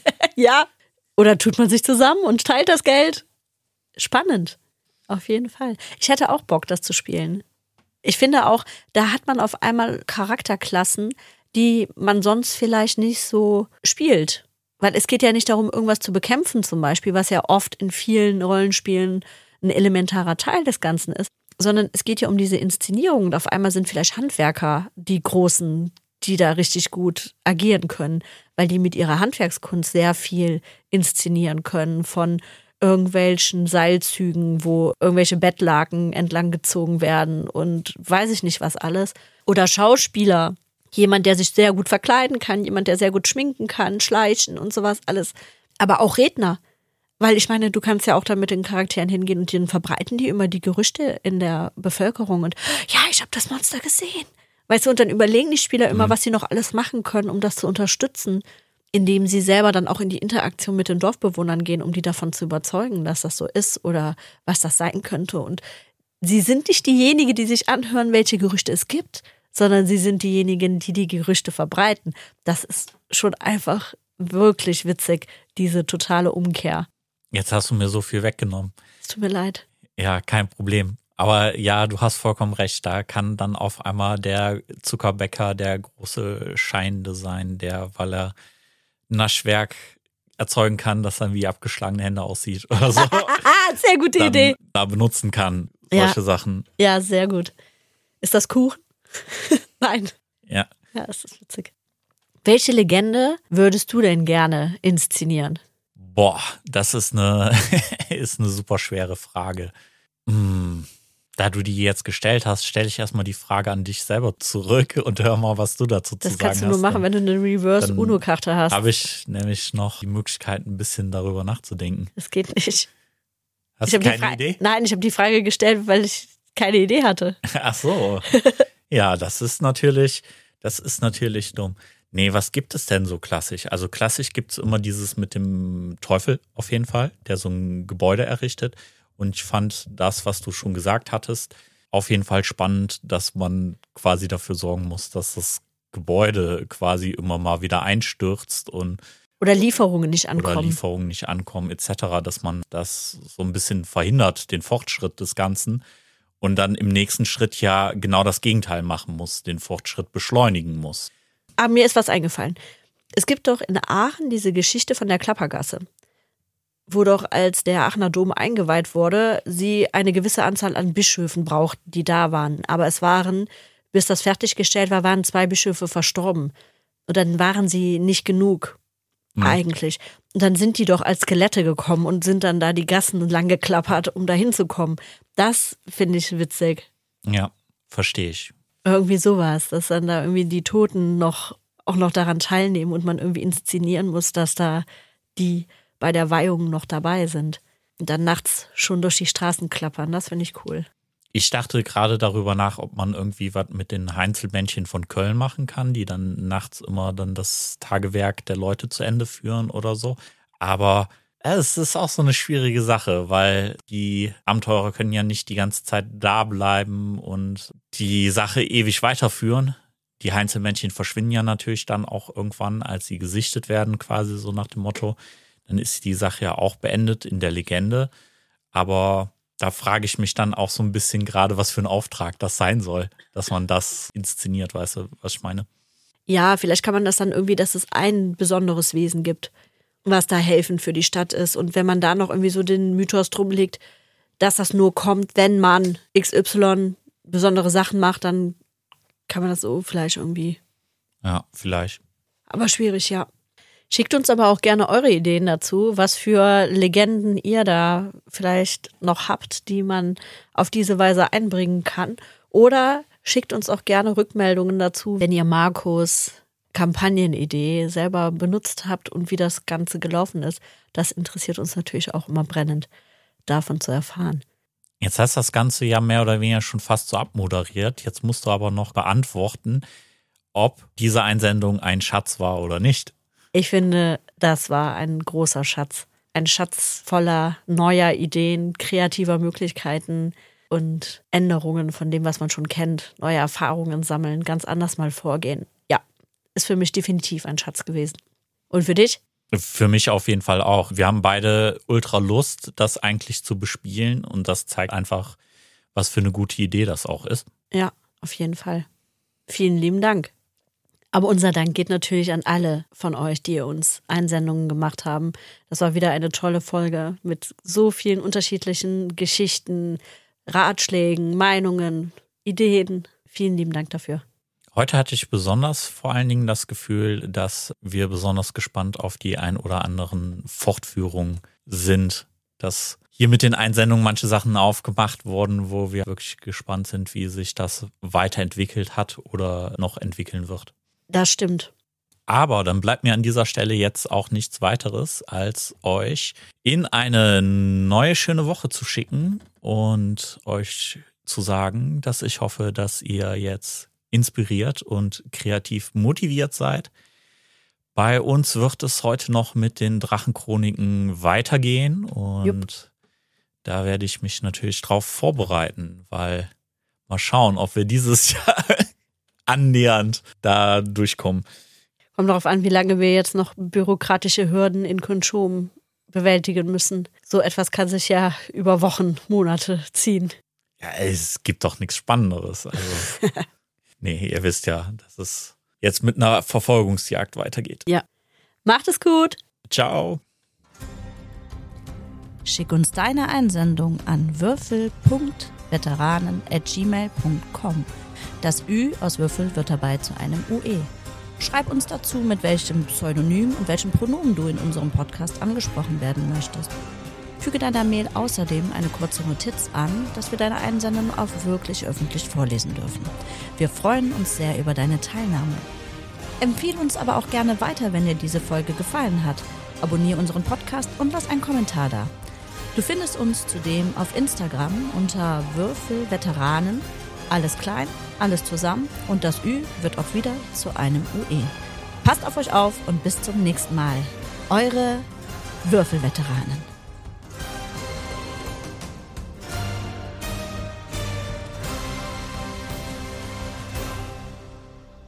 Ja. Oder tut man sich zusammen und teilt das Geld? Spannend. Auf jeden Fall. Ich hätte auch Bock, das zu spielen. Ich finde auch, da hat man auf einmal Charakterklassen, die man sonst vielleicht nicht so spielt. Weil es geht ja nicht darum, irgendwas zu bekämpfen zum Beispiel, was ja oft in vielen Rollenspielen ein elementarer Teil des Ganzen ist, sondern es geht ja um diese Inszenierung. Und auf einmal sind vielleicht Handwerker die Großen, die da richtig gut agieren können, weil die mit ihrer Handwerkskunst sehr viel inszenieren können von irgendwelchen Seilzügen, wo irgendwelche Bettlaken entlang gezogen werden und weiß ich nicht was alles. Oder Schauspieler, jemand, der sich sehr gut verkleiden kann, jemand, der sehr gut schminken kann, schleichen und sowas alles. Aber auch Redner. Weil ich meine, du kannst ja auch dann mit den Charakteren hingehen und dann verbreiten die immer die Gerüchte in der Bevölkerung und ja, ich habe das Monster gesehen. Weißt du, und dann überlegen die Spieler immer, was sie noch alles machen können, um das zu unterstützen, indem sie selber dann auch in die Interaktion mit den Dorfbewohnern gehen, um die davon zu überzeugen, dass das so ist oder was das sein könnte. Und sie sind nicht diejenigen, die sich anhören, welche Gerüchte es gibt, sondern sie sind diejenigen, die die Gerüchte verbreiten. Das ist schon einfach wirklich witzig, diese totale Umkehr. Jetzt hast du mir so viel weggenommen. Es tut mir leid. Ja, kein Problem. Aber ja, du hast vollkommen recht. Da kann dann auf einmal der Zuckerbäcker der große Scheinende sein, der, weil er Naschwerk erzeugen kann, das dann wie abgeschlagene Hände aussieht oder so. Sehr gute Idee. Da benutzen kann, solche Sachen. Ja, sehr gut. Ist das Kuchen? Nein. Ja. Ja, das ist witzig. Welche Legende würdest du denn gerne inszenieren? Boah, das ist eine, ist eine super schwere Frage. Da du die jetzt gestellt hast, stelle ich erstmal die Frage an dich selber zurück und hör mal, was du dazu zu sagen hast. Das kannst du nur machen, wenn du eine Reverse-Uno-Karte hast. Habe ich nämlich noch die Möglichkeit, ein bisschen darüber nachzudenken. Das geht nicht. Hast du keine Idee? Nein, ich habe die Frage gestellt, weil ich keine Idee hatte. Ach so. Ja, das ist natürlich dumm. Nee, was gibt es denn so klassisch? Also klassisch gibt es immer dieses mit dem Teufel auf jeden Fall, der so ein Gebäude errichtet. Und ich fand das, was du schon gesagt hattest, auf jeden Fall spannend, dass man quasi dafür sorgen muss, dass das Gebäude quasi immer mal wieder einstürzt und oder Lieferungen nicht ankommen. etc., dass man das so ein bisschen verhindert, den Fortschritt des Ganzen und dann im nächsten Schritt ja genau das Gegenteil machen muss, den Fortschritt beschleunigen muss. Aber mir ist was eingefallen. Es gibt doch in Aachen diese Geschichte von der Klappergasse, wo doch, als der Aachener Dom eingeweiht wurde, sie eine gewisse Anzahl an Bischöfen brauchten, die da waren. Aber es waren, bis das fertiggestellt war, waren 2 Bischöfe verstorben. Und dann waren sie nicht genug, eigentlich. Und dann sind die doch als Skelette gekommen und sind dann da die Gassen lang geklappert, um da hinzukommen. Das finde ich witzig. Ja, verstehe ich. Irgendwie sowas, dass dann da irgendwie die Toten auch noch daran teilnehmen und man irgendwie inszenieren muss, dass da die bei der Weihung noch dabei sind. Und dann nachts schon durch die Straßen klappern, das finde ich cool. Ich dachte gerade darüber nach, ob man irgendwie was mit den Heinzelmännchen von Köln machen kann, die dann nachts immer dann das Tagewerk der Leute zu Ende führen oder so. Aber es ist auch so eine schwierige Sache, weil die Abenteurer können ja nicht die ganze Zeit da bleiben und die Sache ewig weiterführen. Die Heinzelmännchen verschwinden ja natürlich dann auch irgendwann, als sie gesichtet werden, quasi so nach dem Motto. Dann ist die Sache ja auch beendet in der Legende. Aber da frage ich mich dann auch so ein bisschen gerade, was für ein Auftrag das sein soll, dass man das inszeniert, weißt du, was ich meine? Ja, vielleicht kann man das dann irgendwie, dass es ein besonderes Wesen gibt, was da helfend für die Stadt ist. Und wenn man da noch irgendwie so den Mythos drum legt, dass das nur kommt, wenn man XY besondere Sachen macht, dann kann man das so vielleicht irgendwie. Ja, vielleicht. Aber schwierig, ja. Schickt uns aber auch gerne eure Ideen dazu, was für Legenden ihr da vielleicht noch habt, die man auf diese Weise einbringen kann. Oder schickt uns auch gerne Rückmeldungen dazu, wenn ihr Markus' Kampagnenidee selber benutzt habt und wie das Ganze gelaufen ist. Das interessiert uns natürlich auch immer brennend, davon zu erfahren. Jetzt hast du das Ganze ja mehr oder weniger schon fast so abmoderiert. Jetzt musst du aber noch beantworten, ob diese Einsendung ein Schatz war oder nicht. Ich finde, das war ein großer Schatz. Ein Schatz voller neuer Ideen, kreativer Möglichkeiten und Änderungen von dem, was man schon kennt. Neue Erfahrungen sammeln, ganz anders mal vorgehen. Ja, ist für mich definitiv ein Schatz gewesen. Und für dich? Für mich auf jeden Fall auch. Wir haben beide ultra Lust, das eigentlich zu bespielen. Und das zeigt einfach, was für eine gute Idee das auch ist. Ja, auf jeden Fall. Vielen lieben Dank. Aber unser Dank geht natürlich an alle von euch, die uns Einsendungen gemacht haben. Das war wieder eine tolle Folge mit so vielen unterschiedlichen Geschichten, Ratschlägen, Meinungen, Ideen. Vielen lieben Dank dafür. Heute hatte ich besonders vor allen Dingen das Gefühl, dass wir besonders gespannt auf die ein oder anderen Fortführungen sind. Dass hier mit den Einsendungen manche Sachen aufgemacht wurden, wo wir wirklich gespannt sind, wie sich das weiterentwickelt hat oder noch entwickeln wird. Das stimmt. Aber dann bleibt mir an dieser Stelle jetzt auch nichts weiteres, als euch in eine neue schöne Woche zu schicken und euch zu sagen, dass ich hoffe, dass ihr jetzt inspiriert und kreativ motiviert seid. Bei uns wird es heute noch mit den Drachenchroniken weitergehen und da werde ich mich natürlich drauf vorbereiten, weil mal schauen, ob wir dieses Jahr annähernd da durchkommen. Kommt darauf an, wie lange wir jetzt noch bürokratische Hürden in Kunschom bewältigen müssen. So etwas kann sich ja über Wochen, Monate ziehen. Ja, es gibt doch nichts Spannenderes. Also, nee, ihr wisst ja, dass es jetzt mit einer Verfolgungsjagd weitergeht. Ja. Macht es gut. Ciao. Schick uns deine Einsendung an würfel.veteranen@gmail.com. Das Ü aus Würfel wird dabei zu einem UE. Schreib uns dazu, mit welchem Pseudonym und welchem Pronomen du in unserem Podcast angesprochen werden möchtest. Füge deiner Mail außerdem eine kurze Notiz an, dass wir deine Einsendung auch wirklich öffentlich vorlesen dürfen. Wir freuen uns sehr über deine Teilnahme. Empfehle uns aber auch gerne weiter, wenn dir diese Folge gefallen hat. Abonniere unseren Podcast und lass einen Kommentar da. Du findest uns zudem auf Instagram unter Würfelveteranen. Alles klein, alles zusammen und das Ü wird auch wieder zu einem UE. Passt auf euch auf und bis zum nächsten Mal. Eure Würfelveteranen.